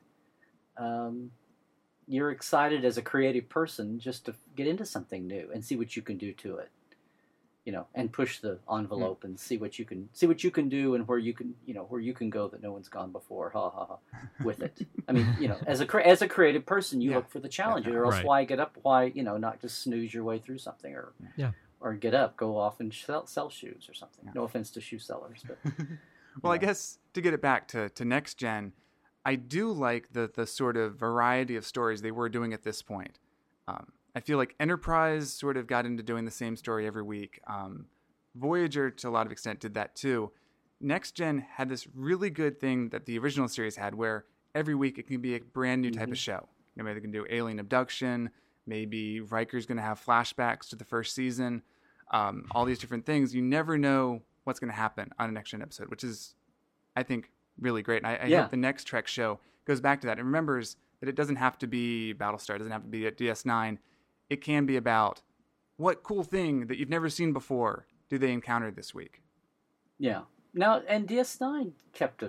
um, you're excited as a creative person just to get into something new and see what you can do to it. you know, and push the envelope mm. and see what you can see what you can do and where you can, you know, where you can go that no one's gone before. Ha ha ha. With it, I mean, you know, as a as a creative person, you yeah. look for the challenge, or else right. why get up? Why you know, not just snooze your way through something, or yeah, or get up, go off and sell, sell shoes or something. Yeah. No offense to shoe sellers, but well, know. I guess to get it back to to next gen, I do like the the sort of variety of stories they were doing at this point. Um, I feel like Enterprise sort of got into doing the same story every week. Um, Voyager, to a lot of extent, did that too. Next Gen had this really good thing that the original series had, where every week it can be a brand new type mm-hmm. of show. You know, maybe they can do alien abduction. Maybe Riker's going to have flashbacks to the first season. Um, all these different things. You never know what's going to happen on a Next Gen episode, which is, I think, really great. And I, I yeah. hope the next Trek show goes back to that and remembers that it doesn't have to be Battlestar. It doesn't have to be at D S nine. It can be about what cool thing that you've never seen before do they encounter this week. Yeah. Now, and D S nine kept a...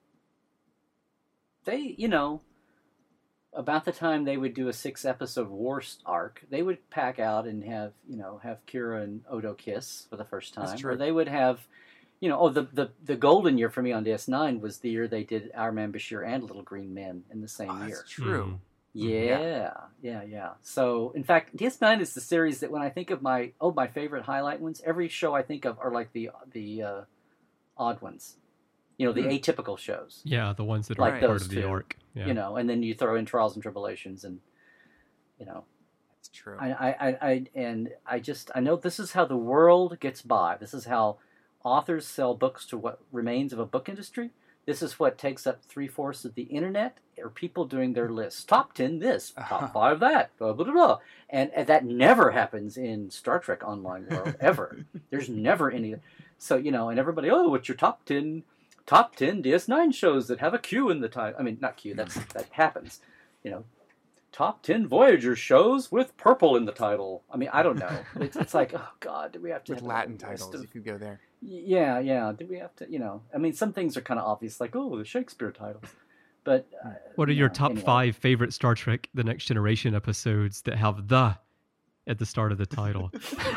They, you know, about the time they would do a six-episode war arc, they would pack out and have, you know, have Kira and Odo kiss for the first time. That's true. Or they would have, you know, oh, the, the, the golden year for me on D S nine was the year they did Our Man Bashir and Little Green Men in the same oh, year. That's true. Mm-hmm. Yeah, yeah, yeah. So, in fact, D S nine is the series that when I think of my oh my favorite highlight ones, every show I think of are like the the uh, odd ones, you know, the mm. atypical shows. Yeah, the ones that like are those part of the two, arc. Yeah. You know, and then you throw in Trials and Tribulations, and you know, that's true. I, I, I, I, and I just I know this is how the world gets by. This is how authors sell books to what remains of a book industry. This is what takes up three-fourths of the internet, or people doing their lists. Top ten this, top five that, blah, blah, blah, blah. And, and that never happens in Star Trek Online world, ever. There's never any... So, you know, and everybody, oh, what's your top ten, top ten D S nine shows that have a Q in the title? I mean, not Q, that's, that happens. You know, top ten Voyager shows with purple in the title. I mean, I don't know. It's, it's like, oh, God, do we have to... With Latin titles, of, you could go there. Yeah, yeah. Do we have to, you know... I mean, some things are kind of obvious, like, oh, the Shakespeare titles. But... Uh, what are you your know, top anyway. five favorite Star Trek The Next Generation episodes that have the at the start of the title?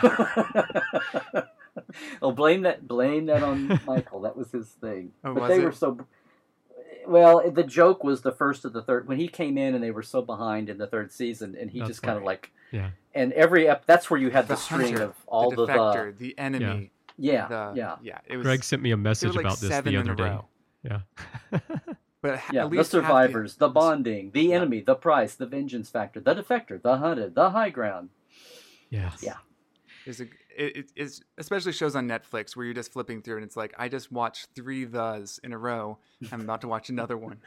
Oh, blame that blame that on Michael. That was his thing. Oh, but was they it? were so... Well, the joke was the first of the third... When he came in and they were so behind in the third season, and he That's just kind of right. like... Yeah. And every... Ep- that's where you had the, The string hunter, of all the the... defector, the enemy... Yeah, The, yeah. yeah. It was, Greg sent me a message like about this seven the in a other day. row. Yeah. But Yeah, at the least half survivors, the, the bonding, the enemy, the price, the vengeance factor, the defector, the hunted, the high ground. Yes. Yeah. Is a it, it is especially shows on Netflix where you're just flipping through and it's like I just watched three thes in a row. I'm about to watch another one.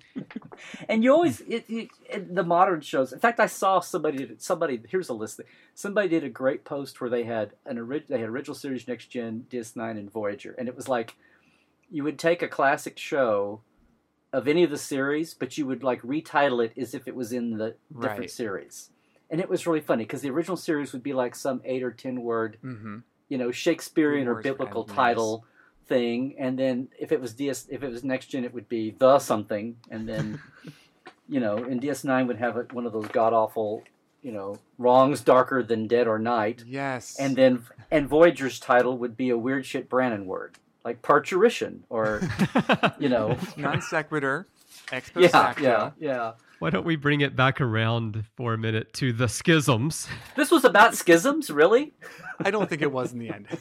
And you always it, it, it, the modern shows. In fact, I saw somebody somebody here's a list. Somebody did a great post where they had an orig, they had original series, Next Gen, D S nine, and Voyager, and it was like you would take a classic show of any of the series, but you would like retitle it as if it was in the different Right. series. And it was really funny because the original series would be like some eight or ten word, Mm-hmm. you know, Shakespearean or Wars for biblical Enemies. title thing, and then if it was D S, if it was Next Gen, it would be the something, and then you know, and D S nine would have it, one of those god awful, you know, wrongs darker than dead or night, Yes. and then and Voyager's title would be a weird shit Brannon word like parturition or you know, non sequitur, ex post yeah, facto. yeah, yeah. Why don't we bring it back around for a minute to the schisms? This was about schisms, really? I don't think it was in the end.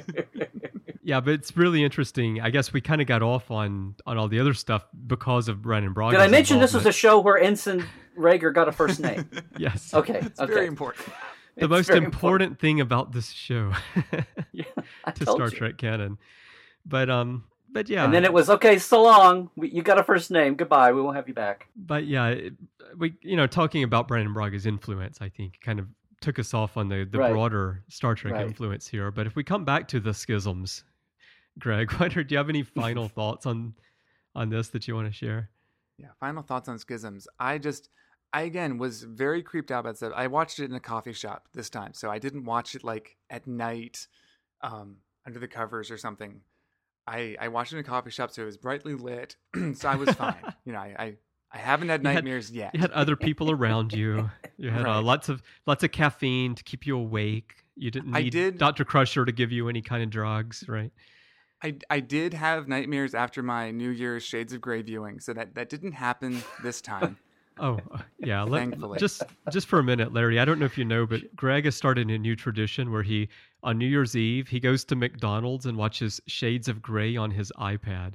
Yeah, but it's really interesting. I guess we kind of got off on, on all the other stuff because of Brandon Braga's Did I mention this was a involvement. show where Ensign Rager got a first name? Yes. Okay, It's okay. very important. The It's most very important, thing about this show Yeah, I to told Star you. Trek canon. But um but yeah. And then it was, okay, so long. We, you got a first name. Goodbye. We won't have you back. But yeah, it, we you know talking about Brandon Braga's influence, I think kind of took us off on the, the Right. broader Star Trek Right. influence here. But if we come back to the schisms, Greg, what are, do you have any final thoughts on on this that you want to share? Yeah. Final thoughts on schisms. I just, I again was very creeped out by stuff. I watched it in a coffee shop this time, so I didn't watch it like at night, um, under the covers or something. I, I watched it in a coffee shop, so it was brightly lit, so I was fine. You know, I, I I haven't had You had- nightmares yet. You had other people around you. You had uh, Right. lots of lots of caffeine to keep you awake. You didn't I need did- Doctor Crusher to give you any kind of drugs, right? I, I did have nightmares after my New Year's Shades of Grey viewing, so that, that didn't happen this time. Oh, uh, yeah. Let, Thankfully. just just for a minute, Larry. I don't know if you know, but Greg has started a new tradition where he, on New Year's Eve, he goes to McDonald's and watches Shades of Grey on his iPad.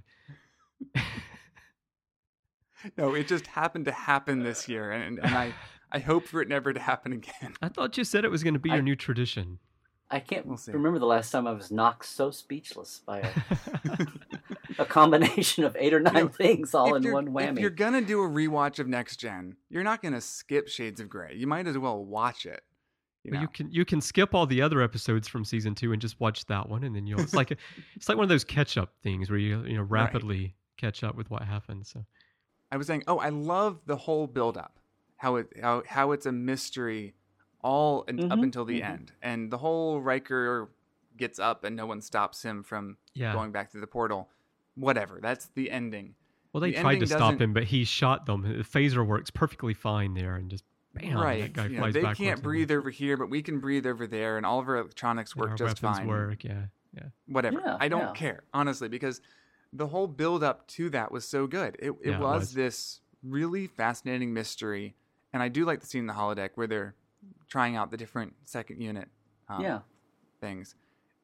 No, it just happened to happen this year, and, and I, I hope for it never to happen again. I thought you said it was going to be I- your new tradition. I can't We'll see. remember the last time I was knocked so speechless by a, a combination of eight or nine know, things all If in you're- one whammy. If you're gonna do a rewatch of Next Gen, you're not gonna skip Shades of Grey. You might as well watch it. You Well, know? you can you can skip all the other episodes from season two and just watch that one, and then you'll. It's like a, it's like one of those catch up things where you you know Right. rapidly catch up with what happened. So I was saying, oh, I love the whole build up, how it how how it's a mystery, all and up Mhm, until the mhm. end, and the whole Riker gets up and no one stops him from yeah. going back through the portal. Whatever, that's the ending. Well, they the tried to ending stop doesn't- him, but he shot them. The phaser works perfectly fine there, and just bam, right? that guy You know, flies they backwards. can't and breathe over here, but we can breathe over there, and all of our electronics work our just weapons fine. work. Yeah, yeah. Whatever. Yeah, I don't yeah. care, honestly, because the whole build up to that was so good. It, it, Yeah, it was, was. this really fascinating mystery. And I do like the scene in the holodeck where they're trying out the different second unit um, yeah. things.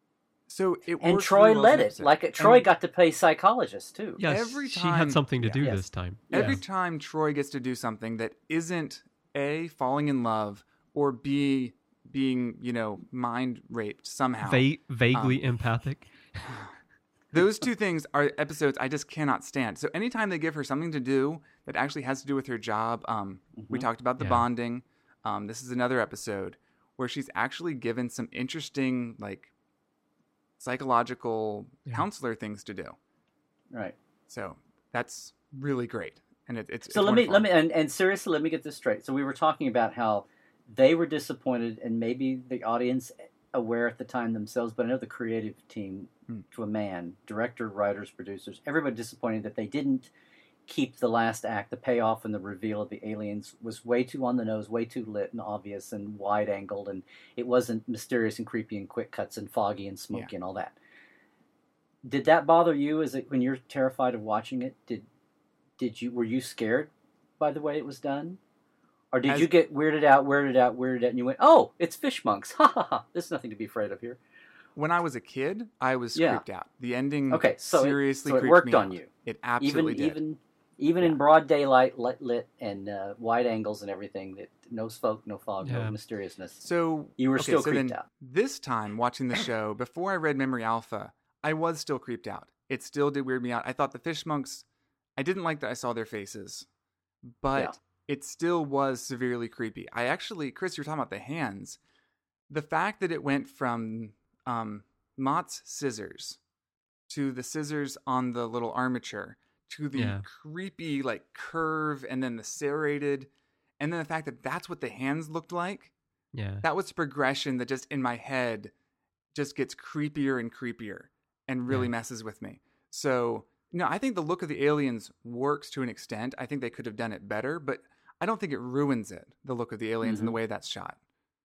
So it And worked Troy really well as led an it. episode. Like it, Troy And got to play psychologist too. Yes, Every she time- had something to yeah. do Yes. this time. every Yes. time Troy gets to do something that isn't A, falling in love, or B, being, you know, mind raped somehow. Va- vaguely Um, empathic. Those two things are episodes I just cannot stand. So anytime they give her something to do that actually has to do with her job, um, we Mhm. talked about the Yeah. bonding. Um, this is another episode where she's actually given some interesting, like, psychological Yeah. counselor things to do. Right. So that's really great, and it, it's So it's let me wonderful. let me and, and seriously, let me get this straight. So we were talking about how they were disappointed, and maybe the audience aware at the time themselves, but I know the creative team, Mm. to a man, director, writers, producers, everybody disappointed that they didn't keep the last act, the payoff and the reveal of the aliens was way too on the nose, way too lit and obvious and wide angled, and it wasn't mysterious and creepy and quick cuts and foggy and smoky Yeah. and all that. Did that bother you? Is it when you're terrified of watching it? Did did you were you scared by the way it was done, or did As- you get weirded out, weirded out, weirded out, and you went, "Oh, it's fish monks! Ha ha ha! There's nothing to be afraid of here." When I was a kid, I was Yeah. creeped out. The ending Okay, so seriously it, so it creeped worked me on out. you, It even absolutely did. even even in Yeah. broad daylight, lit, lit and uh, wide angles and everything. That no smoke, no fog, Yeah. no mysteriousness. So You were okay, still so creeped then out. This time, watching the show, before I read Memory Alpha, I was still creeped out. It still did weird me out. I thought the fish monks, I didn't like that I saw their faces, but Yeah. it still was severely creepy. I actually, Chris, you're talking about the hands. The fact that it went from um, Mott's scissors to the scissors on the little armature to the Yeah. creepy like curve and then the serrated, and then the fact that that's what the hands looked like. Yeah. That was progression that just in my head just gets creepier and creepier and really Yeah. messes with me. So, you know, I think the look of the aliens works to an extent. I think they could have done it better, but I don't think it ruins it, the look of the aliens and the Mhm. way that's shot.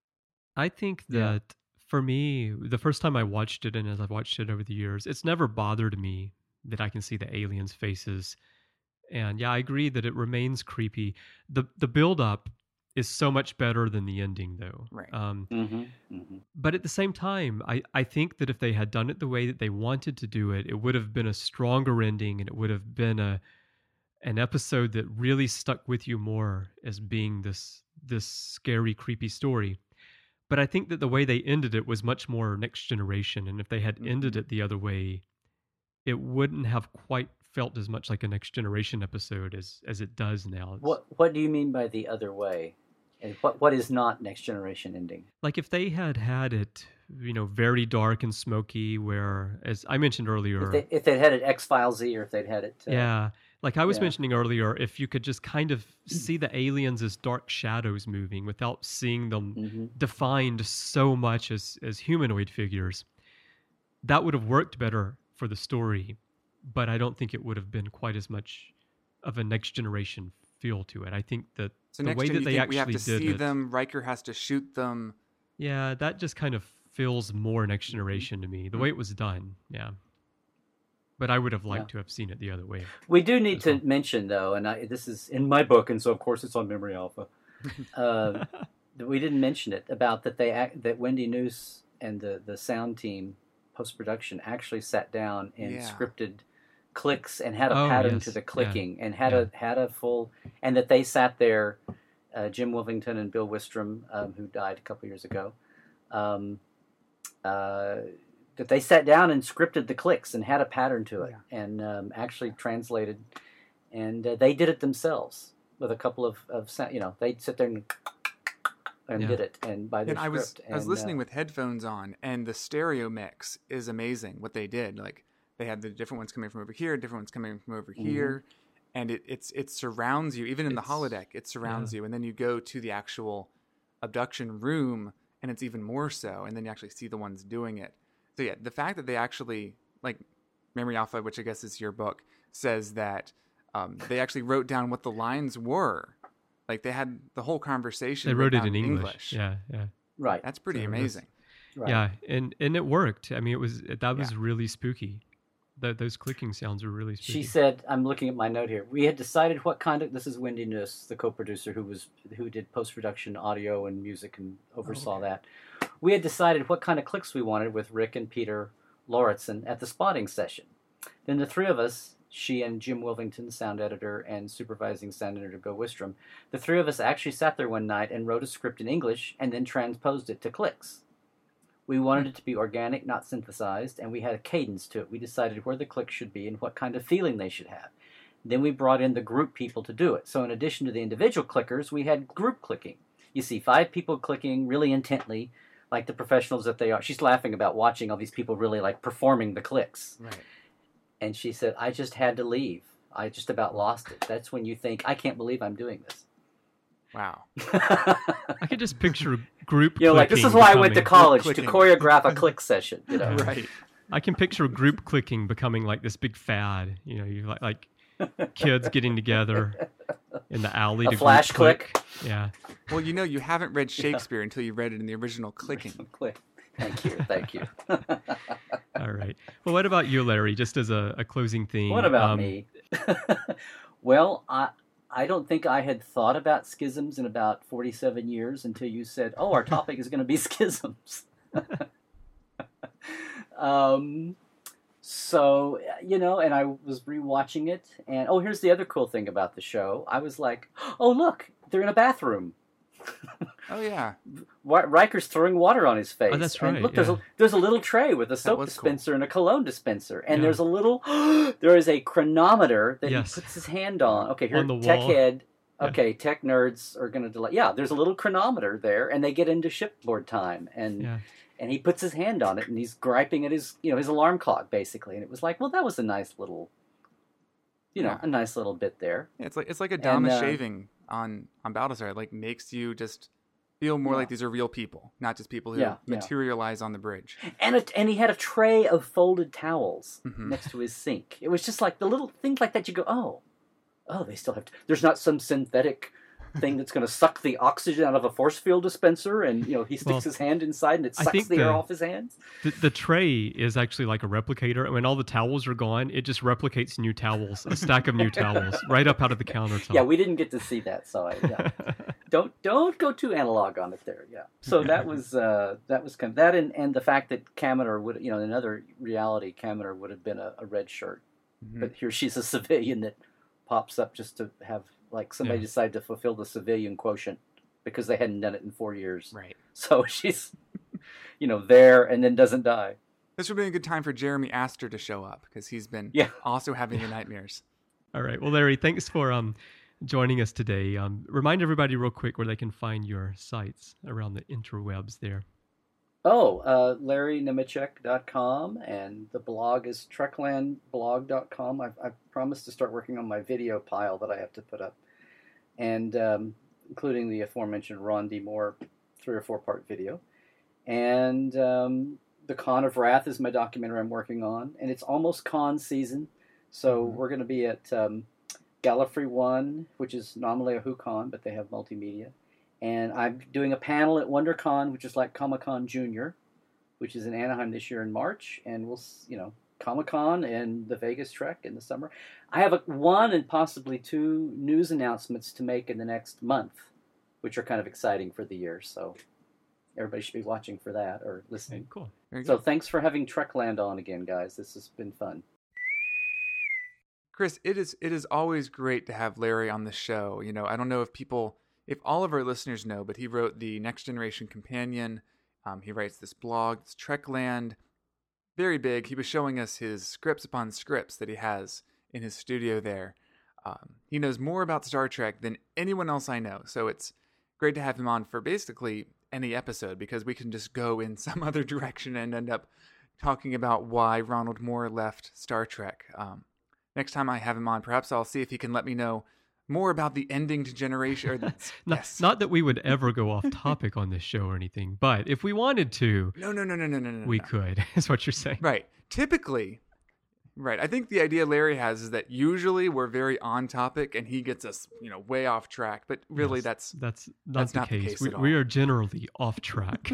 I think Yeah. that for me, the first time I watched it, and as I've watched it over the years, it's never bothered me that I can see the aliens' faces. And yeah, I agree that it remains creepy. the The build up is so much better than the ending, though. Right. Um, Mm-hmm. Mm-hmm. but at the same time, I, I think that if they had done it the way that they wanted to do it, it would have been a stronger ending, and it would have been a an episode that really stuck with you more as being this this scary, creepy story. But I think that the way they ended it was much more Next Generation, and if they had ended Mhm. it the other way, it wouldn't have quite felt as much like a Next Generation episode as as it does now. It's- What What do you mean by the other way? And what what is not Next Generation ending? Like if they had had it, you know, very dark and smoky, where, as I mentioned earlier, If they if they'd had it X File Z, or if they'd had it, uh, yeah, like I was yeah. mentioning earlier, if you could just kind of see the aliens as dark shadows moving without seeing them mhm. defined so much as as humanoid figures, that would have worked better for the story. But I don't think it would have been quite as much of a Next Generation feel to it. I think that So the next way gen, that you they think actually we have to did see it, them. Riker has to shoot them. yeah, that just kind of feels more Next Generation to me. The Mhm. way it was done, yeah. But I would have liked Yeah. to have seen it the other way. We do need as to well. mention, though, and I, this is in my book, and so of course it's on Memory Alpha. Uh, that we didn't mention it about that they act, that Wendy Noose and the the sound team post production actually sat down and Yeah. scripted clicks and had a Oh, pattern yes. to the Yeah. clicking and had Yeah. a had a full, and that they sat there, uh, Jim Wilvington and Bill Wistrom, um, who died a couple years ago. Um, uh, that they sat down and scripted the clicks and had a pattern to it, Yeah. and um, actually translated, and uh, they did it themselves with a couple of, of sound, you know, they'd sit there and, and Yeah. did it, and by their And I was script. I was and, listening uh, with headphones on, and the stereo mix is amazing. What they did, like they had the different ones coming from over here, different ones coming from over Mhm. here, and it it's it surrounds you. Even in the It's- holodeck, it surrounds you, and then you go to the actual abduction room, and it's even more so. And then you actually see the ones doing it. So yeah, the fact that they actually, like Memory Alpha, which I guess is your book, says that um, they actually wrote down what the lines were. Like they had the whole conversation. They wrote it down in English. Yeah, yeah. right, That's pretty So it was- amazing. right. Yeah, and and it worked. I mean, it was that was really spooky. That those clicking sounds were really spooky. She said, "I'm looking at my note here. We had decided what kind of this is Wendy Nuss, the co-producer who was who did post-production audio and music and oversaw okay. that. We had decided what kind of clicks we wanted with Rick and Peter Lauritsen at the spotting session. Then the three of us, she and Jim Wilvington, sound editor, and supervising sound editor Bill Wistrom, the three of us actually sat there one night and wrote a script in English and then transposed it to clicks. We wanted it to be organic, not synthesized, and we had a cadence to it. We decided where the clicks should be and what kind of feeling they should have. Then we brought in the group people to do it. So in addition to the individual clickers, we had group clicking. You see five people clicking really intently, like the professionals that they are. She's laughing about watching all these people really like performing the clicks. Right. And she said, I just had to leave. I just about lost it. That's when you think, I can't believe I'm doing this. Wow. I could just picture a group. You know, like, this is clicking why I went to becoming- college, to clicking. choreograph a click session. You know? Right. I can picture group clicking becoming like this big fad. You know, you like like kids getting together in the alley A to flash group click. Yeah. Well, you know, you haven't read Shakespeare until you read it in the original clicking. Click. Thank you, thank you. All right. Well, what about you, Larry? Just as a, a closing theme. What about um, me? Well, I I don't think I had thought about schisms in about forty-seven years until you said, "Oh, our topic is going to be schisms." um, so you know, and I was rewatching it, and oh, here's the other cool thing about the show. I was like, "Oh, look, they're in a bathroom." Oh yeah. Ri- Riker's throwing water on his face. Oh, that's And right, look, there's yeah. a there's a little tray with a soap was cool. dispenser and a cologne dispenser, and Yeah. there's a little there is a chronometer that Yes. he puts his hand on. Okay, here On the tech wall. head. Yeah. Okay, tech nerds are gonna delay. Yeah, there's a little chronometer there, and they get into shipboard time, and Yeah. and he puts his hand on it, and he's griping at his you know his alarm clock basically, and it was like, well, that was a nice little, you know, Yeah. a nice little bit there. Yeah, it's like it's like a Dama uh, shaving on on Balthazar. It like makes you just feel more Yeah. like these are real people, not just people who Yeah, yeah. materialize on the bridge. And a, and he had a tray of folded towels Mhm. next to his sink. It was just like the little things like that. You go, oh, oh, they still have. To, there's not some synthetic thing that's going to suck the oxygen out of a force field dispenser, and you know he sticks Well, his hand inside and it I sucks think the air the- off his hands. The, the tray is actually like a replicator. And when all the towels are gone, it just replicates new towels, a stack of new towels, right up out of the countertop. Yeah, we didn't get to see that, so I, yeah. don't don't go too analog on it there. Yeah, so that was uh, that was kind of that, and, and the fact that Kaminer would you know in another reality, Kaminer would have been a, a red shirt. Mhm. But here she's a civilian that pops up just to have, like, somebody Yeah. decided to fulfill the civilian quotient because they hadn't done it in four years. Right. So she's, you know, there and then doesn't die. This would be a good time for Jeremy Astor to show up because he's been Yeah. also having the nightmares. All right. Well, Larry, thanks for um, joining us today. Um, remind everybody real quick where they can find your sites around the interwebs there. Oh, uh, larry nemechek dot com, and the blog is trekland blog dot com. I've, I've promised to start working on my video pile that I have to put up, and um, including the aforementioned Ron D. Moore three or four part video. And um, The Con of Wrath is my documentary I'm working on, and it's almost con season, so Mhm. we're going to be at um, Gallifrey One, which is normally a WhoCon, but they have multimedia. And I'm doing a panel at WonderCon, which is like Comic-Con Junior, which is in Anaheim this year in March. And we'll, you know, Comic-Con and the Vegas Trek in the summer. I have a, one and possibly two news announcements to make in the next month, which are kind of exciting for the year. So everybody should be watching for that or listening. Okay, cool. Very So good. thanks for having Trekland on again, guys. This has been fun. Chris, it is it is always great to have Larry on the show. You know, I don't know if people, if all of our listeners know, but he wrote the Next Generation Companion. Um, he writes this blog, it's Trekland, very big. He was showing us his scripts upon scripts that he has in his studio there. Um, he knows more about Star Trek than anyone else I know. So it's great to have him on for basically any episode because we can just go in some other direction and end up talking about why Ronald Moore left Star Trek. Um, next time I have him on, perhaps I'll see if he can let me know more about the ending to Generation. Or the, not, yes. not that we would ever go off topic on this show or anything, but if we wanted to, No, no, no, no, no, no, no. we no. could, is what you're saying. Right. Typically, right. I think the idea Larry has is that usually we're very on topic and he gets us, you know, way off track. But really, Yes, that's that's not, that's the, not the case. case we, at all. we are generally off track.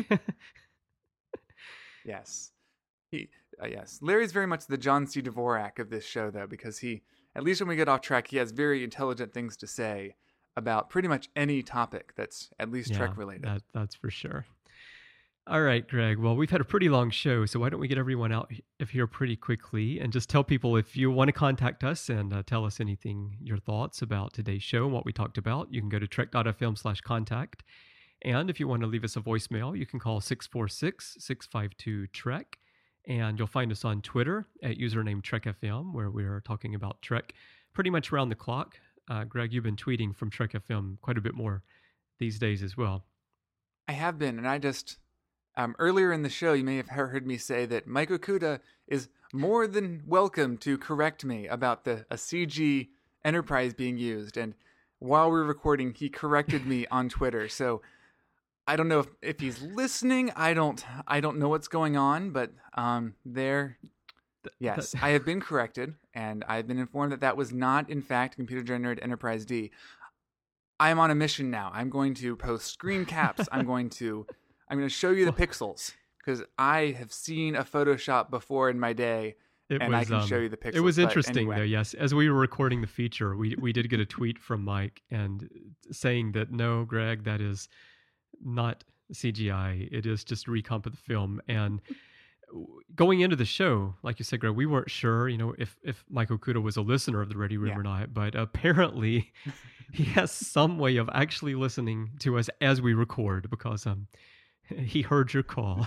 yes. He, uh, yes. Larry's very much the John C. Dvorak of this show, though, because he, at least when we get off track, he has very intelligent things to say about pretty much any topic that's at least Yeah, Trek related. That, that's for sure. All right, Greg. Well, we've had a pretty long show, so why don't we get everyone out of here pretty quickly and just tell people if you want to contact us and uh, tell us anything, your thoughts about today's show and what we talked about, you can go to trek.fm slash contact. And if you want to leave us a voicemail, you can call six four six, six five two, Trek. And you'll find us on Twitter at username TrekFM, where we're talking about Trek pretty much around the clock. Uh, Greg, you've been tweeting from Trek F M quite a bit more these days as well. I have been, and I just... Um, earlier in the show, you may have heard me say that Mike Okuda is more than welcome to correct me about the a C G Enterprise being used. And while we were recording, he corrected me on Twitter. So I don't know if, if he's listening. I don't I don't know what's going on, but um, there, yes, that- I have been corrected, and I've been informed that that was not, in fact, computer-generated Enterprise D. I am on a mission now. I'm going to post screen caps. I'm going to... I'm going to show you the pixels because I have seen a Photoshop before in my day, It and was, I can um, show you the pixels. It was but interesting, anyway. though, yes. As we were recording the feature, we we did get a tweet from Mike and saying that, no, Greg, that is not C G I. It is just a recomp of the film. And going into the show, like you said, Greg, we weren't sure, you know, if, if Mike Okuda was a listener of the Ready Room Yeah. or not. But apparently he has some way of actually listening to us as we record because um he heard your call.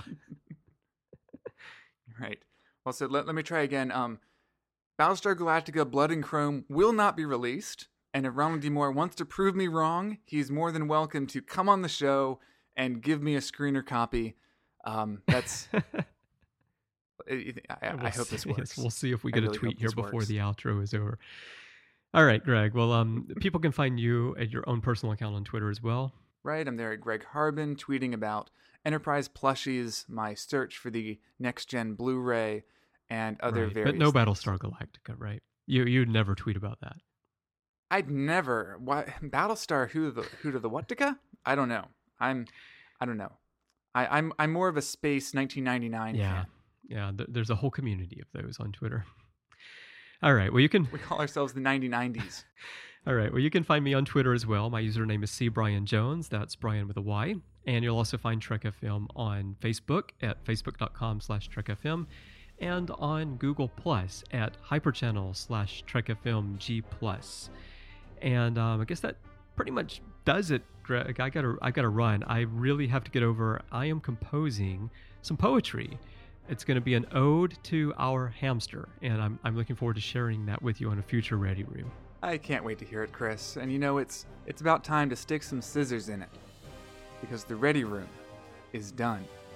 Right. Well, so let, let me try again. Um, Battlestar Galactica Blood and Chrome will not be released. And if Ronald D. Moore wants to prove me wrong, he's more than welcome to come on the show and give me a screener copy. Um, that's... I, I, We'll I hope see- this yes, works. we'll see if we I get really a tweet hope here this before works. the outro is over. All right, Greg. Well, um, people can find you at your own personal account on Twitter as well. Right, I'm there at Greg Harbin, tweeting about Enterprise plushies, my search for the next-gen Blu-ray, and other Right, various but no things. Battlestar Galactica, right? You you'd never tweet about that. I'd never. What Battlestar? Who the who to the Whatica? I don't know. I'm. I don't know. I, I'm. I'm more of a space nineteen ninety-nine Yeah, fan. yeah. Th- there's a whole community of those on Twitter. All right. Well, you can. We call ourselves the ninety nineties. All right. Well, you can find me on Twitter as well. My username is C Brian Jones. That's Brian with a Y. And you'll also find Trek F M on Facebook at facebook.com slash Trek FM and on Google Plus at hyperchannel slash Trek F M G Plus. And um, I guess that pretty much does it, Greg. I gotta, I gotta run. I really have to get over. I am composing some poetry. It's going to be an ode to our hamster, and I'm, I'm looking forward to sharing that with you on a future Ready Room. I can't wait to hear it, Chris. And you know, it's it's about time to stick some scissors in it, because the Ready Room is done.